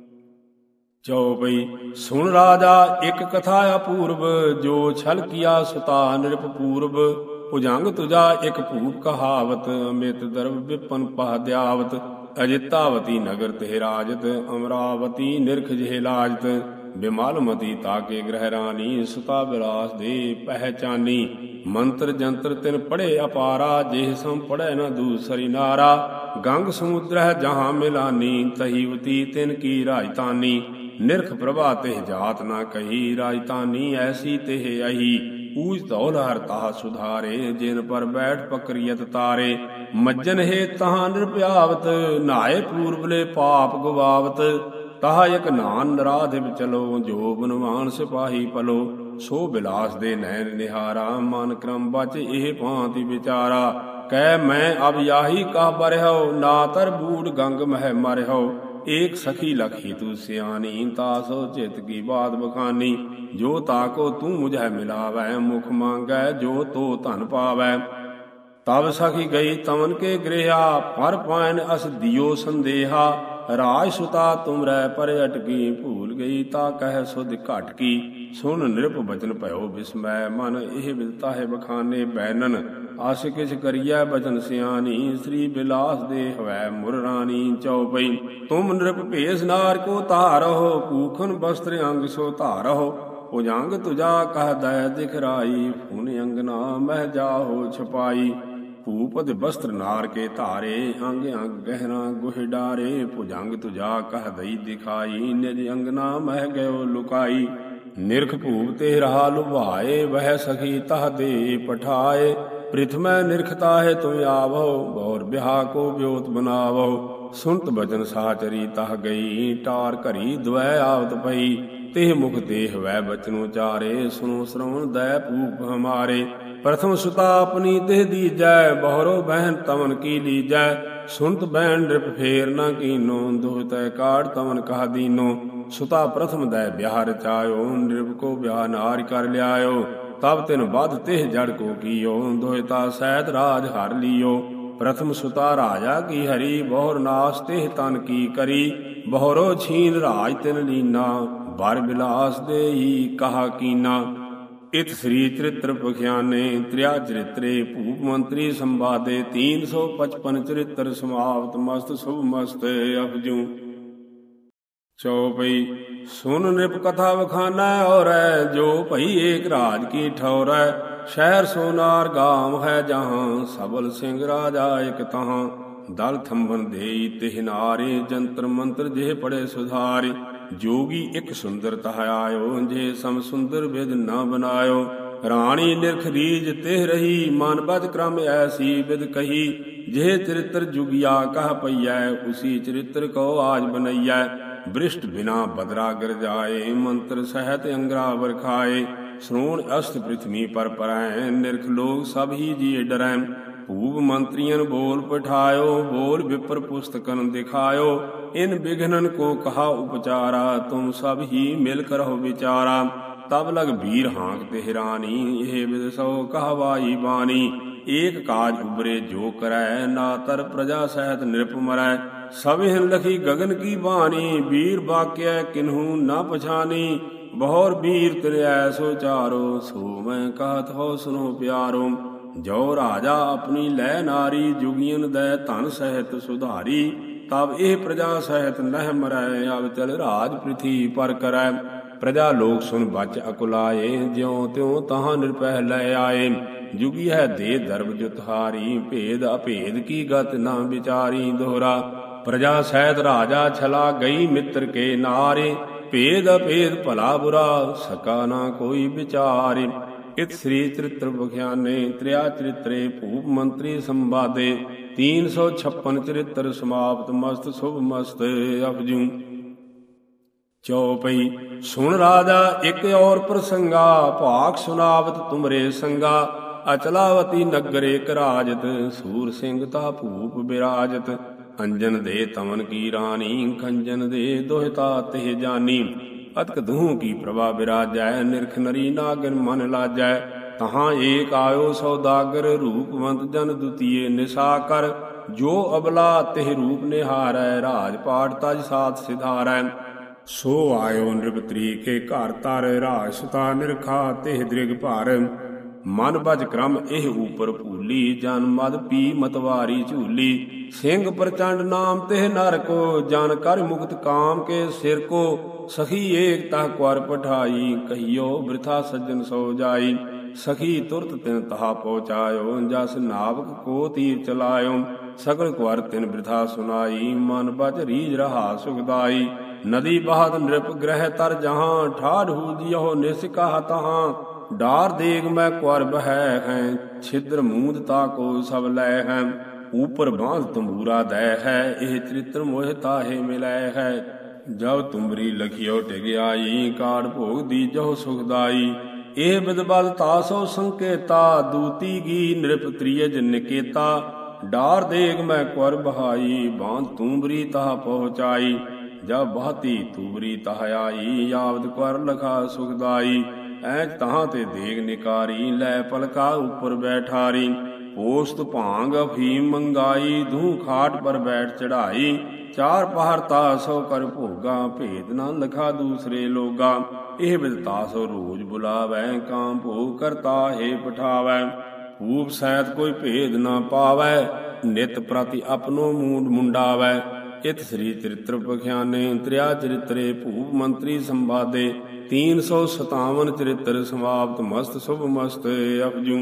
ਚਉਪਈ। ਸੁਣ ਰਾਜਾ ਇਕ ਕਥਾ ਅਪੂਰਬ, ਜੋ ਛਲ ਕੀਆ ਸੁਤਾ ਨਿਰਪ ਪੂਰਬ। ਭੁਜੰਗ ਤੁਜਾ ਇਕ ਭੂਪ ਕਹਾਵਤ, ਅਮਿਤ ਦਰਬ ਵਿਪਨ ਪਹਦਿਆਵਤ। ਅਜਿਤਾਵਤੀ ਨਗਰ ਤੇ ਰਾਜਤ, ਅਮਰਾਵਤੀ ਨਿਰਖ ਜਿਹ ਲਾਜਤ। ਬਿਮਲਮਤੀ ਤਾਕੇ ਗ੍ਰਹਿ ਰਾਣੀ, ਸੁਤਾ ਬਿਲਾਸ ਦੇ ਪਹਿਚਾਨੀ। ਮੰਤਰ ਜੰਤਰ ਤਿਨ ਪੜ੍ਹੇ ਅਪਾਰਾ, ਜਿਹ ਸਮ ਪੜ੍ਹੈ ਨ ਦੂਸਰੀ ਨਾਰਾ। ਗੰਗ ਸਮੁਦਰਹਿ ਜਹਾਂ ਮਿਲਾਨੀ, ਤਹੀਵਤੀ ਤਿਨ ਕੀ ਰਾਜਤਾਨੀ। ਨਿਰਖ ਪ੍ਰਭਾ ਤਿਹ ਜਾਤ ਨਾ ਕਹੀ, ਰਾਜਤਾਨੀ ਐਸੀ ਤਿਹ ਅਹੀ। ਊਜ ਧੌਲ ਹਰ ਤਾਹ ਸੁਧਾਰੇ, ਜਿਨ ਪਰ ਬੈਠ ਪਕਰੀਅਤ ਤਾਰੇ। ਮੱਜਨ ਹੈ ਤਹਾਂ ਨਿਰਭਿਆਵਤ, ਨਹਾਏ ਪੂਰਬਲੇ ਪਾਪ ਗਵਾਵਤ। ਤਾਹ ਇਕ ਨਾਨ ਨਰਾਧਿਪ ਚਲੋ, ਜੋ ਬਨਵਾਨ ਸਿਪਾਹੀ ਪਲੋ। ਸੋ ਬਿਲਾਸ ਦੇ ਨੈਣ ਨਿਹਾਰਾ, ਮਨ ਕਰਮ ਬਚ ਇਹ ਭਾਂਤੀ ਵਿਚਾਰਾ। ਕਹਿ ਮੈਂ ਅਬ ਯਾਹੀ ਕਾ ਬਰਿਹਉ, ਨਾ ਤਰ ਬੂੜ ਗੰਗ ਮਹਿ ਮਰਿਹਉ। ਏਕ ਸਖੀ ਲਖ ਹੀਤੂ ਸਿਆਣੀ, ਤਾਸੋ ਚਿਤ ਕੀ ਬਾਤ ਬਖਾਨੀ। ਜੋ ਤਾਕੋ ਤੂੰ ਮੁਝੈ ਮਿਲਾਵੈ, ਮੁਖ ਮੰਗੈ ਜੋ ਤੋ ਧਨ ਪਾਵੈ। ਤਬ ਸਖੀ ਗਈ ਤਮਨ ਕੇ ਗ੍ਰਹਿਆ, ਪਰ ਪਾਇਨ ਅਸ ਦਿਓ ਸੰਦੇਹਾ। ਰਾਜ ਸੁਤਾ ਤੁਮਰੈ ਪਰਿ ਅਟਕੀ, ਭੂਲ ਗਈ ਤਾ ਕਹਿ ਸੁਧ ਘਟ ਕੀ। ਸੁਨ ਨਿਰਪ ਬਚਨ ਭਇਓ ਬਿਸਮੈ, ਮਨ ਇਹ ਬਿਦਤਾ ਹੈ ਬਖਾਨੇ ਬੈਨਨ। ਆਸ ਕਿਛ ਕਰੀਐ ਬਚਨ ਸਿਆਣੀ, ਸ੍ਰੀ ਬਿਲਾਸ ਦੇ ਹਵੈ ਮੁਰ ਰਾਣੀ। ਚਉਪਈ। ਤੁਮ ਨਿਰਪ ਭੇਸ ਨਾਰ ਕੋ ਧਾਰਹੁ, ਕੂਖਨ ਬਸਤਰ ਅੰਗ ਸੋ ਧਾਰਹੁ। ਭੁਜੰਗ ਤੁਜਾ ਕਹ ਦਇ ਦਿਖਰਾਈ, ਫੁਨ ਅੰਗਨਾ ਮਹਿ ਜਾਹੋ ਛਪਾਈ। ਭੂਪਦ ਬਸਤਰ ਨਾਰ ਕੇ ਧਾਰੇ, ਅੰਗ ਅੰਗ ਗਹਿਣਾ ਗੁਹਿ ਡਾਰੇ। ਭੁਜੰਗ ਤੁਜਾ ਕਹ ਦਈ ਦਿਖਾਈ, ਨਿਜ ਅੰਗਨਾ ਮਹਿ ਗਇਓ ਲੁਕਾਈ। ਨਿਰਖ ਭੂਪ ਤੇ ਰਹਾ ਲੁਭਾਏ, ਵਹਿ ਸਖੀ ਤਹ ਦੇ ਪਠਾਏ। ਪ੍ਰਿਥਮੈ ਨਿਰਖਤਾ ਹੈ ਤੁਮ ਆਵਹੁ, ਬੌਰ ਬਿਹਾ ਕੋ ਬਿਓਤ ਬਨਾਵਹੁ। ਸੁਨਤ ਬਚਨ ਸਾਚਰੀ ਤਹ ਗਈ, ਟਾਰ ਘਰੀ ਦਵੈ ਆਵਤ ਪਈ। ਤਿਹ ਮੁਖ ਤੇ ਹਵੈ ਬਚਨ ਉਚਾਰੇ, ਸੁਨੋ ਸ਼੍ਰਵਣ ਦੈ ਭੂਪ ਹਮਾਰੇ। ਪ੍ਰਥਮ ਸੁਤਾ ਆਪਣੀ ਤਿਹ ਦੀਜੈ, ਬਹੁਰੋ ਬਹਿਨ ਤਮਨ ਕੀ ਲੀਜੈ। ਸੁਨਤ ਬਹਿਨ ਨ੍ਰਿਪ ਫੇਰ ਨ ਕੀਨੋ, ਦੁਹ ਤੈ ਕਾੜ ਤਮਨ ਕਹ ਦੀਨੋ। ਸੁਤਾ ਪ੍ਰਥਮ ਦੈ ਬਿਆਹ ਰਚਾਇਓ, ਨ੍ਰਿਪ ਕੋ ਬਿਆਹ ਨਾਰ ਕਰ ਲਿਆਇਓ। ਤਬ ਤਿਨ ਬਧ ਤਿਹ ਜੜ ਕੋ ਕੀਓ, ਦੋਹਿਤਾ ਸਹਿਤ ਰਾਜ ਹਰ ਲੀਓ। ਪ੍ਰਥਮ ਸੁਤਾ ਰਾਜਾ ਕੀ ਹਰੀ, ਬਹੁਰ ਨਾਸ ਤਿਹ ਤਨ ਕੀ ਕਰੀ। ਬਹੁਰੋ ਛੀਨ ਰਾਜ ਤਿਨ ਲੀਨਾ, ਬਰ ਬਿਲਾਸ ਦੇਈ ਕਹਾ ਕੀਨਾ। ਇਤ ਸ੍ਰੀ ਚਰਿਤ੍ਰ ਬਖਿਆਨੇ, ਤ੍ਰਿਆ ਚਰਿਤਰੇ ਭੂਪ ਮੰਤਰੀ ਸੰਵਾਦੇ। 355 ਚਰਿਤ੍ਰ ਸਮਾਪਤ, ਮਸਤ ਸ਼ੁਭ ਮਸਤ ਅਪਜੂ। ਚਉਪਈ। ਸੁਨ ਨਿਰਪ ਕਥਾ ਵਖਾਨਾ ਔਰੈ, ਜੋ ਭਈ ਏਕ ਰਾਜ ਕੀ ਠੌਰੈ। ਸ਼ਹਿਰ ਸੋਨਾਰ ਗਾਮ ਹੈ ਜਹਾਂ, ਸਬਲ ਸਿੰਘ ਰਾਜਾ ਇਕ ਤਹਾਂ। ਦਲ ਥੰਬਨ ਦੇਈ ਤਿਹ ਨਾਰੇ, ਜੰਤਰ ਮੰਤਰ ਜਿਹ ਪੜੇ ਸੁਧਾਰੇ। ਜੋਗੀ ਇਕ ਸੁੰਦਰ ਤਹ ਆਇਓ, ਜੇ ਸਮ ਸੁੰਦਰ ਵਿਦ ਨ ਬਨਾਇਓ। ਰਾਣੀ ਨਿਰਖ ਰੀਜ ਤਿਹ ਰਹੀ, ਮਨ ਬਦ ਕ੍ਰਮ ਐਸੀ ਵਿਦ ਕਹੀ। ਜਿਹ ਚਰਿਤ੍ਰ ਜੁਗਿਆ ਕਹ ਪਈਐ, ਉਸੀ ਚਰਿਤ੍ਰ ਕੋ ਆਜ ਬਨਈਐ। ਬ੍ਰਿਸ਼ਟ ਬਿਨਾ ਬਦਰਾ ਗਰਜਾਏ, ਮੰਤਰ ਸਹਿਤ ਅੰਗਰਾ ਵਰਖਾਏ। ਸ਼੍ਰੋਣ ਅਸਤ ਪ੍ਰਿਥਵੀ ਪਰ ਪਰੈ, ਨਿਰਖ ਲੋਕ ਸਭ ਹੀ ਜੀਅ ਡਰੈ। ਭੂਪ ਮੰਤਰੀਆਂ ਬੋਲ ਪਠਾਇਓ, ਬੋਲ ਵਿਪਰ ਪੁਸਤਕਨ ਦਿਖਾਇਓ। ਇਨ ਬਿਘਨਨ ਕੋ ਕਹਾ ਉਪਚਾਰਾ, ਤੁਮ ਸਭ ਹੀ ਮਿਲ ਕਰਹੁ ਵਿਚਾਰਾ। ਤਬ ਲਗ ਵੀਰ ਹਾਂਕ ਤੇ ਰਾਣੀ, ਇਹ ਬਿਦ ਸੋ ਕਹਵਾਈ ਬਾਣੀ। ਏਕ ਕਾਜ ਉਬਰੇ ਜੋ ਕਰੈ, ਨਾ ਤਰ ਪ੍ਰਜਾ ਸਹਿਤ ਨਿਰਪ ਮਰੈ। ਸਭਿਨ ਲਖੀ ਗਗਨ ਕੀ ਬਾਣੀ, ਵੀਰ ਬਾਕਿਆ ਕਿਨਹੂ ਨਾ ਪਛਾਨੀ। ਬਹੁਰ ਵੀਰ ਤਿਨ ਐਸੋ ਚਾਰੋ, ਸੋ ਮੈਂ ਕਹਤ ਹੋ ਸੁਨੋ ਪਿਆਰੋ। ਜੋ ਰਾਜਾ ਆਪਣੀ ਲੈ ਨਾਰੀ, ਜੁਗੀਨ ਦੈ ਧਨ ਸਹਿਤ ਸੁਧਾਰੀ। ਤਬ ਇਹ ਪ੍ਰਜਾ ਸਹਿਤ ਨਹਿ ਮਰੈ, ਅਬ ਚਲ ਰਾਜ ਪ੍ਰਿਥੀ ਪਰ ਕਰੈ। ਪ੍ਰਜਾ ਲੋਕ ਸੁਨ ਬਚ ਅਕੁਲਾਏ, ਜਿਉ ਤਿਉ ਤਹਾਂ ਨਿਰਪਹਿ ਲੈ ਆਏ। ਜੁਗੀ ਹੈ ਦੇ ਦਰਬ ਜੁਤਹਾਰੀ, ਭੇਦ ਅਭੇਦ ਕੀ ਗਤ ਨਾ ਵਿਚਾਰੀ। ਦੋਹਰਾ ਪ੍ਰਜਾ ਸਹਿਤ ਰਾਜਾ ਛਲਾ, ਗਈ ਮਿੱਤਰ ਕੇ ਨਾਰੇ। ਭੇਦ ਅਭੇਦ ਭਲਾ ਬੁਰਾ, ਸਕਾ ਨਾ ਕੋਈ ਵਿਚਾਰੇ। ਇਤ ਸ੍ਰੀ ਚਰਿਤ੍ਰ ਬਖਿਆਨੇ ਤ੍ਰਿਆ ਚਰਿਤਰੇ ਭੂਪ ਮੰਤਰੀ ਸੰਵਾਦੇ। 356 ਚਰਿਤ੍ਰ ਸਮਾਪਤ, ਮਸਤ ਸੁਭ ਮਸਤ ਅਪਜੂ। ਚਉਪਈ ਸੁਣ ਰਾਜਾ ਇਕ ਔਰ ਪ੍ਰਸੰਗਾ, ਭਾਗ ਸੁਨਾਵਤ ਤੁਮਰੇ ਸੰਗਾ। ਅਚਲਾਵਤੀ ਨਗਰ ਏਕ ਰਾਜਤ, ਸੂਰ ਸਿੰਘ ਤਾ ਭੂਪ ਬਿਰਾਜਤ। ਅੰਜਨ ਦੇ ਤਮਨ ਕੀ ਰਾਣੀ, ਖੰਜਨ ਦੇ ਦੋਹਿਤਾ ਤਿਹ ਜਾਨੀ। ਅਤਕ ਦੂਹ ਕੀ ਪ੍ਰਭਾ ਬਿਰਾਜੈ, ਨਿਰਖ ਨਰੀ ਨਾਗਨ ਮਨ ਲਾਜੈ। ਤਹਾਂ ਏਕ ਆਇਓ ਸੌਦਾਗਰ, ਰੂਪਵੰਤ ਜਨ ਦੁਤੀਏ ਨਿਸਾ ਕਰ। ਜੋ ਅਬਲਾ ਤਿਹ ਰੂਪ ਨਿਹਾਰੈ, ਰਾਜ ਪਾਟ ਤਜ ਸਾਥ ਸਿਧਾਰੈ। ਸੋ ਆਇਓ ਨਿਰਪਤਰੀ ਕੇ ਘਰ ਤਰ, ਰਾਜ ਸੁਤਾ ਨਿਰਖਾ ਤਿਹ ਦ੍ਰਿਗ ਭਰ। ਮਨ ਬਜ ਕ੍ਰਮ ਇਹ ਊਪਰ ਭੂਲੀ, ਜਨ ਮਦ ਪੀ ਮਤਵਾਰੀ ਝੂਲੀ। ਸਿੰਘ ਪ੍ਰਚੰਡ ਨਾਮ ਤਿਹ ਨਰ ਕੋ, ਜਨ ਕਰ ਮੁਕਤ ਕਾਮ ਕੇ ਸਿਰ ਕੋ। ਸਖੀ ਏਕ ਤਹ ਕੁਰ ਪਠਾਈ, ਕਹੀਓ ਬ੍ਰਿਥਾ ਸੱਜਣ ਸੋ ਜਾਈ। ਸਖੀ ਤੁਰਤ ਤਿਨ ਤਹਾ ਪਹੁੰਚਾਇਓ, ਜਸ ਨਾਵਕ ਕੋ ਤੀਰ ਚਲਾਇਓ। ਸਗਲ ਕੁਰ ਤਿਨ ਬ੍ਰਿਥਾ ਸੁਨਾਈ, ਮਨ ਬਚ ਰੀਝ ਰਹਾ ਸੁਖਦਾਈ। ਨਦੀ ਬਹਾਦ ਨਿਰਪ ਗ੍ਰਹਿ ਤਰ ਜਹਾਂ, ਠਾਢ ਹੂਜਿਓ ਨਿਸਕਹ ਤਹਾਂ। ਡਾਰ ਦੇਗ ਮੈਂ ਕੁਰ ਬਹੈ ਹੈ, ਛਿਦਰ ਮੂੰਦ ਤਾ ਕੋ ਸਭ ਲੈ ਹੈ। ਊਪਰ ਬਾਂਧ ਤੰਬੂਰਾ ਦੈ ਹੈ, ਇਹ ਚਰਿਤ੍ਰ ਮੋਹਿ ਤਾਹੇ ਮਿਲੈ ਹੈ। ਜਬ ਤੁਮਰੀ ਲਖਿਓ ਟਿਗ ਆਈ, ਕਾੜ ਭੋਗ ਦੀਜਹੁ ਸੁਖਦਾਈ। ਇਹ ਬਿਦਬਲ ਤਾਸੋ ਸੰਕੇਤਾ, ਦੂਤੀ ਗੀ ਨਿਰਪ ਤ੍ਰਿਯਜ ਨਿਕੇਤਾ। ਡਾਰ ਦੇਗ ਮੈਂ ਕੁਰ ਬਹਾਈ, ਬਾਂਧ ਤੂੰਬਰੀ ਤਾਹ ਪਹੁੰਚਾਈ। ਜਬ ਬਹਤੀ ਤੂਬਰੀ ਤਾਹ ਆਈ, ਆਵਦ ਕੁਰ ਲਖਾ ਸੁਖਦਾਈ। ਐਂਚ ਤਹਾਂ ਤੇ ਦੇਗ ਨਿਕਾਰੀ, ਲੈ ਪਲਕਾ ਉੱਪਰ ਬੈਠਾਰੀ। ਪੋਸਤ ਭਾਂਗ ਅਫੀਮ ਮੰਗਾਈ, ਦੂਹ ਖਾਟ ਪਰ ਬੈਠ ਚੜਾਈ। ਚਾਰ ਪਹਰ ਤਾਸੋ ਕਰ ਭੋਗਾ, ਭੇਦ ਨਾ ਲਖਾ ਦੂਸਰੇ ਲੋਗਾ। ਇਹ ਬਿਦ ਤਾਸੋ ਰੋਜ ਬੁਲਾਵੈ, ਕਾਮ ਭੋਗ ਕਰਤਾ ਹੈ ਪਠਾਵੈ। ਭੂਪ ਸਹਿਤ ਕੋਈ ਭੇਦ ਨਾ ਪਾਵੈ, ਨਿਤ ਪ੍ਰਤੀ ਆਪਣੋ ਮੂਡ ਮੁੰਡਾਵੈ। ਇਤ ਸ੍ਰੀ ਚਰਿਤ੍ਰ ਬਖਿਆਨੇ ਤ੍ਰਿਆ ਚਰਿਤਰੇ ਭੂਪ ਮੰਤਰੀ ਸੰਵਾਦੇ। 357 ਚਰਿਤ੍ਰ ਸਮਾਪਤ, ਮਸਤ ਸੁਭ ਮਸਤ ਅਪਜੂ।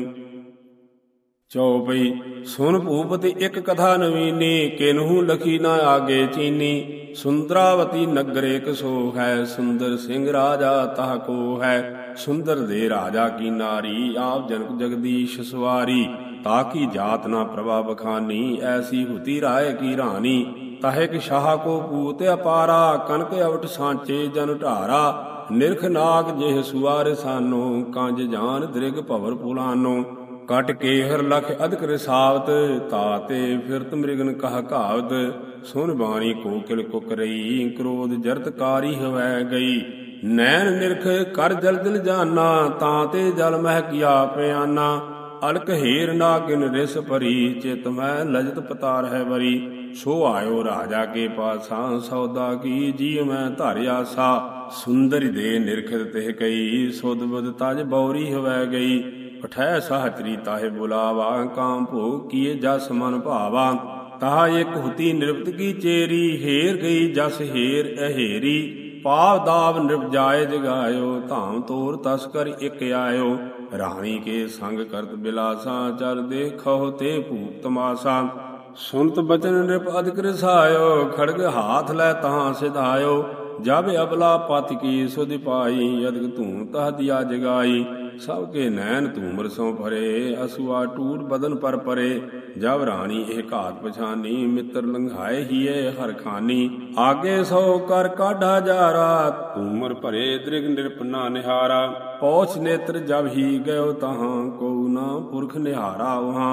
ਚਉਪਈ ਸੁਨ ਭੂਪਤੀ ਇਕ ਕਥਾ ਨਵੀਨੀ, ਕਿਨਹੂ ਲਖੀ ਨਾ ਆਗੇ ਚੀਨੀ। ਸੁੰਦਰਾਵਤੀ ਨਗਰ ਏਕ ਸੋ ਹੈ, ਸੁੰਦਰ ਸਿੰਘ ਰਾਜਾ ਤਹ ਕੋ ਹੈ। ਸੁੰਦਰ ਦੇ ਰਾਜਾ ਕੀ ਨਾਰੀ, ਆਪ ਜਨਕ ਜਗਦੀਸ਼ ਸਵਾਰੀ। ਤਾਕੀ ਜਾਤ ਨਾ ਪ੍ਰਭਾ ਬਖਾਨੀ, ਐਸੀ ਹੁਤੀ ਰਾਏ ਕੀ ਰਾਣੀ। ਤਾਹਿਕ ਸ਼ਾਹ ਕੋ ਪੂਤ ਅਪਾਰਾ, ਕਨਕ ਅਵਟ ਸਾਂਚੇ ਜਨ ਢਾਰਾ। ਨਿਰਖ ਨਾਗ ਜਿਹ ਸੁਆਰ ਸਾਨੋ, ਕੰਜ ਜਾਨ ਦ੍ਰਿਗ ਭਵਰ ਪੁਲਾਨੋ। ਕਟ ਕੇਹਰ ਲਖ ਅਧਿਕ ਰਸਾਵਤ, ਤਾਤੇ ਫਿਰਤ ਮ੍ਰਿਗਨ ਕਹ ਘਾਵਤ। ਸੁਨ ਬਾਣੀ ਕੋਕਿਲ ਕੁਕਰਈ, ਕ੍ਰੋਧ ਜਰਤ ਕਾਰੀ ਹਵੈ ਗਈ। ਨੈਣ ਨਿਰਖ ਕਰ ਜਲ ਦਿਲ ਜਾਨਾ, ਤਾਤੇ ਜਲ ਮਹਿ ਕੀਆ ਪਿਆਨਾ। ਅਲਕ ਹੀਰ ਨਾਗਿਨ ਰਿਸ ਭਰੀ, ਚਿਤ ਮੈਂ ਲਜਤ ਪਤਾ ਰਹਿ ਵਰੀ। ਸੋ ਆਇਓ ਰਾਜਾ ਕੇ ਪਾਸਾ, ਸੌਦਾ ਕੀ ਜੀ ਮੈਂ ਧਰ ਆਸਾ। ਸੁੰਦਰੀ ਦੇ ਨਿਰਖਤ ਤਿਹ ਕਈ, ਸੁਧ ਬੁਧ ਤਜ ਬੌਰੀ ਹਵੈ ਗਈ। ਪਠੈ ਸਾਹਚਰੀ ਤਾਹੇ ਬੁਲਾਵਾ, ਕਾਮ ਭੋਗ ਕੀਏ ਜਸ ਮਨ ਭਾਵਾ। ਤਾਹ ਇਕ ਹੁਤੀ ਨਿਰਪਤ ਕੀ ਚੇਰੀ, ਹੇਰ ਗਈ ਜਸ ਹੇਰ ਅਹੇਰੀ। ਪਾਵ ਦਾਵ ਨਿਰਪ ਜਾਏ ਜਗਾਇਓ, ਧਾਮ ਤੋਰ ਤਸਕਰ ਇਕ ਆਇਓ। ਰਾਣੀ ਕੇ ਸੰਗ ਕਰਤ ਬਿਲਾਸਾ, ਚਰ ਦੇਖੋ ਤੇ ਭੂਪ ਤਮਾਸਾ। ਸੁਨਤ ਬਚਨ ਨਿਰਪ ਅਧਿਕ ਰਸਾਇਓ, ਖੜਗ ਹਾਥ ਲੈ ਤਹਾਂ ਸਿਧਾਇਓ। ਜਬ ਅਬਲਾ ਪਤ ਕੀ ਸੁਧ ਪਾਈ, ਅਧਿਕ ਧੂਮ ਤਹ ਦਿਆ ਜਗਾਈ। ਸਭ ਕੇ ਨੈਣ ਧੂਮਰ ਸੋ ਭਰੇ, ਅਸੁਆ ਟੂਟ ਬਦਨ ਪਰ ਪਰੇ। ਜਬ ਰਾਣੀ ਇਹ ਘਾਤ ਪਛਾਨੀ, ਮਿੱਤਰ ਲੰਘਾਏ ਹੀਏ ਹਰ ਖਾਨੀ। ਆਗੇ ਸੋ ਕਰ ਕਾਢਾ ਜਾਰਾ, ਧੂਮਰ ਭਰੇ ਦ੍ਰਿਗ ਨਿਰਪ ਨਾ ਨਿਹਾਰਾ। ਪੌਛ ਨੇਤਰ ਜਬ ਹੀ ਗਇਓ ਤਹਾਂ, ਕੋ ਨਾ ਪੁਰਖ ਨਿਹਾਰਾ ਉਹਾਂ।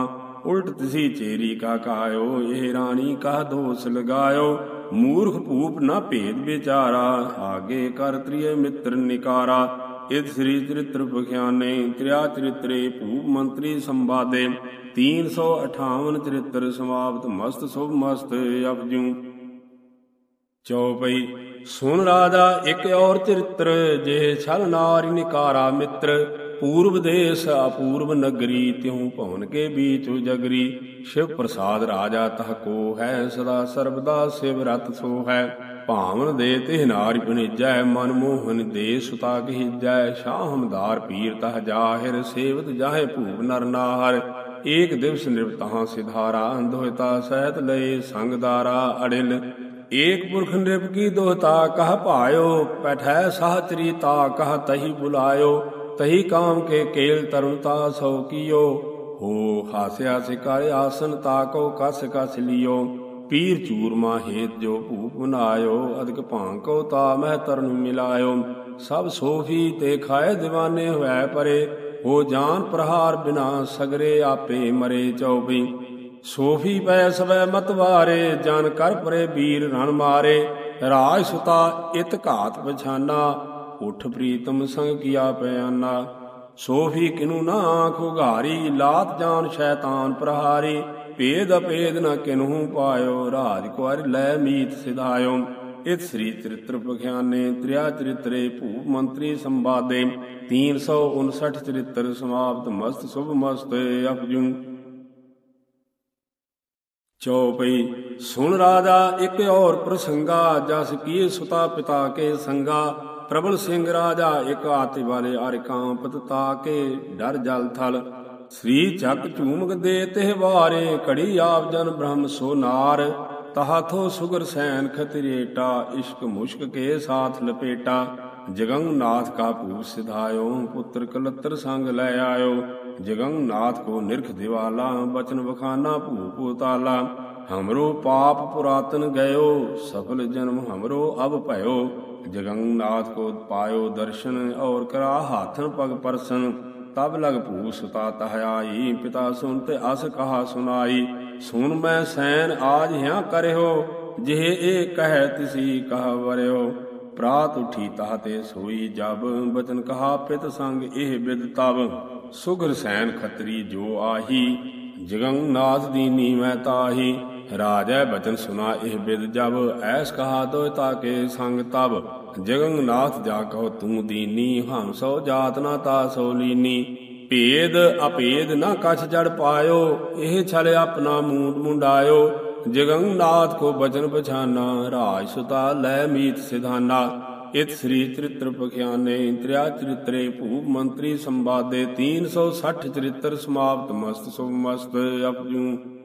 ਉਲਟ ਤਿਸੀ ਚੇਰੀ ਕਾ ਕਾਇਓ, ਇਹ ਰਾਣੀ ਕਾ ਦੋਸ ਲਗਾਇਓ। ਮੂਰਖ ਭੂਪ ਨਾ ਭੇਦ ਵਿਚਾਰਾ, ਆਗੇ ਕਰ ਤ੍ਰਿਏ ਮਿੱਤਰ ਨਿਕਾਰਾ। ਇਤ ਸ੍ਰੀ ਚਰਿਤ੍ਰ ਪਖਿਆਨੇ, ਤ੍ਰਿਆ ਚਰਿਤਰੇ ਭੂਪ ਮੰਤਰੀ ਸੰਵਾਦੇ। 358 ਚਰਿਤ੍ਰ ਸਮਾਪਤ, ਮਸਤ ਸੁਭ ਮਸਤ ਅਪਜੂ। ਚੌਪਈ। ਸੁਨ ਰਾਜਾ ਇਕ ਔਰ ਚਰਿਤ੍ਰ, ਜੇ ਛਲ ਨਾਰੀ ਨਿਕਾਰਾ ਮਿੱਤਰ। ਪੂਰਬ ਦੇਸ ਅਪੂਰਬ ਨਗਰੀ, ਤਿਉ ਭਵਨ ਕੇ ਬੀਚ ਉਜਗਰੀ। ਸ਼ਿਵ ਪ੍ਰਸਾਦ ਰਾਜਾ ਤਹ ਕੋ ਹੈ, ਸਦਾ ਸਰਬਦਾ ਸਿਵ ਰਤ ਸੋ ਹੈ। ਭਾਵਨ ਦੇ ਤਿਹ ਨਾਰੀ ਭਣੀਜੈ, ਮਨ ਮੋਹਨ ਦੇ ਸੁਤਾ ਕਹੀਜੈ। ਸ਼ਾਹ ਹਮਦਾਰ ਪੀਰ ਤਹ ਜਾਹਿਰ, ਸੇਵਤ ਜਾਹੇ ਭੂਪ ਨਰ ਨਾਹਰ। ਏਕ ਦਿਵਸ ਨਿਰਤਹਾਂ ਸਿਧਾਰਾ, ਦੋਹਿਤਾ ਸਹਿਤ ਲਏ ਸੰਗਦਾਰਾ ਅੜਿਲ। ਏਕ ਪੁਰਖ ਨਿਰਪ ਕੀ ਦੋਹਤਾ, ਕਹ ਭਾਇਓ। ਪੈਠੈ ਸਾਹਚਰੀ ਤਾ, ਕਹ ਤਹੀ ਬੁਲਾਇਓ। ਤਹੀ ਕਾਮ ਕੇ ਕੇਲ ਤਰੁਣਤਾ ਸੋ ਕੀਓ। ਹੋ ਹਾਸਿਆ ਸਿਕਾਰ ਆਸਨ, ਤਾਕੋ ਕਸ ਕਸ ਲਿਓ। ਪੀਰ ਚੂਰਮਾ ਹੇਤ ਜੋ ਭੂਪ ਬਨਾਇਓ, ਅਦਿਕ ਭਾਂਕੋ ਤਾ ਮਹਿ ਤਰਨ ਮਿਲਾਇਓ। ਸਭ ਸੋਫੀ ਤੇ ਖਾਏ ਦੀਵਾਨੇ ਹੋਇ ਪਰੇ, ਹੋ ਜਾਨ ਪ੍ਰਹਾਰ ਬਿਨਾ ਸਗਰੇ ਆਪੇ ਮਰੇ। ਚੌਪਈ। ਸੋਫੀ ਪੈ ਸਵੈ ਮਤਵਾਰੇ, ਜਨ ਕਰ ਪਰੇ ਵੀਰ ਰਣ ਮਾਰੇ। ਰਾਜ ਸੁਤਾ ਇਤ ਘਾਤ ਪਛਾਨਾ, ਉਠ ਪ੍ਰੀਤਮ ਸੰਗ ਕੀਆ ਪਿਆਨਾ। ਸੋਫੀ ਕਿਨੂ ਨਾ ਆਂਖ ਉਘਾਰੀ, ਲਾਤ ਜਾਨ ਸ਼ੈਤਾਨ ਪ੍ਰਹਾਰੀ। ਭੇਦ ਅਭੇਦ ਨ ਕਿਨਹੂ ਪਾਇਓ, ਰਾਜ ਕੁਾਰਿ ਲੈ ਮੀਤ ਸਿਧਾਇਓ। ਇਤ ਸ੍ਰੀ ਚਰਿਤ੍ਰ ਪਖਿਆਨੇ, ਤ੍ਰਿਆ ਚਰਿਤਰੇ ਭੂਪ ਮੰਤਰੀ ਸੰਵਾਦੇ। 359 ਚਰਿਤ੍ਰ ਸਮਾਪਤ, ਮਸਤ ਸੁਭ ਮਸਤ ਅਪਜੂ। ਚੌਪਈ। ਸੁਨ ਰਾਜਾ ਇਕ ਔਰ ਪ੍ਰਸੰਗਾ, ਜਸ ਕੀ ਸੁਤਾ ਪਿਤਾ ਕੇ ਸੰਗਾ। ਪ੍ਰਬਲ ਸਿੰਘ ਰਾਜਾ ਇਕ ਆਤਿ ਵਾਲੇ, ਅਰਿ ਕਾਂਪਤ ਤਾਕੇ ਡਰ ਜਲ ਥਲ। ਸ੍ਰੀ ਚੱਕ ਝੂਮਕ ਦੇ ਤਿਹ ਵਾਰੇ, ਘੜੀ ਆਪ ਜਨ ਬ੍ਰਹਮ ਸੋ ਨਾਰ। ਤਹਾਥੋ ਸੁਗਰ ਸੈਨ ਖਤਿਰੇਟਾ, ਇਸ਼ਕ ਮੁਸ਼ਕ ਕੇ ਸਾਥ ਲਪੇਟਾ। ਜਗੰਗ ਨਾਥ ਕਾ ਭੂਪ ਸਿਧਾਇਓ, ਪੁੱਤਰ ਕਲੱਤਰ ਸੰਗ ਲੈ ਆਇਓ। ਜਗੰਗ ਨਾਥ ਕੋ ਨਿਰਖ ਦਿਵਾਲਾ, ਬਚਨ ਬਖਾਨਾ ਭੂਪ ਉਤਾਲਾ। ਹਮਰੋ ਪਾਪ ਪੁਰਾਤਨ ਗਇਓ, ਸਫਲ ਜਨਮ ਹਮਰੋ ਅਬ ਭਇਓ। ਜਗੰਗ ਨਾਥ ਕੋ ਪਾਇਓ ਦਰਸ਼ਨ, ਔਰ ਕਰਾ ਹਾਥਨ ਪਗ ਪਰਸਨ। ਤਬ ਲਗ ਭੂਪ ਸੁਤਾ ਤਹ ਆਈ, ਪਿਤਾ ਸੁਨ ਤੇ ਅਸ ਕਹਾ ਸੁਨਾਈ। ਸੁਨ ਮੈਂ ਸੈਨ ਆਜ ਹਿਆਂ ਕਰਿਓ, ਜਿਹ ਏ ਕਹਿ ਤਿਸੀ ਕਹ ਵਰਿਓ। ਪ੍ਰਾਤ ਉਠੀ ਤਾਹ ਤੇ ਸੋਈ ਜਬ, ਬਚਨ ਕਹਾ ਪਿਤ ਸੰਗ ਇਹ ਬਿਦ ਤਬ। ਸੁਗਰ ਸੈਨ ਖੱਤਰੀ ਜੋ ਆਹੀ, ਜਗੰਗ ਨਾਥ ਦੀਨੀ ਮੈਂ ਤਾਹੀ। ਰਾਜੈ ਬਚਨ ਸੁਨਾ ਇਹ ਬਿਦ ਜਬ, ਐਸ ਕਹਾ ਦੋਇਤਾ ਕੇ ਸੰਗ ਤਬ। ਜਗੰਗ ਨਾਥ ਜਾ ਕਹੋ ਤੂੰ ਦੀਨੀ, ਹਮ ਸੋ ਜਾਤ ਨਾ ਤਾ ਸੋ ਲੀਨੀ। ਭੇਦ ਅਭੇਦ ਨਾ ਕਛ ਜੜ ਪਾਇਓ, ਇਹ ਛਲ ਆਪਣਾ ਮੂੰਡ ਮੁੰਡਾਇਓ। ਜਗੰਗ ਨਾਥ ਕੋ ਬਚਨ ਪਛਾਨਾ, ਰਾਜ ਸੁਤਾ ਲੈ ਮੀਤ ਸਿਧਾਨਾ। ਇਤ ਸ੍ਰੀ ਚਰਿਤ੍ਰ ਪਖਿਆਨੇ, ਤ੍ਰਿਆ ਚਰਿਤਰੇ ਭੂਪ ਮੰਤਰੀ ਸੰਵਾਦੇ। 360 ਚਰਿਤ੍ਰ ਸਮਾਪਤ, ਮਸਤ ਸੁਭ ਮਸਤ ਅਪਜੂ।